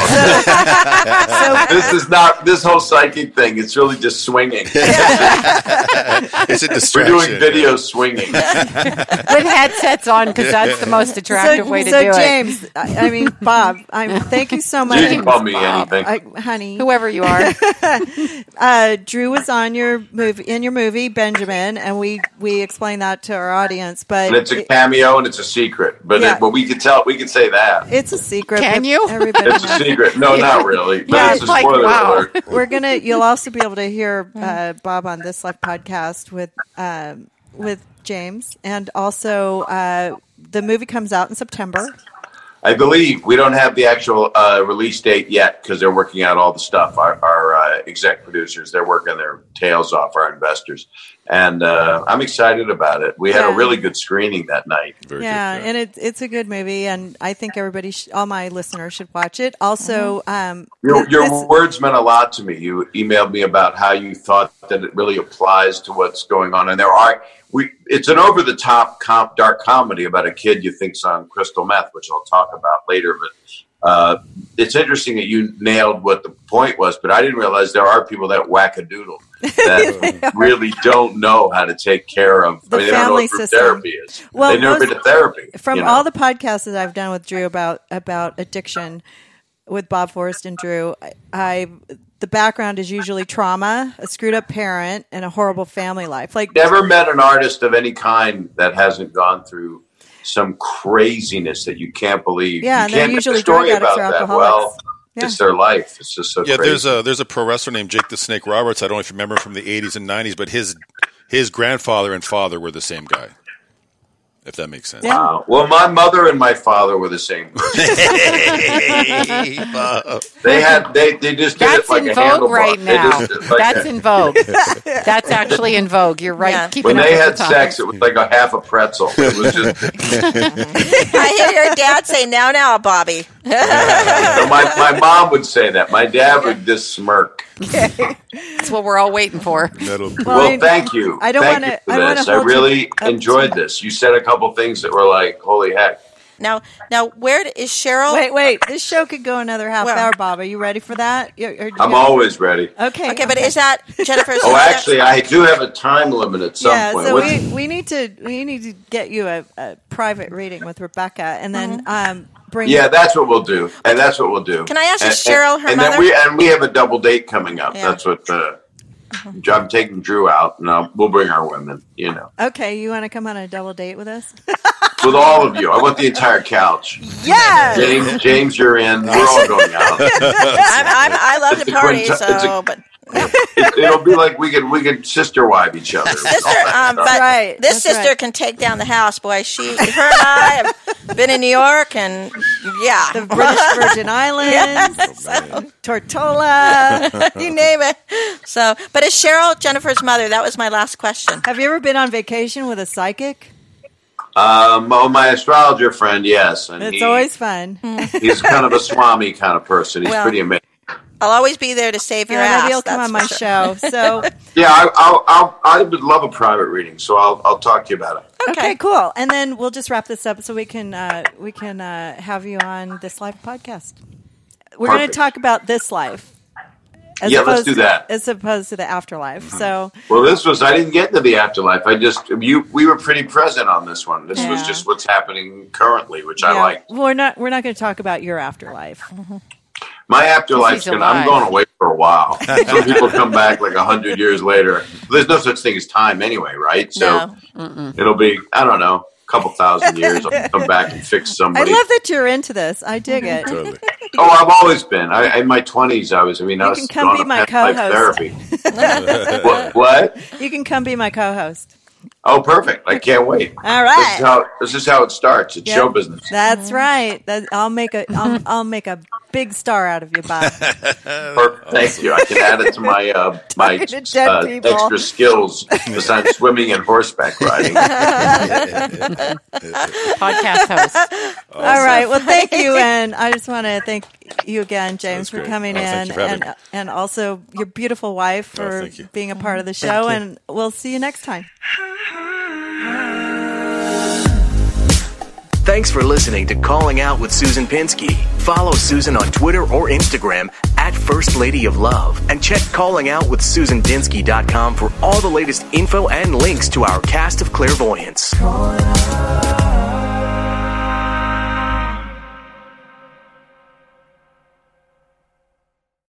Speaker 10: This whole psychic thing. It's really just swinging.
Speaker 4: It's a
Speaker 10: We're
Speaker 4: distraction.
Speaker 10: doing video swinging.
Speaker 5: With headsets on, because that's the most attractive way to do it.
Speaker 2: So, James, I mean, Bob, thank you so much.
Speaker 10: You can call me anything.
Speaker 2: Honey.
Speaker 5: Whoever you are.
Speaker 2: Drew was on your movie, Benjamin, and we explained that to our audience. But
Speaker 10: And it's a cameo and it's a secret. But
Speaker 2: Yeah.
Speaker 10: but we could say that.
Speaker 2: it's a secret.
Speaker 5: Can
Speaker 2: but
Speaker 5: you?
Speaker 2: Everybody
Speaker 10: It's a
Speaker 2: knows.
Speaker 10: secret. No, not really. But
Speaker 2: Yeah,
Speaker 10: it's a
Speaker 5: it's like,
Speaker 10: spoiler
Speaker 5: wow.
Speaker 10: alert.
Speaker 2: You'll also be able to hear Bob on This Life podcast with James, and also the movie comes out in September.
Speaker 10: I believe we don't have the actual release date yet because they're working out all the stuff. Our exec producers, they're working their tails off, our investors. And I'm excited about it. We had a really good screening that night.
Speaker 4: Very
Speaker 2: Yeah,
Speaker 4: good,
Speaker 2: and it's a good movie, and I think all my listeners should watch it. Also,
Speaker 10: Your words meant a lot to me. You emailed me about how you thought that it really applies to what's going on. And it's an over-the-top dark comedy about a kid you think's on crystal meth, which I'll talk about later. But it's interesting that you nailed what the point was, but I didn't realize there are people that whack-a-doodle that really don't know how to take care of.
Speaker 2: The
Speaker 10: they don't know
Speaker 2: family
Speaker 10: what group
Speaker 2: system.
Speaker 10: therapy is.
Speaker 2: Well,
Speaker 10: They've never been to therapy.
Speaker 2: From
Speaker 10: you know?
Speaker 2: all the podcasts that I've done with Drew about addiction, with Bob Forrest and Drew, the background is usually trauma, a screwed up parent, and a horrible family life. Like,
Speaker 10: never met an artist of any kind that hasn't gone through some craziness that you can't believe.
Speaker 2: Yeah,
Speaker 10: you
Speaker 2: and they're
Speaker 10: can't make
Speaker 2: usually
Speaker 10: a story
Speaker 2: drug addicts
Speaker 10: about
Speaker 2: or
Speaker 10: that.
Speaker 2: alcoholics.
Speaker 10: Well, it's their life. It's just so crazy.
Speaker 4: there's a pro wrestler named Jake the Snake Roberts. I don't know if you remember him from the 80s and 90s, but his grandfather and father were the same guy. If that makes sense.
Speaker 10: Wow. Well, my mother and my father were the same person. They just did
Speaker 5: That's
Speaker 10: it like
Speaker 5: in
Speaker 10: a
Speaker 5: vogue
Speaker 10: handlebar.
Speaker 5: right
Speaker 10: They
Speaker 5: now.
Speaker 10: just did it like
Speaker 5: That's in vogue. That's actually in vogue. You're right.
Speaker 6: Yeah.
Speaker 5: Keeping
Speaker 10: when
Speaker 5: up
Speaker 10: they
Speaker 5: with
Speaker 10: had
Speaker 5: the times.
Speaker 10: sex, it was like a half a pretzel. It was just
Speaker 6: I hear your dad say, "Now, Bobby."
Speaker 10: my mom would say that. My dad would just smirk.
Speaker 5: That's what we're all waiting for.
Speaker 10: Well, thank you.
Speaker 2: I don't
Speaker 10: Thank
Speaker 2: wanna-
Speaker 10: you for
Speaker 2: I don't wanna
Speaker 10: this. I
Speaker 2: hold you
Speaker 10: really
Speaker 2: up
Speaker 10: enjoyed this. You said a couple things that were like, holy heck.
Speaker 6: Now, where is Cheryl?
Speaker 2: Wait. This show could go another half
Speaker 6: Well-
Speaker 2: hour, Bob. Are you ready for that?
Speaker 10: I'm always ready.
Speaker 2: Okay.
Speaker 6: Okay, but is that Jennifer's?
Speaker 10: Oh, actually, I do have a time limit at some
Speaker 2: Yeah,
Speaker 10: point.
Speaker 2: so
Speaker 10: What's-
Speaker 2: we need to get you a private reading with Rebecca, and then bring.
Speaker 10: Yeah, that's what we'll do, and that's what we'll do.
Speaker 6: Can I ask Cheryl, her
Speaker 10: and
Speaker 6: mother?
Speaker 10: then we have a double date coming up.
Speaker 6: Yeah.
Speaker 10: That's what I'm taking Drew out, and we'll bring our women. You know,
Speaker 2: Okay, you want to come on a double date with us?
Speaker 10: with all of you. I want the entire couch.
Speaker 2: Yes.
Speaker 10: James, you're in. We're all going out.
Speaker 6: I love
Speaker 10: It's
Speaker 6: to
Speaker 10: a
Speaker 6: party,
Speaker 10: quintet-
Speaker 6: but
Speaker 10: It'll be like we could sister wife each other.
Speaker 6: sister, but
Speaker 2: right.
Speaker 6: this
Speaker 2: That's
Speaker 6: sister
Speaker 2: right.
Speaker 6: can take down the house. Boy, her and I have been in New York, and yeah,
Speaker 2: The British Virgin Islands, Tortola.
Speaker 6: you name it. So, but is Cheryl Jennifer's mother? That was my last question.
Speaker 2: Have you ever been on vacation with a psychic?
Speaker 10: My astrologer friend, yes, and
Speaker 2: It's always fun.
Speaker 10: he's kind of a swami kind of person. He's
Speaker 6: Well,
Speaker 10: pretty amazing.
Speaker 6: I'll always be there to save your ass.
Speaker 2: Maybe he'll come
Speaker 6: that's
Speaker 2: on my
Speaker 6: for sure.
Speaker 2: show. So
Speaker 10: Yeah, I would love a private reading, so I'll talk to you about it.
Speaker 2: okay, cool. And then we'll just wrap this up so we can have you on This Life podcast. We're going to
Speaker 10: Perfect.
Speaker 2: talk about this life.
Speaker 10: Yeah, let's do that.
Speaker 2: As opposed to the afterlife. So
Speaker 10: Well, I didn't get into the afterlife. We were pretty present on this one. This was
Speaker 2: Yeah.
Speaker 10: just what's happening currently, which I
Speaker 2: yeah,
Speaker 10: like.
Speaker 2: we're not going to talk about your afterlife.
Speaker 10: My afterlife's
Speaker 5: He's
Speaker 10: I'm
Speaker 5: alive.
Speaker 10: going away for a while. Some people come back like 100 years later. There's no such thing as time anyway, right? So
Speaker 6: No.
Speaker 10: it'll be, I don't know, a couple thousand years, I'll come back and fix
Speaker 2: I
Speaker 10: somebody.
Speaker 2: love that you're into this. I dig it.
Speaker 4: Totally.
Speaker 10: Oh, I've always been. In my 20s, I was
Speaker 2: can come be
Speaker 10: on
Speaker 2: my
Speaker 10: past life
Speaker 2: co-host.
Speaker 10: therapy. What?
Speaker 2: You can come be my co-host.
Speaker 10: Oh, perfect. I can't wait.
Speaker 2: All right.
Speaker 10: This is how it starts. It's
Speaker 2: Yep.
Speaker 10: show business.
Speaker 2: That's right. I'll make a big star out of you, Bob.
Speaker 10: Perfect. Thank you. I can add it to my
Speaker 2: to dead people.
Speaker 10: extra skills besides swimming and horseback riding.
Speaker 5: Podcast host.
Speaker 2: All right. Well, thank you, and I just want to thank you again, James, for
Speaker 4: great.
Speaker 2: coming
Speaker 4: Thank
Speaker 2: in,
Speaker 4: you for having me.
Speaker 2: and also your beautiful wife for
Speaker 4: thank you.
Speaker 2: being a part of the show. And we'll see you next time.
Speaker 1: Thanks for listening to Calling Out with Susan Pinsky. Follow Susan on Twitter or Instagram at First Lady of Love. And check callingoutwithsusanpinsky.com for all the latest info and links to our cast of clairvoyants.